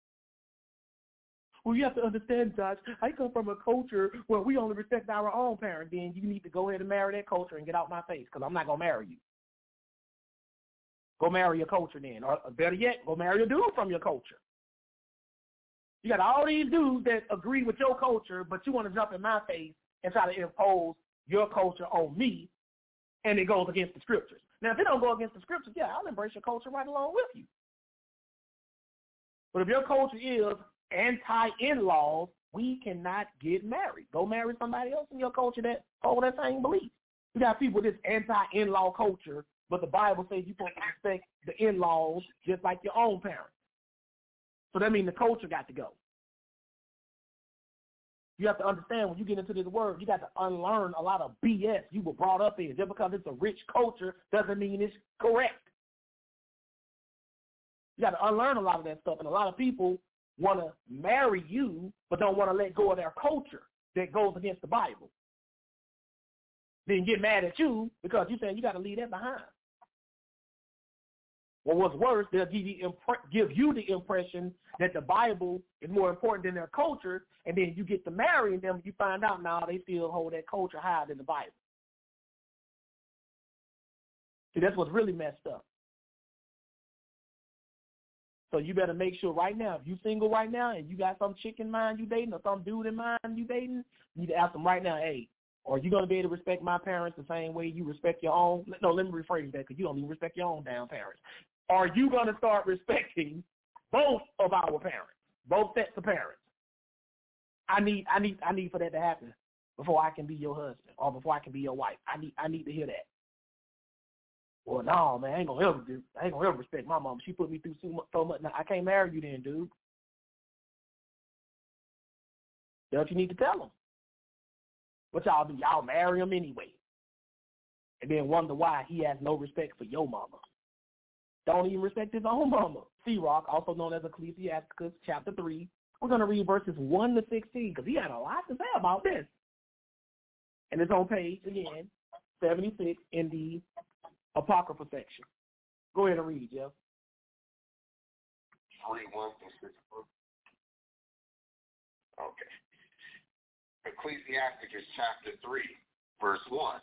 Well, you have to understand, Josh, I come from a culture where we only respect our own parents. Then you need to go ahead and marry that culture and get out my face, because I'm not going to marry you. Go marry your culture then. Or better yet, go marry a dude from your culture. You got all these dudes that agree with your culture, but you want to jump in my face and try to impose your culture on me, and it goes against the scriptures. Now, if it don't go against the scriptures, yeah, I'll embrace your culture right along with you. But if your culture is anti-in-laws, we cannot get married. Go marry somebody else in your culture that hold that same belief. We got people with this anti-in-law culture, but the Bible says you're supposed to respect the in-laws just like your own parents. So that means the culture got to go. You have to understand when you get into this word, you got to unlearn a lot of B S you were brought up in. Just because it's a rich culture doesn't mean it's correct. You got to unlearn a lot of that stuff. And a lot of people want to marry you but don't want to let go of their culture that goes against the Bible. Then get mad at you because you saying you got to leave that behind. Well, what's worse, they'll give you, impre- give you the impression that the Bible is more important than their culture, and then you get to marrying them, you find out now they still hold that culture higher than the Bible. See, that's what's really messed up. So you better make sure right now, if you single right now and you got some chick in mind you dating or some dude in mind you dating, you need to ask them right now, hey, are you going to be able to respect my parents the same way you respect your own? No, let me rephrase that because you don't even respect your own damn parents. Are you going to start respecting both of our parents, both sets of parents? I need, I need, I need for that to happen before I can be your husband or before I can be your wife. I need, I need to hear that. Well, no, man, I ain't gonna ever do. I ain't gonna ever respect my mom. She put me through so much. So much. Now, I can't marry you then, dude. That's what you need to tell them. What y'all do? Y'all marry him anyway, and then wonder why he has no respect for your mama. Don't even respect his own mama. Sirach, also known as Ecclesiasticus, chapter three. We're going to read verses one to sixteen because he had a lot to say about this. And it's on page, again, seventy-six in the Apocrypha section. Go ahead and read, Jeff. forty-one through sixty-four. Okay. Ecclesiasticus chapter three, verse one.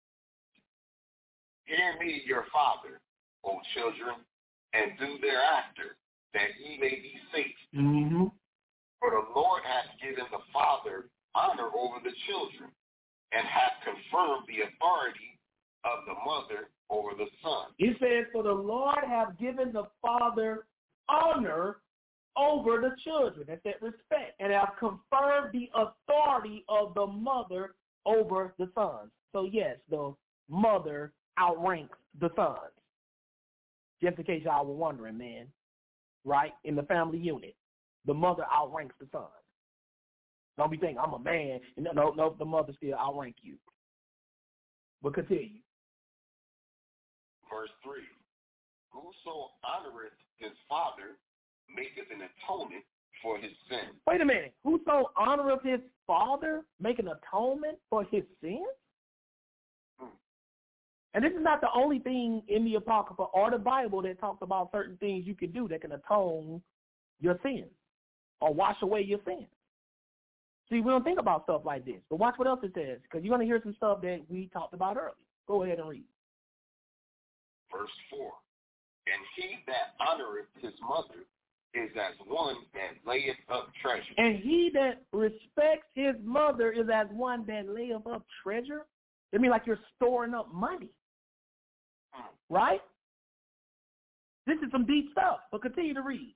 Hear me, your father, O children, and do thereafter, that ye may be safe. Mm-hmm. For the Lord hath given the father honor over the children, and hath confirmed the authority of the mother over the son. He says, for the Lord hath given the father honor over the children. That's that respect. And have confirmed the authority of the mother over the sons. So yes, the mother outranks the sons. Just in case y'all were wondering, man. Right? In the family unit, the mother outranks the sons. Don't be thinking, I'm a man. No, no, no, the mother still outrank you. But continue. Verse three. Whoso honoreth his father maketh an atonement for his sin. Wait a minute. Whoso honoreth his father make an atonement for his sins? Hmm. And this is not the only thing in the Apocrypha or the Bible that talks about certain things you can do that can atone your sins or wash away your sins. See, we don't think about stuff like this. But watch what else it says, because you're going to hear some stuff that we talked about earlier. Go ahead and read. Verse four. And he that honoreth his mother is as one that layeth up treasure. And he that respects his mother is as one that layeth up treasure. I mean, like you're storing up money. Mm. Right? This is some deep stuff, but continue to read.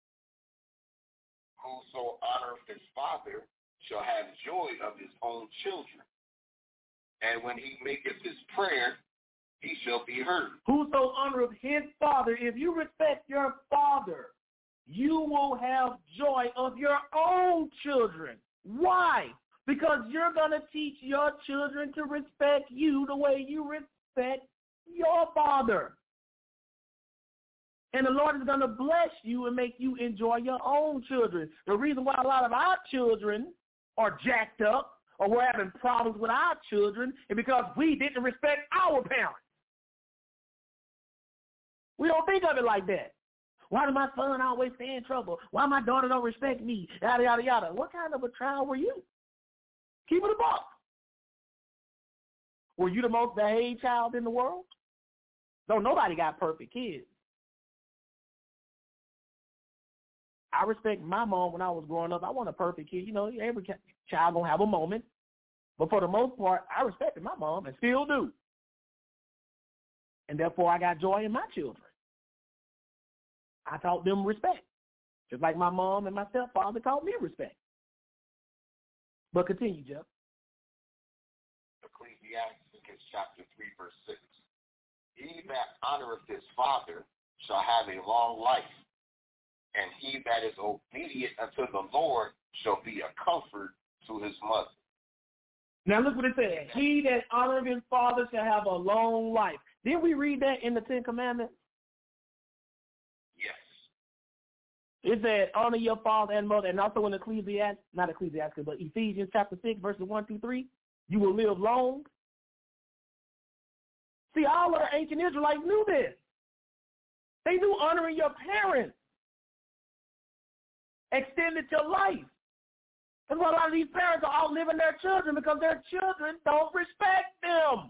Whoso honoreth his father shall have joy of his own children. And when he maketh his prayer, he shall be heard. Whoso honoreth his father, if you respect your father, you will have joy of your own children. Why? Because you're going to teach your children to respect you the way you respect your father. And the Lord is going to bless you and make you enjoy your own children. The reason why a lot of our children are jacked up or we're having problems with our children is because we didn't respect our parents. We don't think of it like that. Why does my son always stay in trouble? Why my daughter don't respect me? Yada, yada, yada. What kind of a child were you? Keep it a buck. Were you the most behaved child in the world? No, nobody got perfect kids. I respect my mom when I was growing up. I want a perfect kid. You know, every child going to have a moment. But for the most part, I respected my mom and still do. And therefore, I got joy in my children. I taught them respect, just like my mom and my stepfather taught me respect. But continue, Jeff. Ecclesiastes chapter three, verse six. He that honoreth his father shall have a long life, and he that is obedient unto the Lord shall be a comfort to his mother. Now look what it says. He that honoreth his father shall have a long life. Didn't we read that in the Ten Commandments? Yes. It said, honor your father and mother, and also in Ecclesiastes, not Ecclesiastes, but Ephesians chapter six, verses one through three, you will live long. See, all of the ancient Israelites knew this. They knew honoring your parents extended your life. That's why a lot of these parents are outliving their children, because their children don't respect them.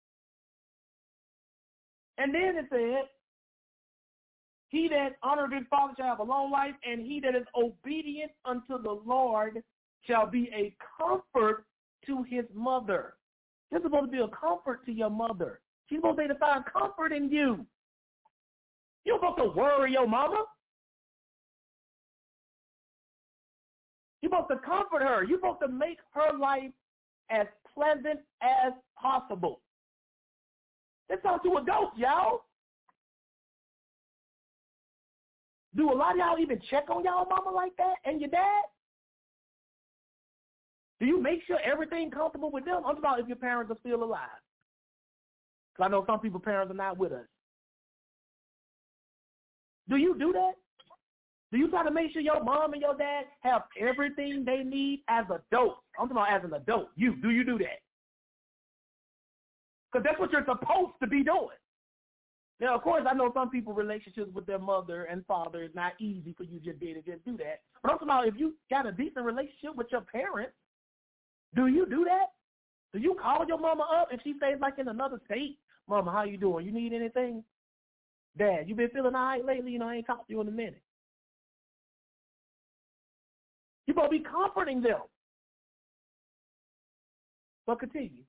And then it said, he that honoreth his father shall have a long life, and he that is obedient unto the Lord shall be a comfort to his mother. You're supposed to be a comfort to your mother. She's supposed to find comfort in you. You're supposed to worry your mama. You're supposed to comfort her. You're supposed to make her life as pleasant as possible. Let's talk to adults, y'all. Do a lot of y'all even check on y'all mama like that and your dad? Do you make sure everything comfortable with them? I'm talking about if your parents are still alive. Because I know some people's parents are not with us. Do you do that? Do you try to make sure your mom and your dad have everything they need as adults? I'm talking about as an adult. You, do you do that? Because that's what you're supposed to be doing. Now, of course, I know some people's relationships with their mother and father is not easy for you just be to just do that. But I'm talking about if you got a decent relationship with your parents, do you do that? Do you call your mama up if she stays like in another state? Mama, how you doing? You need anything? Dad, you been feeling all right lately? You know, I ain't talked to you in a minute. You're supposed to be comforting them. But continue.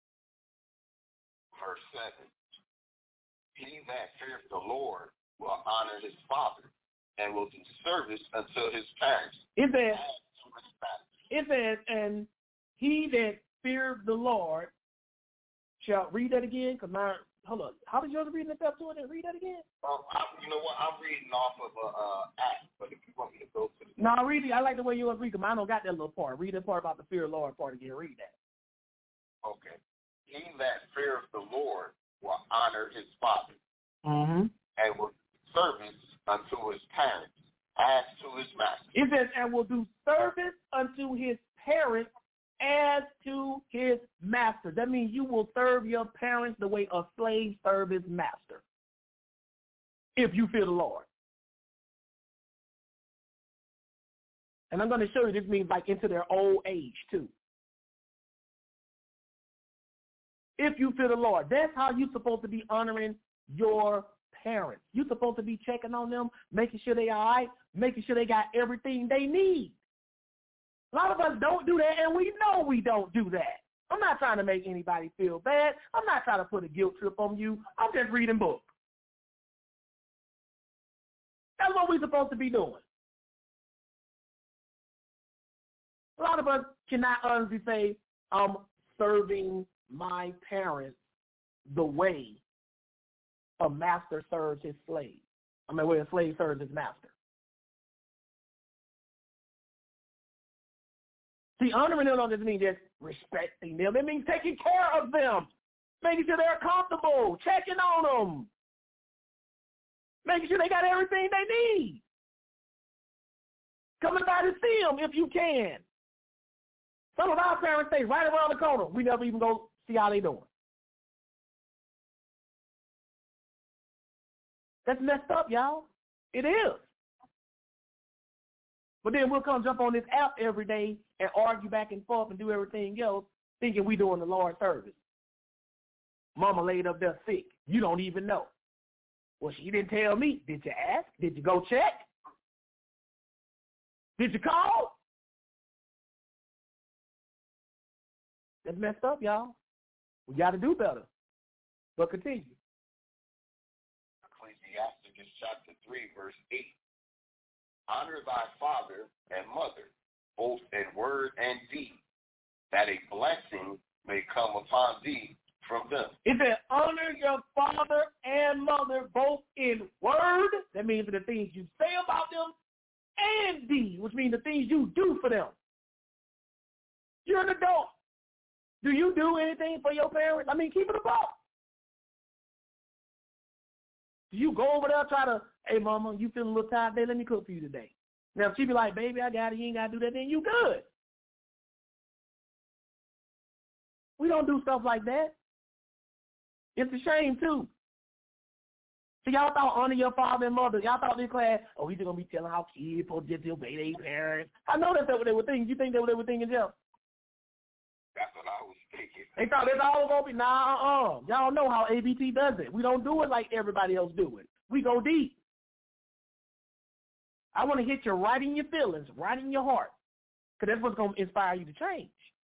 Verse seven. He that feareth the Lord will honor his father and will do service unto his parents. It says, it says, and he that feareth the Lord shall, read that again, because my, hold on, how did yours read in the Septuagint? Read that again? Um, I, you know what, I'm reading off of a uh, act, but if you want me to go to the... No, read it. I like the way you read, because I don't got that little part. Read that part about the fear of the Lord part again. Read that. Okay. He that feareth the Lord will honor his father, mm-hmm. and will do service unto his parents as to his master. It says, and will do service unto his parents as to his master. That means you will serve your parents the way a slave serves his master, if you fear the Lord. And I'm going to show you this means like into their old age too. If you fear the Lord, that's how you're supposed to be honoring your parents. You're supposed to be checking on them, making sure they all right, making sure they got everything they need. A lot of us don't do that, and we know we don't do that. I'm not trying to make anybody feel bad. I'm not trying to put a guilt trip on you. I'm just reading books. That's what we're supposed to be doing. A lot of us cannot honestly say, I'm serving my parents the way a master serves his slave. I mean, where a slave serves his master. See, honoring them doesn't mean just respecting them. It means taking care of them, making sure they're comfortable, checking on them, making sure they got everything they need. Coming by to see them if you can. Some of our parents stay right around the corner. We never even go see how they doing. That's messed up, y'all. It is. But then we'll come jump on this app every day and argue back and forth and do everything else, thinking we doing the Lord's service. Mama laid up there sick. You don't even know. Well, she didn't tell me. Did you ask? Did you go check? Did you call? That's messed up, y'all. We got to do better. But continue. Ecclesiasticus chapter three, verse eight. Honor thy father and mother, both in word and deed, that a blessing may come upon thee from them. It said, honor your father and mother, both in word, that means the things you say about them, and deed, which means the things you do for them. You're an adult. Do you do anything for your parents? I mean, keep it a buck. Do you go over there try to, hey, mama, you feeling a little tired today? Let me cook for you today. Now, if she be like, baby, I got it, you ain't got to do that, then you good. We don't do stuff like that. It's a shame, too. So y'all thought honor your father and mother. Y'all thought this class, oh, we just going to be telling how kids supposed to just obey their parents. I know that's what they were thinking. You think that's what they were thinking, Jeff? That's what I was thinking. They thought it's all going to be, nah, uh-uh. Y'all know how A B T does it. We don't do it like everybody else do it. We go deep. I want to hit you right in your feelings, right in your heart, because that's what's going to inspire you to change.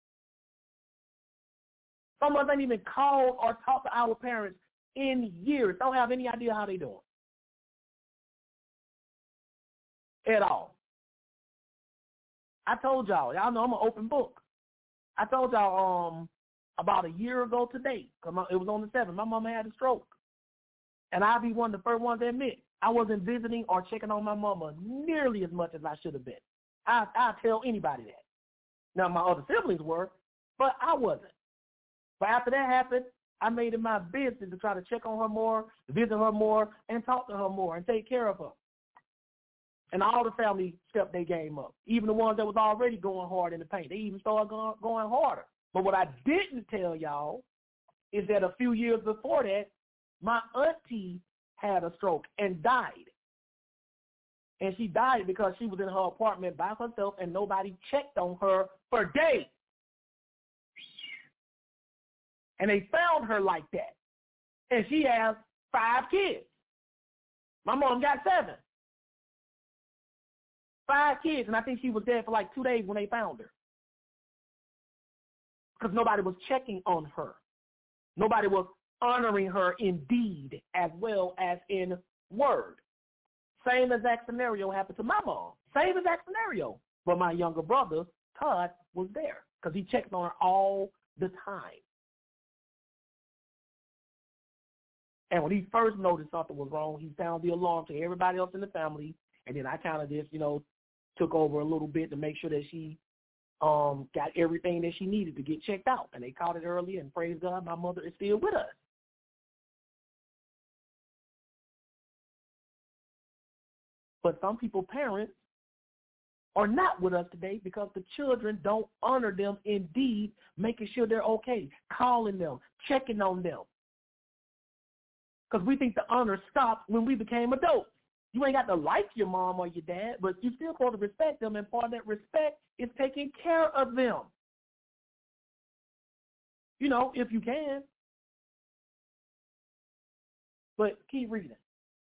Some of us ain't even called or talked to our parents in years. Don't have any idea how they doing at all. I told y'all, y'all know I'm an open book. I told y'all um about a year ago today, cause my, it was on the seventh, my mama had a stroke. And I'll be one of the first ones to admit, I wasn't visiting or checking on my mama nearly as much as I should have been. I, I'll tell anybody that. Now, my other siblings were, but I wasn't. But after that happened, I made it my business to try to check on her more, visit her more, and talk to her more and take care of her. And all the family stepped their game up. Even the ones that was already going hard in the paint, they even started going, going harder. But what I didn't tell y'all is that a few years before that, my auntie had a stroke and died. And she died because she was in her apartment by herself and nobody checked on her for days. And they found her like that. And she has five kids. My mom got seven. Five kids, and I think she was dead for like two days when they found her. Because nobody was checking on her. Nobody was honoring her in deed as well as in word. Same exact scenario happened to my mom. Same exact scenario. But my younger brother, Todd, was there because he checked on her all the time. And when he first noticed something was wrong, he sounded the alarm to everybody else in the family. And then I kind of just, you know, took over a little bit to make sure that she um, got everything that she needed to get checked out. And they caught it early, and praise God, my mother is still with us. But some people, parents, are not with us today because the children don't honor them in deed, making sure they're okay, calling them, checking on them. Because we think the honor stopped when we became adults. You ain't got to like your mom or your dad, but you still got to respect them, and part of that respect is taking care of them. You know, if you can. But keep reading.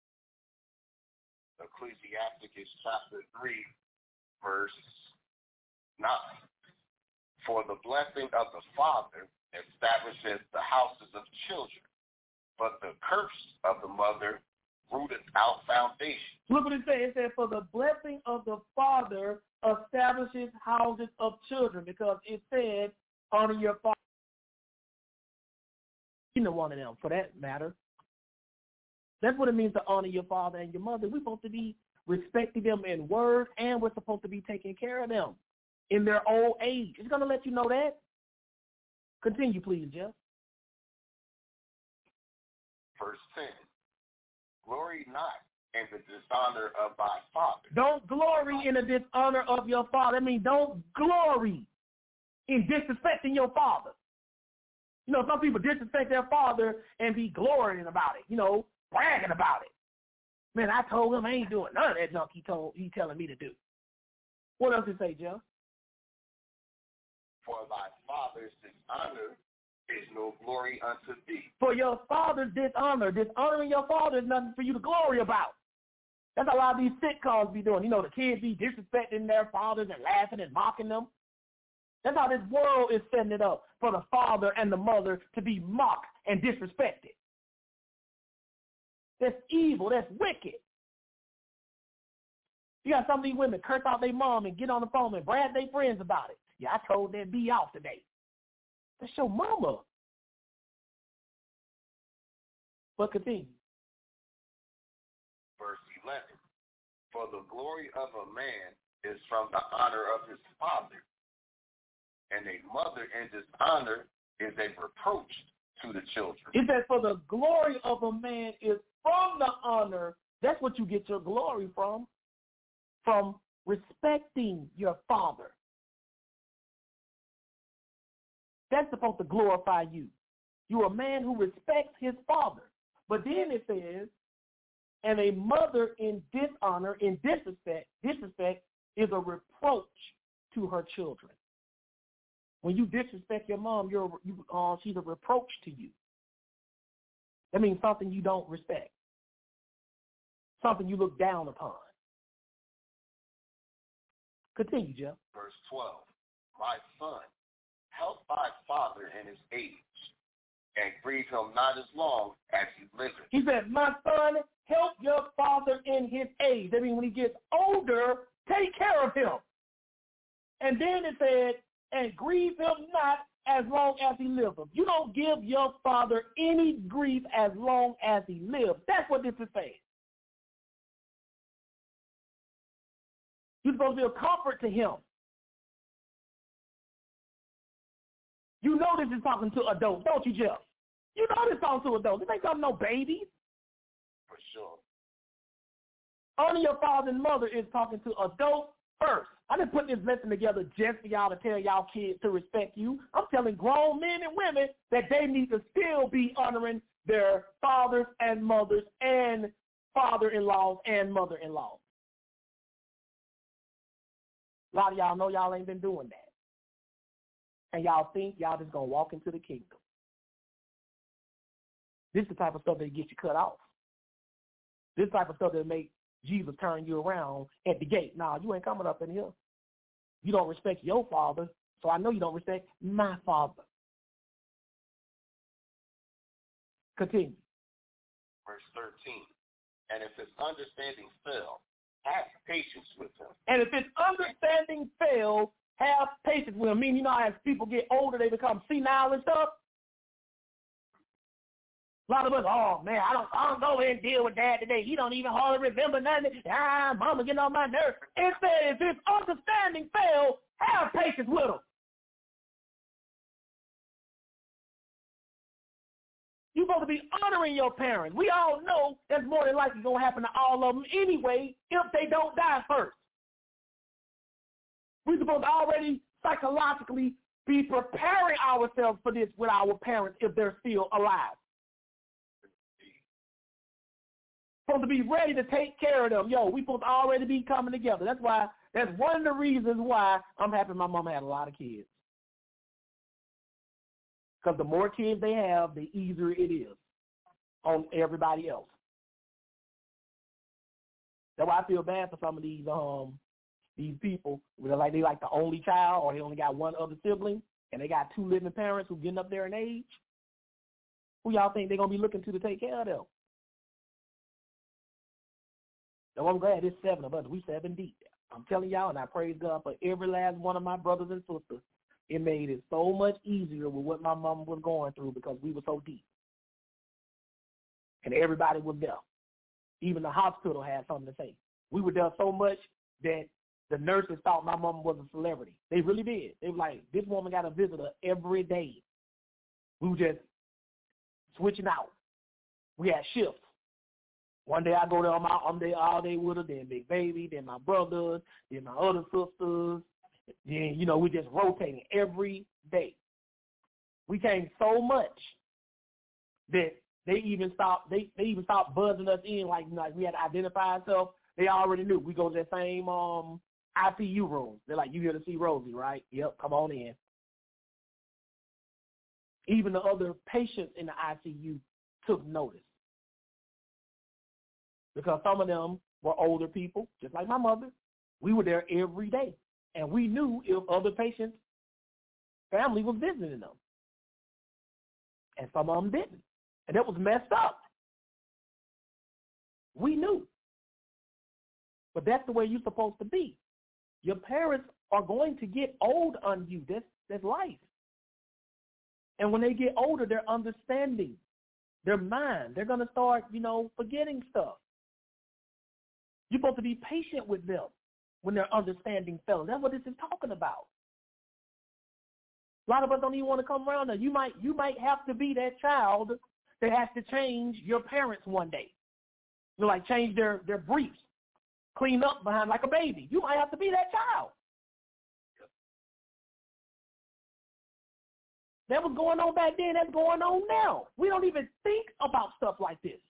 Ecclesiasticus chapter three, verse nine. For the blessing of the father establishes the houses of children, but the curse of the mother rooteth out foundations. Look what it says. It says, for the blessing of the father establishes houses of children, because it said, honor your father. You know, one of them, for that matter. That's what it means to honor your father and your mother. We're supposed to be respecting them in word, and we're supposed to be taking care of them in their old age. It's going to let you know that. Continue, please, Jeff. Verse ten. Glory not in the dishonor of thy father. Don't glory in the dishonor of your father. I mean, don't glory in disrespecting your father. You know, some people disrespect their father and be glorying about it, you know, bragging about it. Man, I told him I ain't doing none of that junk he told he telling me to do. What else did it say, Jeff? For thy father's dishonor is no glory unto thee. For your father's dishonor. Dishonoring your father is nothing for you to glory about. That's a lot of these sitcoms be doing. You know, the kids be disrespecting their fathers and laughing and mocking them. That's how this world is setting it up, for the father and the mother to be mocked and disrespected. That's evil. That's wicked. You got some of these women curse out their mom and get on the phone and brag their friends about it. Yeah, I told that B off today. That's your mama. But continue. Verse eleven. For the glory of a man is from the honor of his father, and a mother in dishonor is a reproach to the children. It says, for the glory of a man is from the honor. That's what you get your glory from, from respecting your father. That's supposed to glorify you. You're a man who respects his father. But then it says, and a mother in dishonor, in disrespect, disrespect is a reproach to her children. When you disrespect your mom, you're you, uh, she's a reproach to you. That means something you don't respect, something you look down upon. Continue, Jeff. Verse twelve. My son, help thy father in his age, and grieve him not as long as he liveth. He said, my son, help your father in his age. That means when he gets older, take care of him. And then it said, and grieve him not as long as he liveth. You don't give your father any grief as long as he lives. That's what this is saying. You're supposed to be a comfort to him. You know this is talking to adults, don't you, Jeff? You know this is talking to adults. This ain't talking to no babies. For sure. Only your father and mother is talking to adults first. I didn't put this lesson together just for y'all to tell y'all kids to respect you. I'm telling grown men and women that they need to still be honoring their fathers and mothers and father-in-laws and mother-in-laws. A lot of y'all know y'all ain't been doing that. And y'all think y'all just going to walk into the kingdom. This is the type of stuff that gets you cut off. This type of stuff that make Jesus turn you around at the gate. Nah, you ain't coming up in here. You don't respect your father, so I know you don't respect my father. Continue. Verse thirteen. And if his understanding fail, have patience with him. And if his understanding fails, have patience with him. I mean, you know, as people get older, they become senile and stuff. A lot of us, oh, man, I don't, I don't go and deal with dad today. He don't even hardly remember nothing. Ah, mama getting on my nerves. It says, if understanding fails, have patience with him. You're supposed to be honoring your parents. We all know that's more than likely going to happen to all of them anyway if they don't die first. We're supposed to already psychologically be preparing ourselves for this with our parents if they're still alive. Supposed to be ready to take care of them. Yo, we supposed to already be coming together. That's why, that's one of the reasons why I'm happy my mama had a lot of kids. Because the more kids they have, the easier it is. on everybody else. That's why I feel bad for some of these um these people. They're like they like the only child, or they only got one other sibling, and they got two living parents who getting up there in age. Who y'all think they're gonna be looking to to take care of them? So I'm glad there's seven of us. We seven deep. I'm telling y'all, and I praise God for every last one of my brothers and sisters. It made it so much easier with what my mama was going through because we were so deep. And everybody was there. Even the hospital had something to say. We were there so much that the nurses thought my mama was a celebrity. They really did. They were like, this woman got a visitor every day. We were just switching out. We had shifts. One day I go there on my I'm there all day with her, then Big Baby, then my brothers, then my other sisters. Then, you know, we just rotating every day. We came so much that they even stopped they, they even stopped buzzing us in like, like we had to identify ourselves. They already knew. We go to that same um I C U room. They're like, you here to see Rosie, right? Yep, come on in. Even the other patients in the I C U took notice. Because some of them were older people, just like my mother. We were there every day. And we knew if other patients' family was visiting them. And some of them didn't. And that was messed up. We knew. But that's the way you're supposed to be. Your parents are going to get old on you. That's, that's life. And when they get older, they're understanding. Their mind. They're going to start, you know, forgetting stuff. You're supposed to be patient with them when they're understanding fellows. That's what this is talking about. A lot of us don't even want to come around there. You might, you might have to be that child that has to change your parents one day. You know, like change their, their briefs, clean up behind like a baby. You might have to be that child. That was going on back then. That's going on now. We don't even think about stuff like this.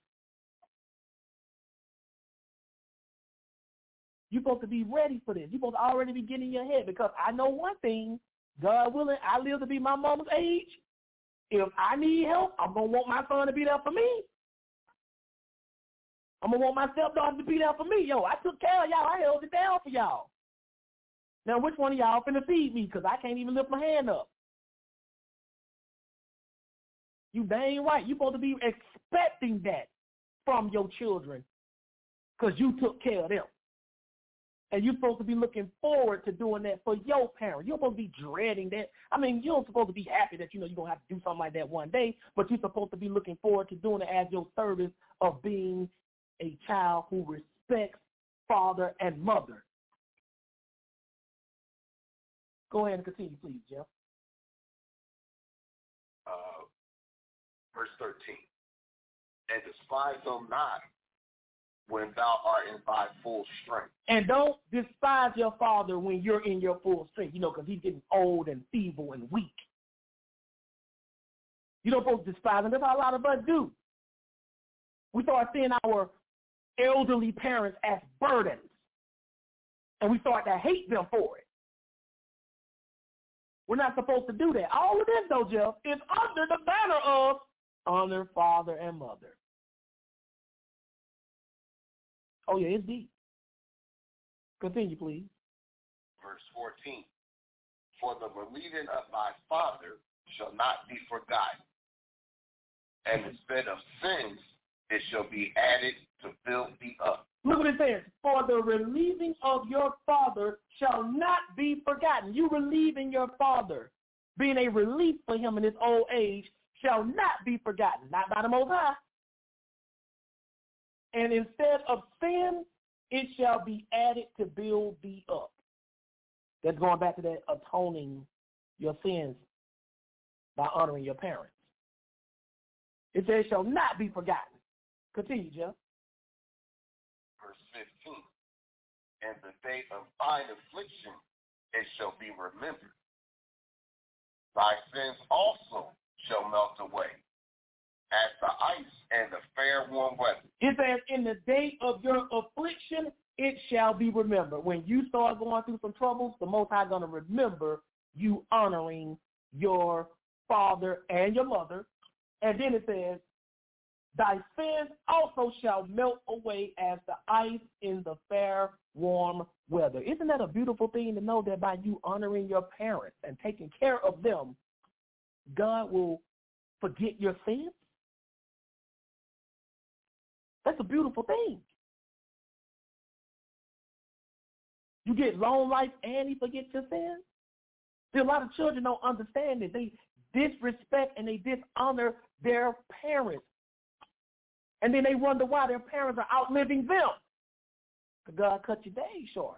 You're supposed to be ready for this. You're supposed to already be getting in your head because I know one thing, God willing, I live to be my mama's age. If I need help, I'm going to want my son to be there for me. I'm going to want my stepdaughter to be there for me. Yo, I took care of y'all. I held it down for y'all. Now, which one of y'all finna feed me because I can't even lift my hand up? You dang right. You're supposed to be expecting that from your children because you took care of them. And you're supposed to be looking forward to doing that for your parents. You're supposed to be dreading that. I mean, you're supposed to be happy that, you know, you're going to have to do something like that one day, but you're supposed to be looking forward to doing it as your service of being a child who respects father and mother. Go ahead and continue, please, Jeff. Uh, verse thirteen. And despise them not when thou art in thy full strength. And don't despise your father when you're in your full strength, you know, because he's getting old and feeble and weak. You don't supposed to despise him. That's how a lot of us do. We start seeing our elderly parents as burdens, and we start to hate them for it. We're not supposed to do that. All of this, though, Jeff, is under the banner of honor father and mother. Oh, yeah, it's deep. Continue, please. Verse fourteen. For the relieving of thy father shall not be forgotten, and instead of sins it shall be added to build thee up. Look what it says. For the relieving of your father shall not be forgotten. You relieving your father, being a relief for him in his old age, shall not be forgotten. Not by the Most High. And instead of sin, it shall be added to build thee up. That's going back to that atoning your sins by honoring your parents. It says shall not be forgotten. Continue, Jeff. Verse fifteen. And the day of thine affliction, it shall be remembered. Thy sins also shall melt away, as the ice and the fair warm weather. It says, in the day of your affliction, it shall be remembered. When you start going through some troubles, the Most High is going to remember you honoring your father and your mother. And then it says, thy sins also shall melt away as the ice in the fair, warm weather. Isn't that a beautiful thing to know that by you honoring your parents and taking care of them, God will forget your sins? That's a beautiful thing. You get long life and he forgets your sins? See, a lot of children don't understand it. They disrespect and they dishonor their parents. And then they wonder why their parents are outliving them. Because God cut your days short.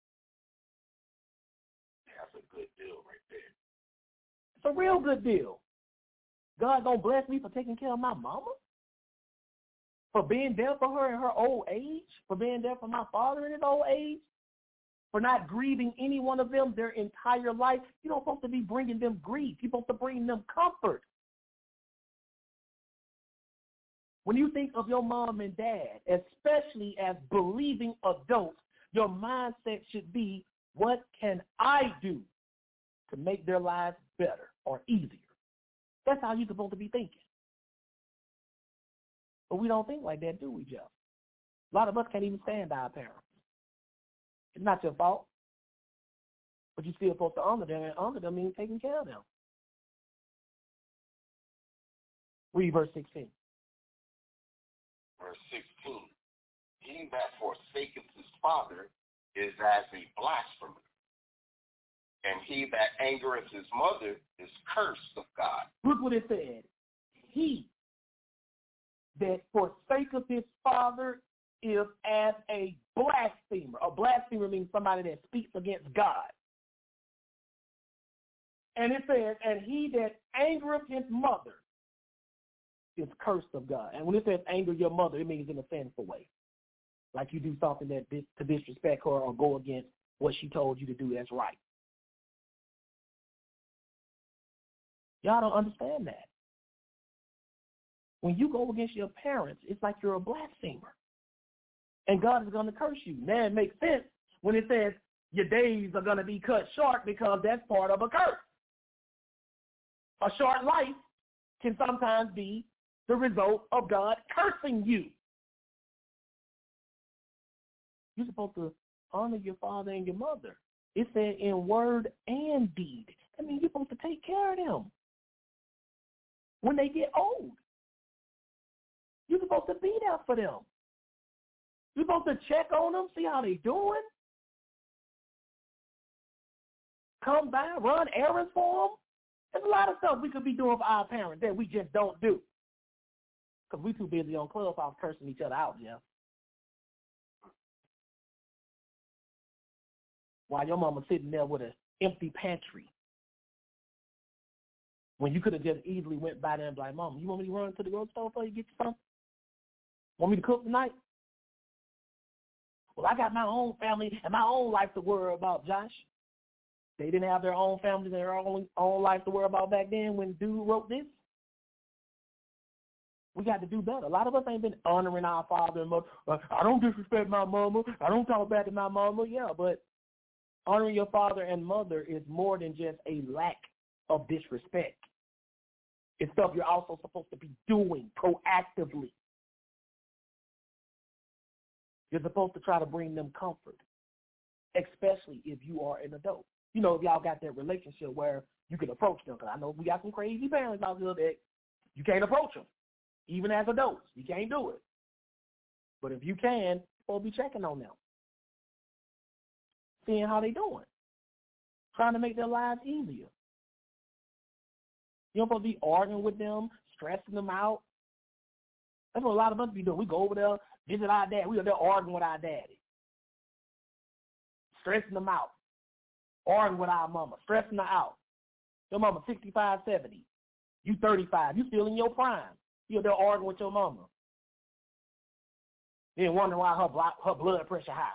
That's a good deal right there. It's a real good deal. God gonna bless me for taking care of my mama? For being there for her in her old age? For being there for my father in his old age? For not grieving any one of them their entire life? You're not supposed to be bringing them grief. You're supposed to bring them comfort. When you think of your mom and dad, especially as believing adults, your mindset should be, what can I do to make their lives better or easier? That's how you're supposed to be thinking. But we don't think like that, do we, Jeff? A lot of us can't even stand our parents. It's not your fault. But you're still supposed to honor them, and honor them means taking care of them. Read verse sixteen. Verse sixteen. He that forsaketh his father is as a blasphemer, and he that angereth his mother is cursed of God. Look what it said. He that forsaketh his father is as a blasphemer. A blasphemer means somebody that speaks against God. And it says, and he that angereth his mother is cursed of God. And when it says anger your mother, it means in a sinful way. Like you do something that dis- to disrespect her or go against what she told you to do that's right. Y'all don't understand that. When you go against your parents, it's like you're a blasphemer. And God is going to curse you. Now it makes sense when it says your days are going to be cut short, because that's part of a curse. A short life can sometimes be the result of God cursing you. You're supposed to honor your father and your mother. It said in word and deed. That means you're supposed to take care of them when they get old. You're supposed to be there for them. You're supposed to check on them, see how they're doing. Come by, run errands for them. There's a lot of stuff we could be doing for our parents that we just don't do. Because we're too busy on Clubhouse cursing each other out, Jeff. While your mama's sitting there with an empty pantry. When you could have just easily went by there and be like, Mama, you want me to run to the grocery store for you, get you something? Want me to cook tonight? Well, I got my own family and my own life to worry about, Josh. They didn't have their own families and their own, own life to worry about back then when dude wrote this. We got to do better. A lot of us ain't been honoring our father and mother. I don't disrespect my mama. I don't talk back to my mama. Yeah, but honoring your father and mother is more than just a lack of disrespect. It's stuff you're also supposed to be doing proactively. You're supposed to try to bring them comfort, especially if you are an adult. You know, if y'all got that relationship where you can approach them, because I know we got some crazy parents out there that you can't approach them. Even as adults, you can't do it. But if you can, you're supposed to be checking on them, seeing how they doing, trying to make their lives easier. You're supposed to be arguing with them, stressing them out. That's what a lot of us be doing. We go over there, visit our dad. We are there arguing with our daddy, stressing them out, arguing with our mama, stressing her out. Your mama sixty-five, seventy. You thirty-five. You still in your prime. You're there arguing with your mama. Then wondering why her, blood, her blood pressure high.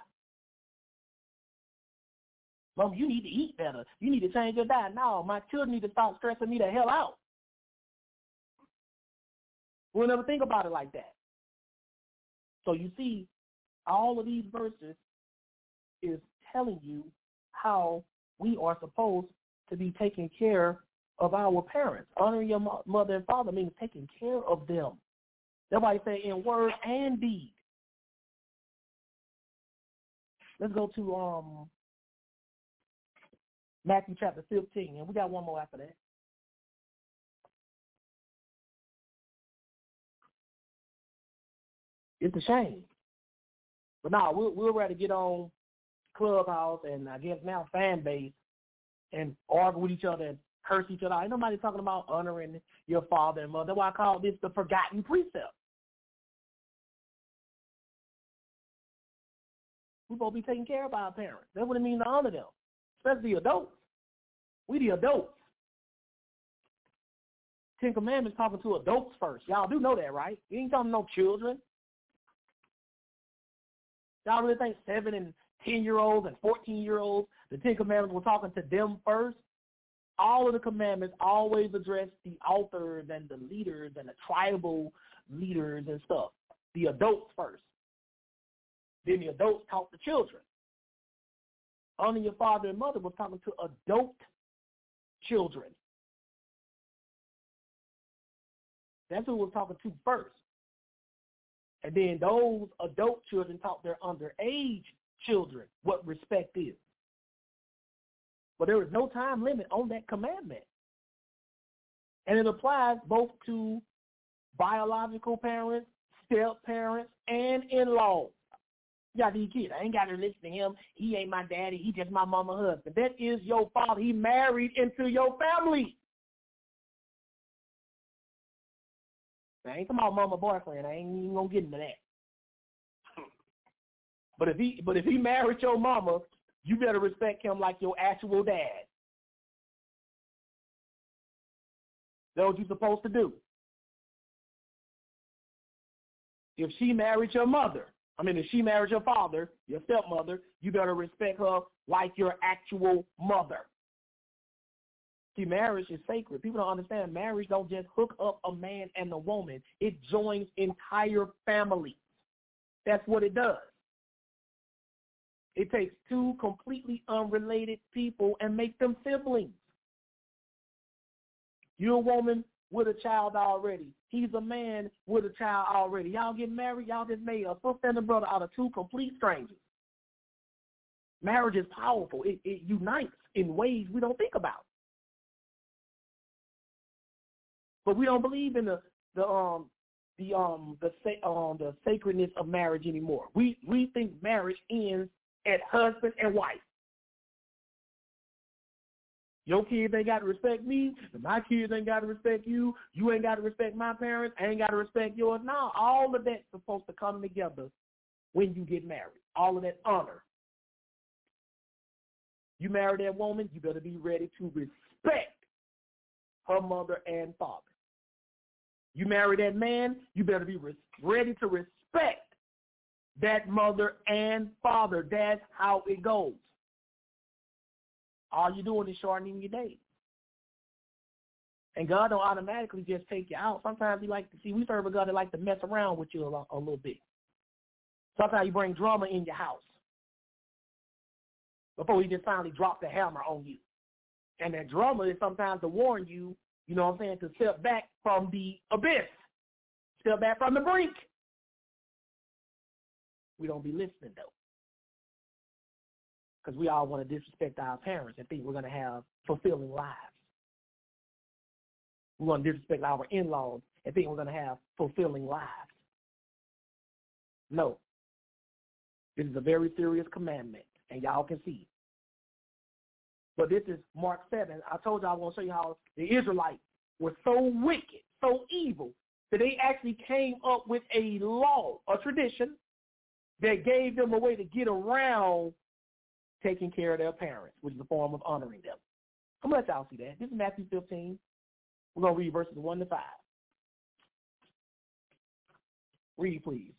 Mom, you need to eat better. You need to change your diet. No, my children need to stop stressing me the hell out. We'll never think about it like that. So you see, all of these verses is telling you how we are supposed to be taking care of our parents. Honoring your mother and father means taking care of them. That's why he say in word and deed. Let's go to um Matthew chapter fifteen, and we got one more after that. It's a shame. But now we'll, we'll rather get on Clubhouse and I guess now fan base and argue with each other and curse each other. Ain't nobody talking about honoring your father and mother. That's why I call this the forgotten precept. We're supposed to be taking care of our parents. That's what it means to honor them, especially the adults. We the adults. Ten Commandments talking to adults first. Y'all do know that, right? You ain't talking to no children. Y'all really think seven and ten-year-olds and fourteen-year-olds, the Ten Commandments were talking to them first? All of the commandments always address the authors and the leaders and the tribal leaders and stuff, the adults first. Then the adults taught the children. Honor your father and mother was talking to adult children. That's who was talking to first. And then those adult children taught their underage children what respect is. But there is no time limit on that commandment. And it applies both to biological parents, step-parents, and in-laws. You got these kids. I ain't got to listen to him. He ain't my daddy. He just my mama's husband. That is your father. He married into your family. I ain't talking about mama boyfriend. I ain't even gonna get into that. But if he but if he married your mama, you better respect him like your actual dad. That's what you're supposed to do. If she married your mother, I mean if she married your father, your stepmother, you better respect her like your actual mother. See, marriage is sacred. People don't understand marriage don't just hook up a man and a woman. It joins entire families. That's what it does. It takes two completely unrelated people and makes them siblings. You're a woman with a child already. He's a man with a child already. Y'all get married, y'all just made a sister and a brother out of two complete strangers. Marriage is powerful. It, it unites in ways we don't think about. But we don't believe in the the um the um the um the sacredness of marriage anymore. We we think marriage ends at husband and wife. Your kids ain't got to respect me. My kids ain't got to respect you. You ain't got to respect my parents. I ain't got to respect yours. No, all of that's supposed to come together when you get married. All of that honor. You marry that woman, you better be ready to respect her mother and father. You marry that man, you better be res- ready to respect that mother and father. That's how it goes. All you're doing is shortening your days. And God don't automatically just take you out. Sometimes he like to see, we serve a God that like to mess around with you a, a little bit. Sometimes you bring drama in your house before he just finally drop the hammer on you. And that drama is sometimes to warn you, you know what I'm saying, to step back from the abyss, step back from the brink. We don't be listening, though, because we all want to disrespect our parents and think we're going to have fulfilling lives. We want to disrespect our in-laws and think we're going to have fulfilling lives. No. This is a very serious commandment, and y'all can see. But this is Mark seven. I told you I want to show you how the Israelites were so wicked, so evil, that they actually came up with a law, a tradition, that gave them a way to get around taking care of their parents, which is a form of honoring them. I'm going to let y'all see that. This is Matthew fifteen. We're going to read verses one to five. Read, please.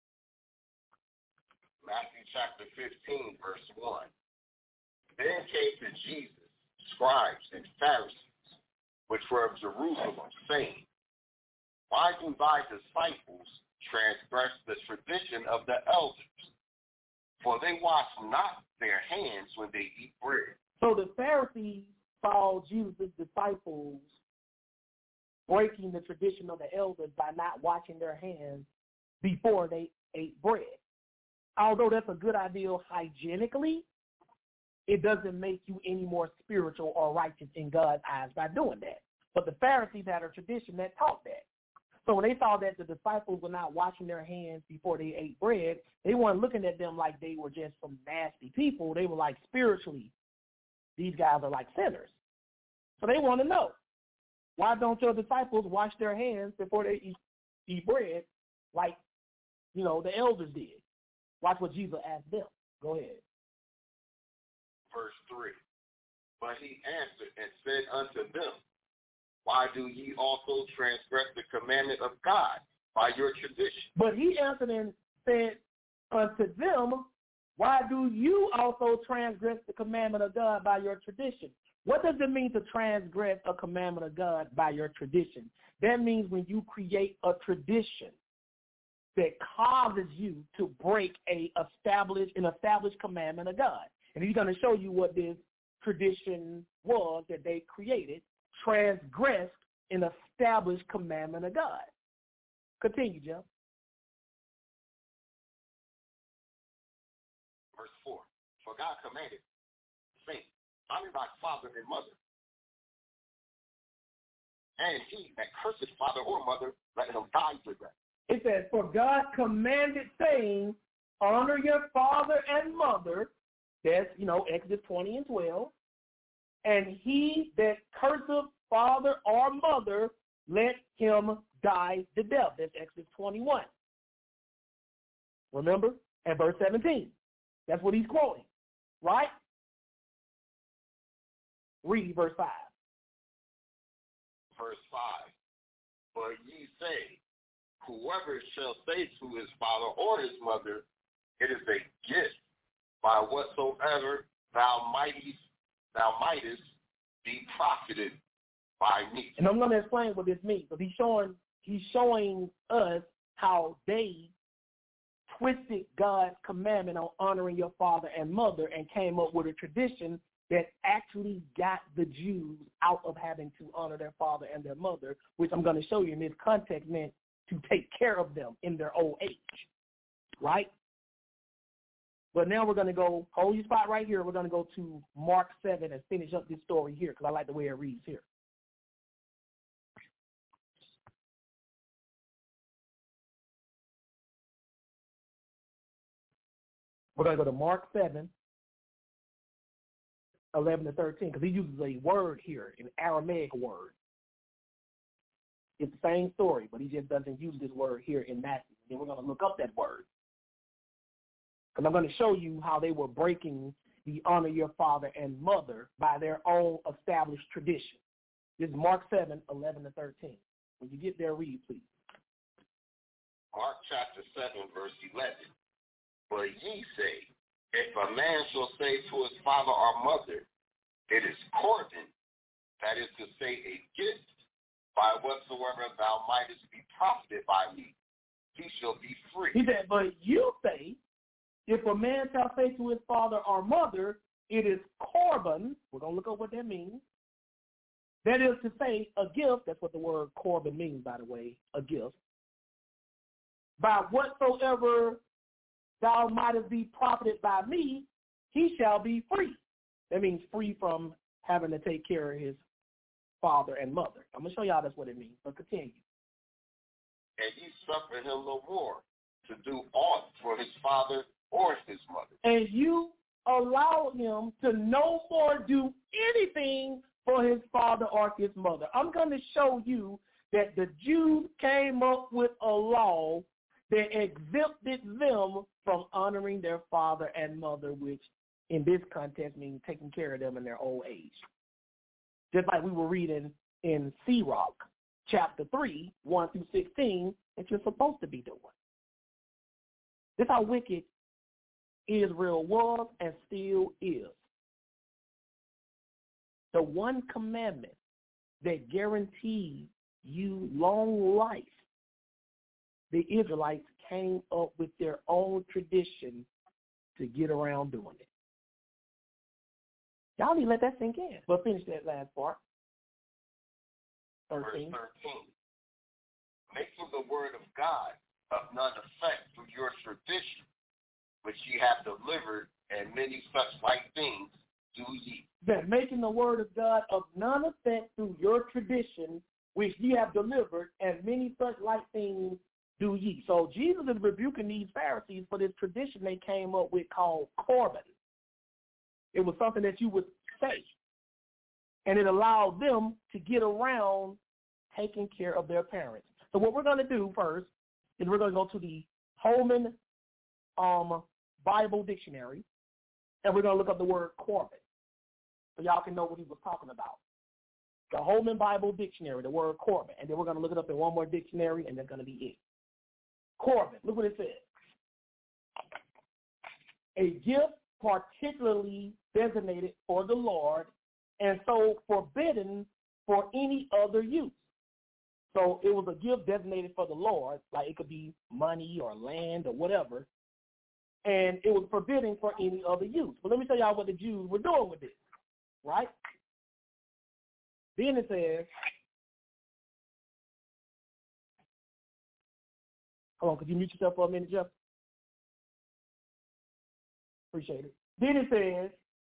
Matthew chapter fifteen, verse one. Then came to Jesus scribes and Pharisees, which were of Jerusalem, saying, Why do thy disciples transgress the tradition of the elders? For they wash not their hands when they eat bread. So the Pharisees saw Jesus' disciples breaking the tradition of the elders by not washing their hands before they ate bread. Although that's a good idea hygienically, it doesn't make you any more spiritual or righteous in God's eyes by doing that. But the Pharisees had a tradition that taught that. So when they saw that the disciples were not washing their hands before they ate bread, they weren't looking at them like they were just some nasty people. They were like, spiritually, these guys are like sinners. So they want to know, why don't your disciples wash their hands before they eat, eat bread like, you know, the elders did? Watch what Jesus asked them. Go ahead. Verse three. But he answered and said unto them, why do ye also transgress the commandment of God by your tradition? But he answered and said unto them, why do you also transgress the commandment of God by your tradition? What does it mean to transgress a commandment of God by your tradition? That means when you create a tradition that causes you to break a established, an established commandment of God. And he's going to show you what this tradition was that they created, transgressed an established commandment of God. Continue, Jeff. Verse four. For God commanded, saying, honor thy father and mother. And he that curseth father or mother, let him die for that. It says, for God commanded, saying, honor your father and mother. That's, you know, Exodus twenty and twelve. And he that curseth father or mother, let him die the death. That's Exodus twenty-one. Remember? And verse seventeen. That's what he's quoting. Right? Read verse five. Verse five. For ye say, whoever shall say to his father or his mother, it is a gift, by whatsoever thou mightest, thou mightest be profited by me. And I'm going to explain what this means. Because he's showing, he's showing us how they twisted God's commandment on honoring your father and mother and came up with a tradition that actually got the Jews out of having to honor their father and their mother, which I'm going to show you in this context meant to take care of them in their old age, right? But now we're going to go, hold your spot right here. We're going to go to Mark seven and finish up this story here because I like the way it reads here. We're going to go to Mark seven, eleven to thirteen, because he uses a word here, an Aramaic word. It's the same story, but he just doesn't use this word here in Matthew. Then we're going to look up that word. Because I'm going to show you how they were breaking the honor your father and mother by their own established tradition. This is Mark seven, eleven to thirteen. When you get there, read, please. Mark chapter seven, verse eleven. But ye say, if a man shall say to his father or mother, it is Corban, that is to say a gift, by whatsoever thou mightest be profited by me, he shall be free. He said, but you say, if a man shall say to his father or mother, it is Corban, we're going to look up what that means. That is to say a gift, that's what the word Corban means, by the way, a gift. By whatsoever thou mightest be profited by me, he shall be free. That means free from having to take care of his father and mother. I'm going to show y'all that's what it means, but continue. And ye suffer him no more to do aught for his father or his mother. And you allow him to no more do anything for his father or his mother. I'm going to show you that the Jews came up with a law that exempted them from honoring their father and mother, which in this context means taking care of them in their old age. Just like we were reading in Sirach, chapter three, one through sixteen, that you're supposed to be doing. This is how wicked Israel was and still is. The one commandment that guaranteed you long life, the Israelites came up with their own tradition to get around doing it. Y'all need to let that sink in. But finish that last part. thirteen. Verse thirteen. Making the word of God of none effect through your tradition, which ye have delivered, and many such like things do ye. That making the word of God of none effect through your tradition, which ye have delivered, and many such like things do ye. So Jesus is rebuking these Pharisees for this tradition they came up with called Corban. It was something that you would say, and it allowed them to get around taking care of their parents. So what we're going to do first is we're going to go to the Holman um, Bible Dictionary, and we're going to look up the word Corban so y'all can know what he was talking about. The Holman Bible Dictionary, the word Corban, and then we're going to look it up in one more dictionary, and that's going to be it. Corban, look what it says. A gift particularly designated for the Lord and so forbidden for any other use. So it was a gift designated for the Lord, like it could be money or land or whatever, and it was forbidden for any other use. But let me tell y'all what the Jews were doing with this, right? Then it says, hold on, could you mute yourself for a minute, Jeff? Appreciate it. Then it says,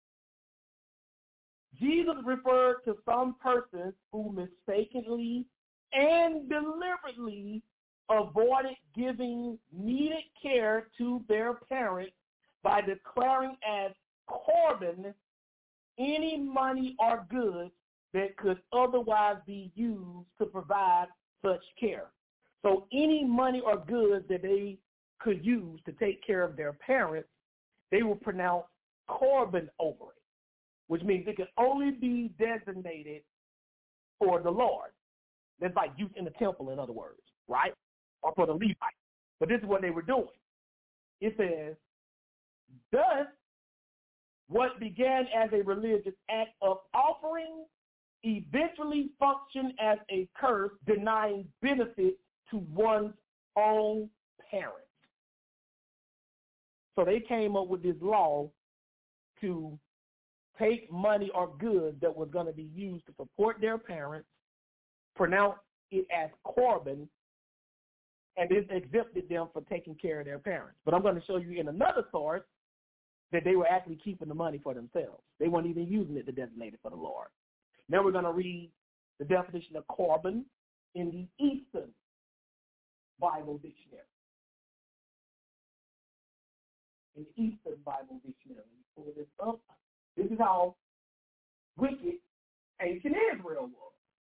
Jesus referred to some persons who mistakenly and deliberately avoided giving needed care to their parents by declaring as Corban any money or goods that could otherwise be used to provide such care. So any money or goods that they could use to take care of their parents, they will pronounce Corban over it, which means it can only be designated for the Lord. That's like use in the temple, in other words, right? Or for the Levites. But this is what they were doing. It says, thus, what began as a religious act of offering eventually functioned as a curse, denying benefit to one's own parents. So they came up with this law to take money or goods that was going to be used to support their parents, pronounce it as Corban, and this exempted them from taking care of their parents. But I'm going to show you in another source that they were actually keeping the money for themselves. They weren't even using it to designate it for the Lord. Now we're going to read the definition of Corban in the Eastern Bible Dictionary. In the Eastern Bible Dictionary. Pull this up. This is how wicked ancient Israel was.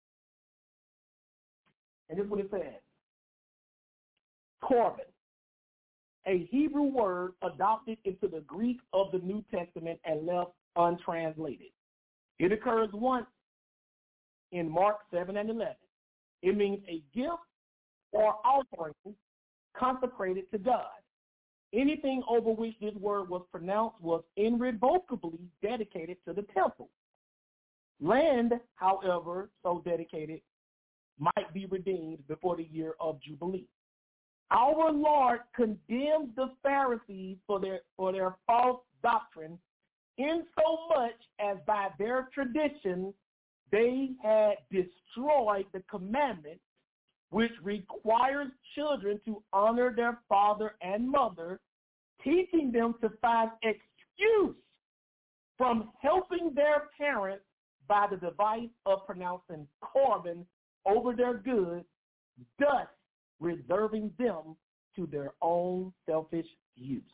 And this is what it says. Corban, a Hebrew word adopted into the Greek of the New Testament and left untranslated. It occurs once in Mark seven and eleven. It means a gift or offering consecrated to God. Anything over which this word was pronounced was irrevocably dedicated to the temple. Land, however, so dedicated might be redeemed before the year of Jubilee. Our Lord condemns the Pharisees for their for their false doctrine, in so much as by their tradition they had destroyed the commandment which requires children to honor their father and mother, teaching them to find excuse from helping their parents by the device of pronouncing Corban over their goods, thus reserving them to their own selfish use.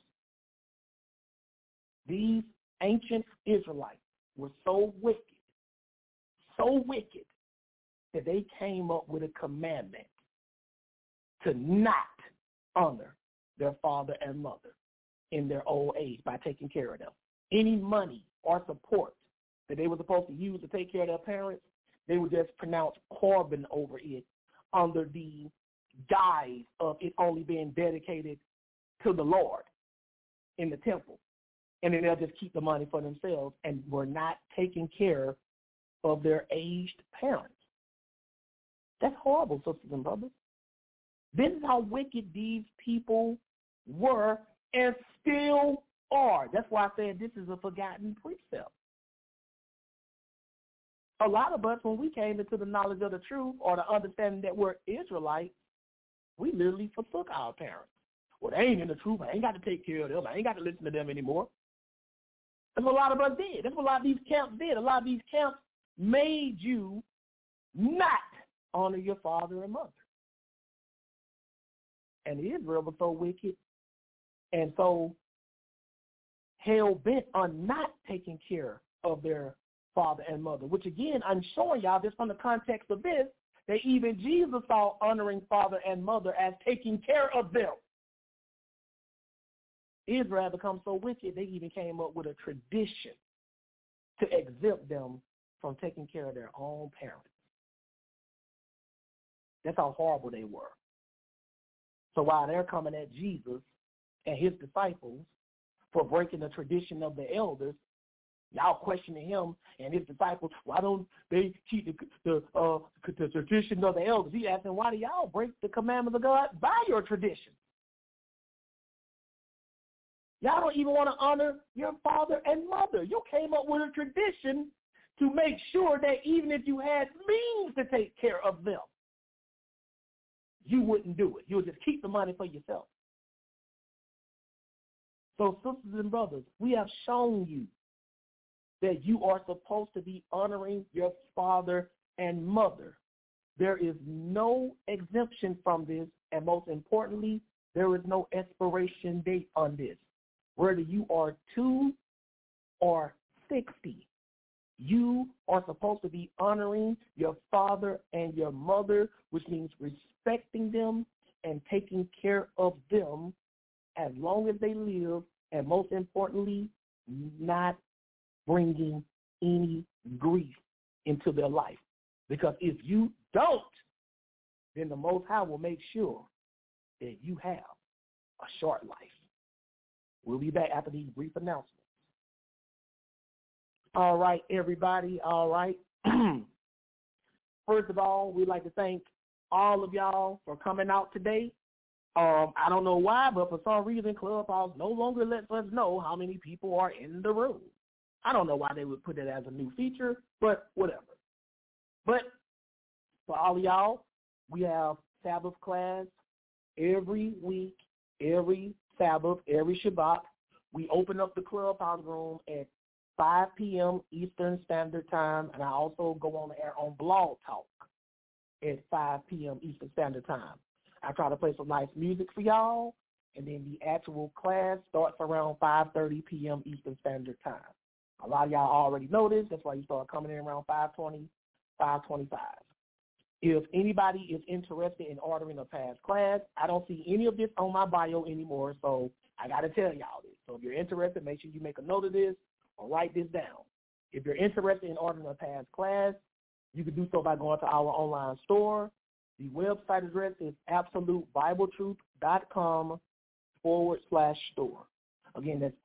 These ancient Israelites were so wicked, so wicked, that they came up with a commandment to not honor their father and mother in their old age by taking care of them. Any money or support that they were supposed to use to take care of their parents, they would just pronounce Corban over it under the guise of it only being dedicated to the Lord in the temple. And then they'll just keep the money for themselves and were not taking care of their aged parents. That's horrible, sisters and brothers. This is how wicked these people were and still are. That's why I said this is a forgotten precept. a lot of us, when we came into the knowledge of the truth or the understanding that we're Israelites, we literally forsook our parents. Well, they ain't in the truth. I ain't got to take care of them. I ain't got to listen to them anymore. That's what a lot of us did. That's what a lot of these camps did. A lot of these camps made you not honor your father and mother. And Israel was so wicked and so hell-bent on not taking care of their father and mother, which, again, I'm showing y'all just from the context of this, that even Jesus saw honoring father and mother as taking care of them. Israel had become so wicked, they even came up with a tradition to exempt them from taking care of their own parents. That's how horrible they were. So while they're coming at Jesus and his disciples for breaking the tradition of the elders, y'all questioning him and his disciples, why don't they keep the, the, uh, the tradition of the elders? He asking, why do y'all break the commandments of God by your tradition? Y'all don't even want to honor your father and mother. You came up with a tradition to make sure that even if you had means to take care of them, you wouldn't do it. You would just keep the money for yourself. So, sisters and brothers, we have shown you that you are supposed to be honoring your father and mother. There is no exemption from this, and most importantly, there is no expiration date on this. Whether you are two or sixty, you are supposed to be honoring your father and your mother, which means respecting them and taking care of them as long as they live, and most importantly, not bringing any grief into their life. Because if you don't, then the Most High will make sure that you have a short life. We'll be back after these brief announcements. All right, everybody, all right. First of all, we'd like to thank all of y'all for coming out today. Um, I don't know why, but for some reason, Clubhouse no longer lets us know how many people are in the room. I don't know why they would put it as a new feature, but whatever. But for all of y'all, we have Sabbath class every week, every Sabbath, every Shabbat. We open up the Clubhouse room at five p.m. Eastern Standard Time, and I also go on the air on Blog Talk at five p.m. Eastern Standard Time. I try to play some nice music for y'all, and then the actual class starts around five thirty p.m. Eastern Standard Time. A lot of y'all already know this. That's why you start coming in around five twenty, five twenty-five. If anybody is interested in ordering a past class, I don't see any of this on my bio anymore, so I got to tell y'all this. So if you're interested, make sure you make a note of this or write this down. If you're interested in ordering a past class, you can do so by going to our online store. The website address is absolutebibletruth.com forward slash store. Again, that's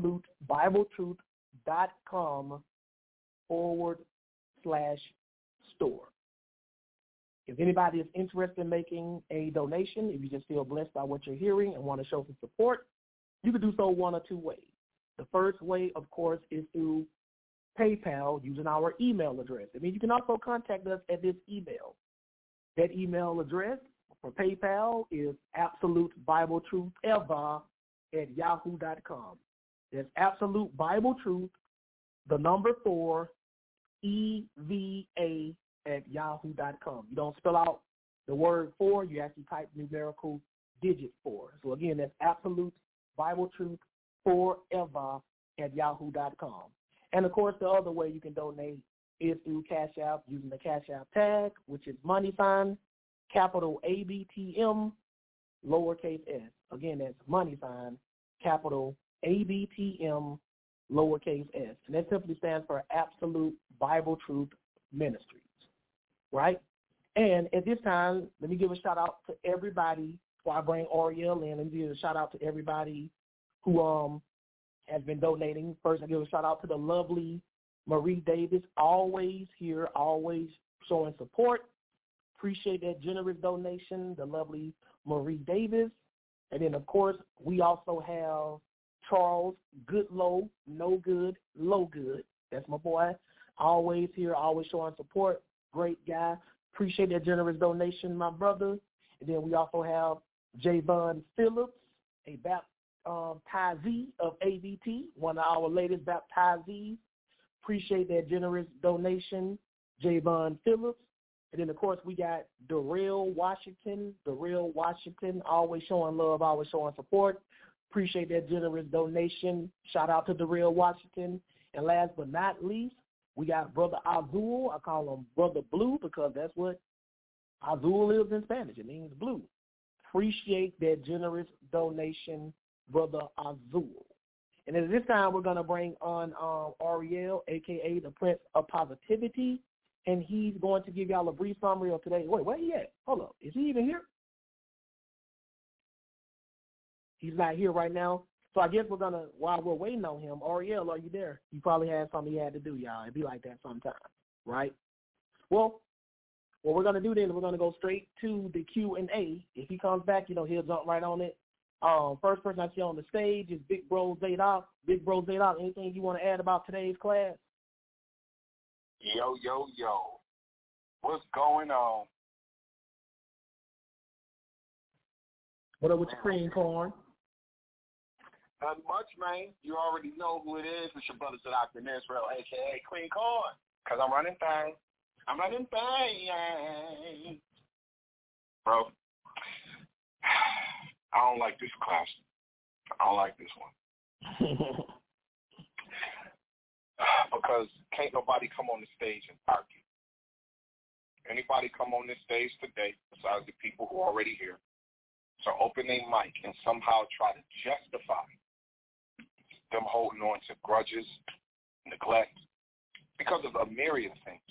absolutebibletruth.com forward slash store. If anybody is interested in making a donation, if you just feel blessed by what you're hearing and want to show some support, you can do so one or two ways. The first way, of course, is through PayPal using our email address. I mean, you can also contact us at this email. That email address for PayPal is absolutebibletrutheva at yahoo dot com. That's Absolute Bible Truth, the number four, E V A at yahoo dot com. You don't spell out the word four, you actually type numerical digit four. So again, that's Absolute Bible Truth forever at yahoo dot com. And of course, the other way you can donate is through Cash App using the Cash App tag, which is money sign, capital A B T M, lowercase s. Again, that's money sign, capital A B T M, lowercase s. And that simply stands for Absolute Bible Truth Ministries, right? And at this time, let me give a shout out to everybody before I bring Ariel in. Let me give a shout out to everybody who um has been donating. First, I give a shout out to the lovely Marie Davis, always here, always showing support. Appreciate that generous donation, the lovely Marie Davis. And then, of course, we also have Charles Goodlow, no good, low good. That's my boy. always here, always showing support. Great guy. Appreciate that generous donation, my brother. And then we also have Javon Phillips, a baptizee of A B T, one of our latest baptizees. Appreciate that generous donation, Javon Phillips. And then, of course, we got Darrell Washington. Darrell Washington, always showing love, always showing support. Appreciate that generous donation. Shout out to Darrell Washington. And last but not least, we got Brother Azul. I call him Brother Blue because that's what Azul is in Spanish. It means blue. Appreciate that generous donation, Brother Azul. And at this time, we're going to bring on um, Ariel, a k a the Prince of Positivity, and he's going to give y'all a brief summary of today. Wait, where he at? Hold up. Is he even here? He's not here right now. So I guess we're going to, while we're waiting on him, Ariel, are you there? You probably had something you had to do, y'all. It'd be like that sometimes, right? Well, what we're going to do then is we're going to go straight to the Q and A. If he comes back, you know, he'll jump right on it. Um, first person I see on the stage is Big Bro Zadok. Big Bro Zadok, anything you want to add about today's class? Yo, yo, yo. What's going on? What up with your cream corn? Not much, man. You already know who it is. It's your brother Zadok in Israel, a k a. Queen Corn. Because I'm running things. I'm running things. Bro, I don't like this class. I don't like this one. Because can't nobody come on the stage and argue. Anybody come on this stage today, besides the people who are already here, so open their mic and somehow try to justify them holding on to grudges, neglect, because of a myriad of things.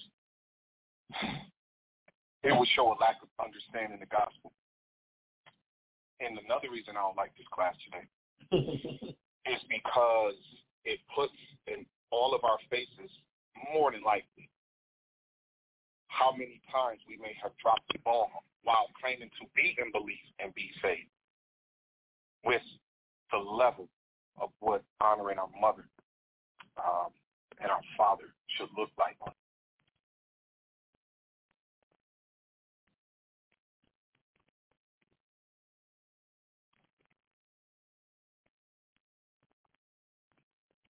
It would show a lack of understanding the gospel. And another reason I don't like this class today is because it puts in all of our faces, more than likely, how many times we may have dropped the ball while claiming to be in belief and be saved, with the level of what honoring our mother um, and our father should look like on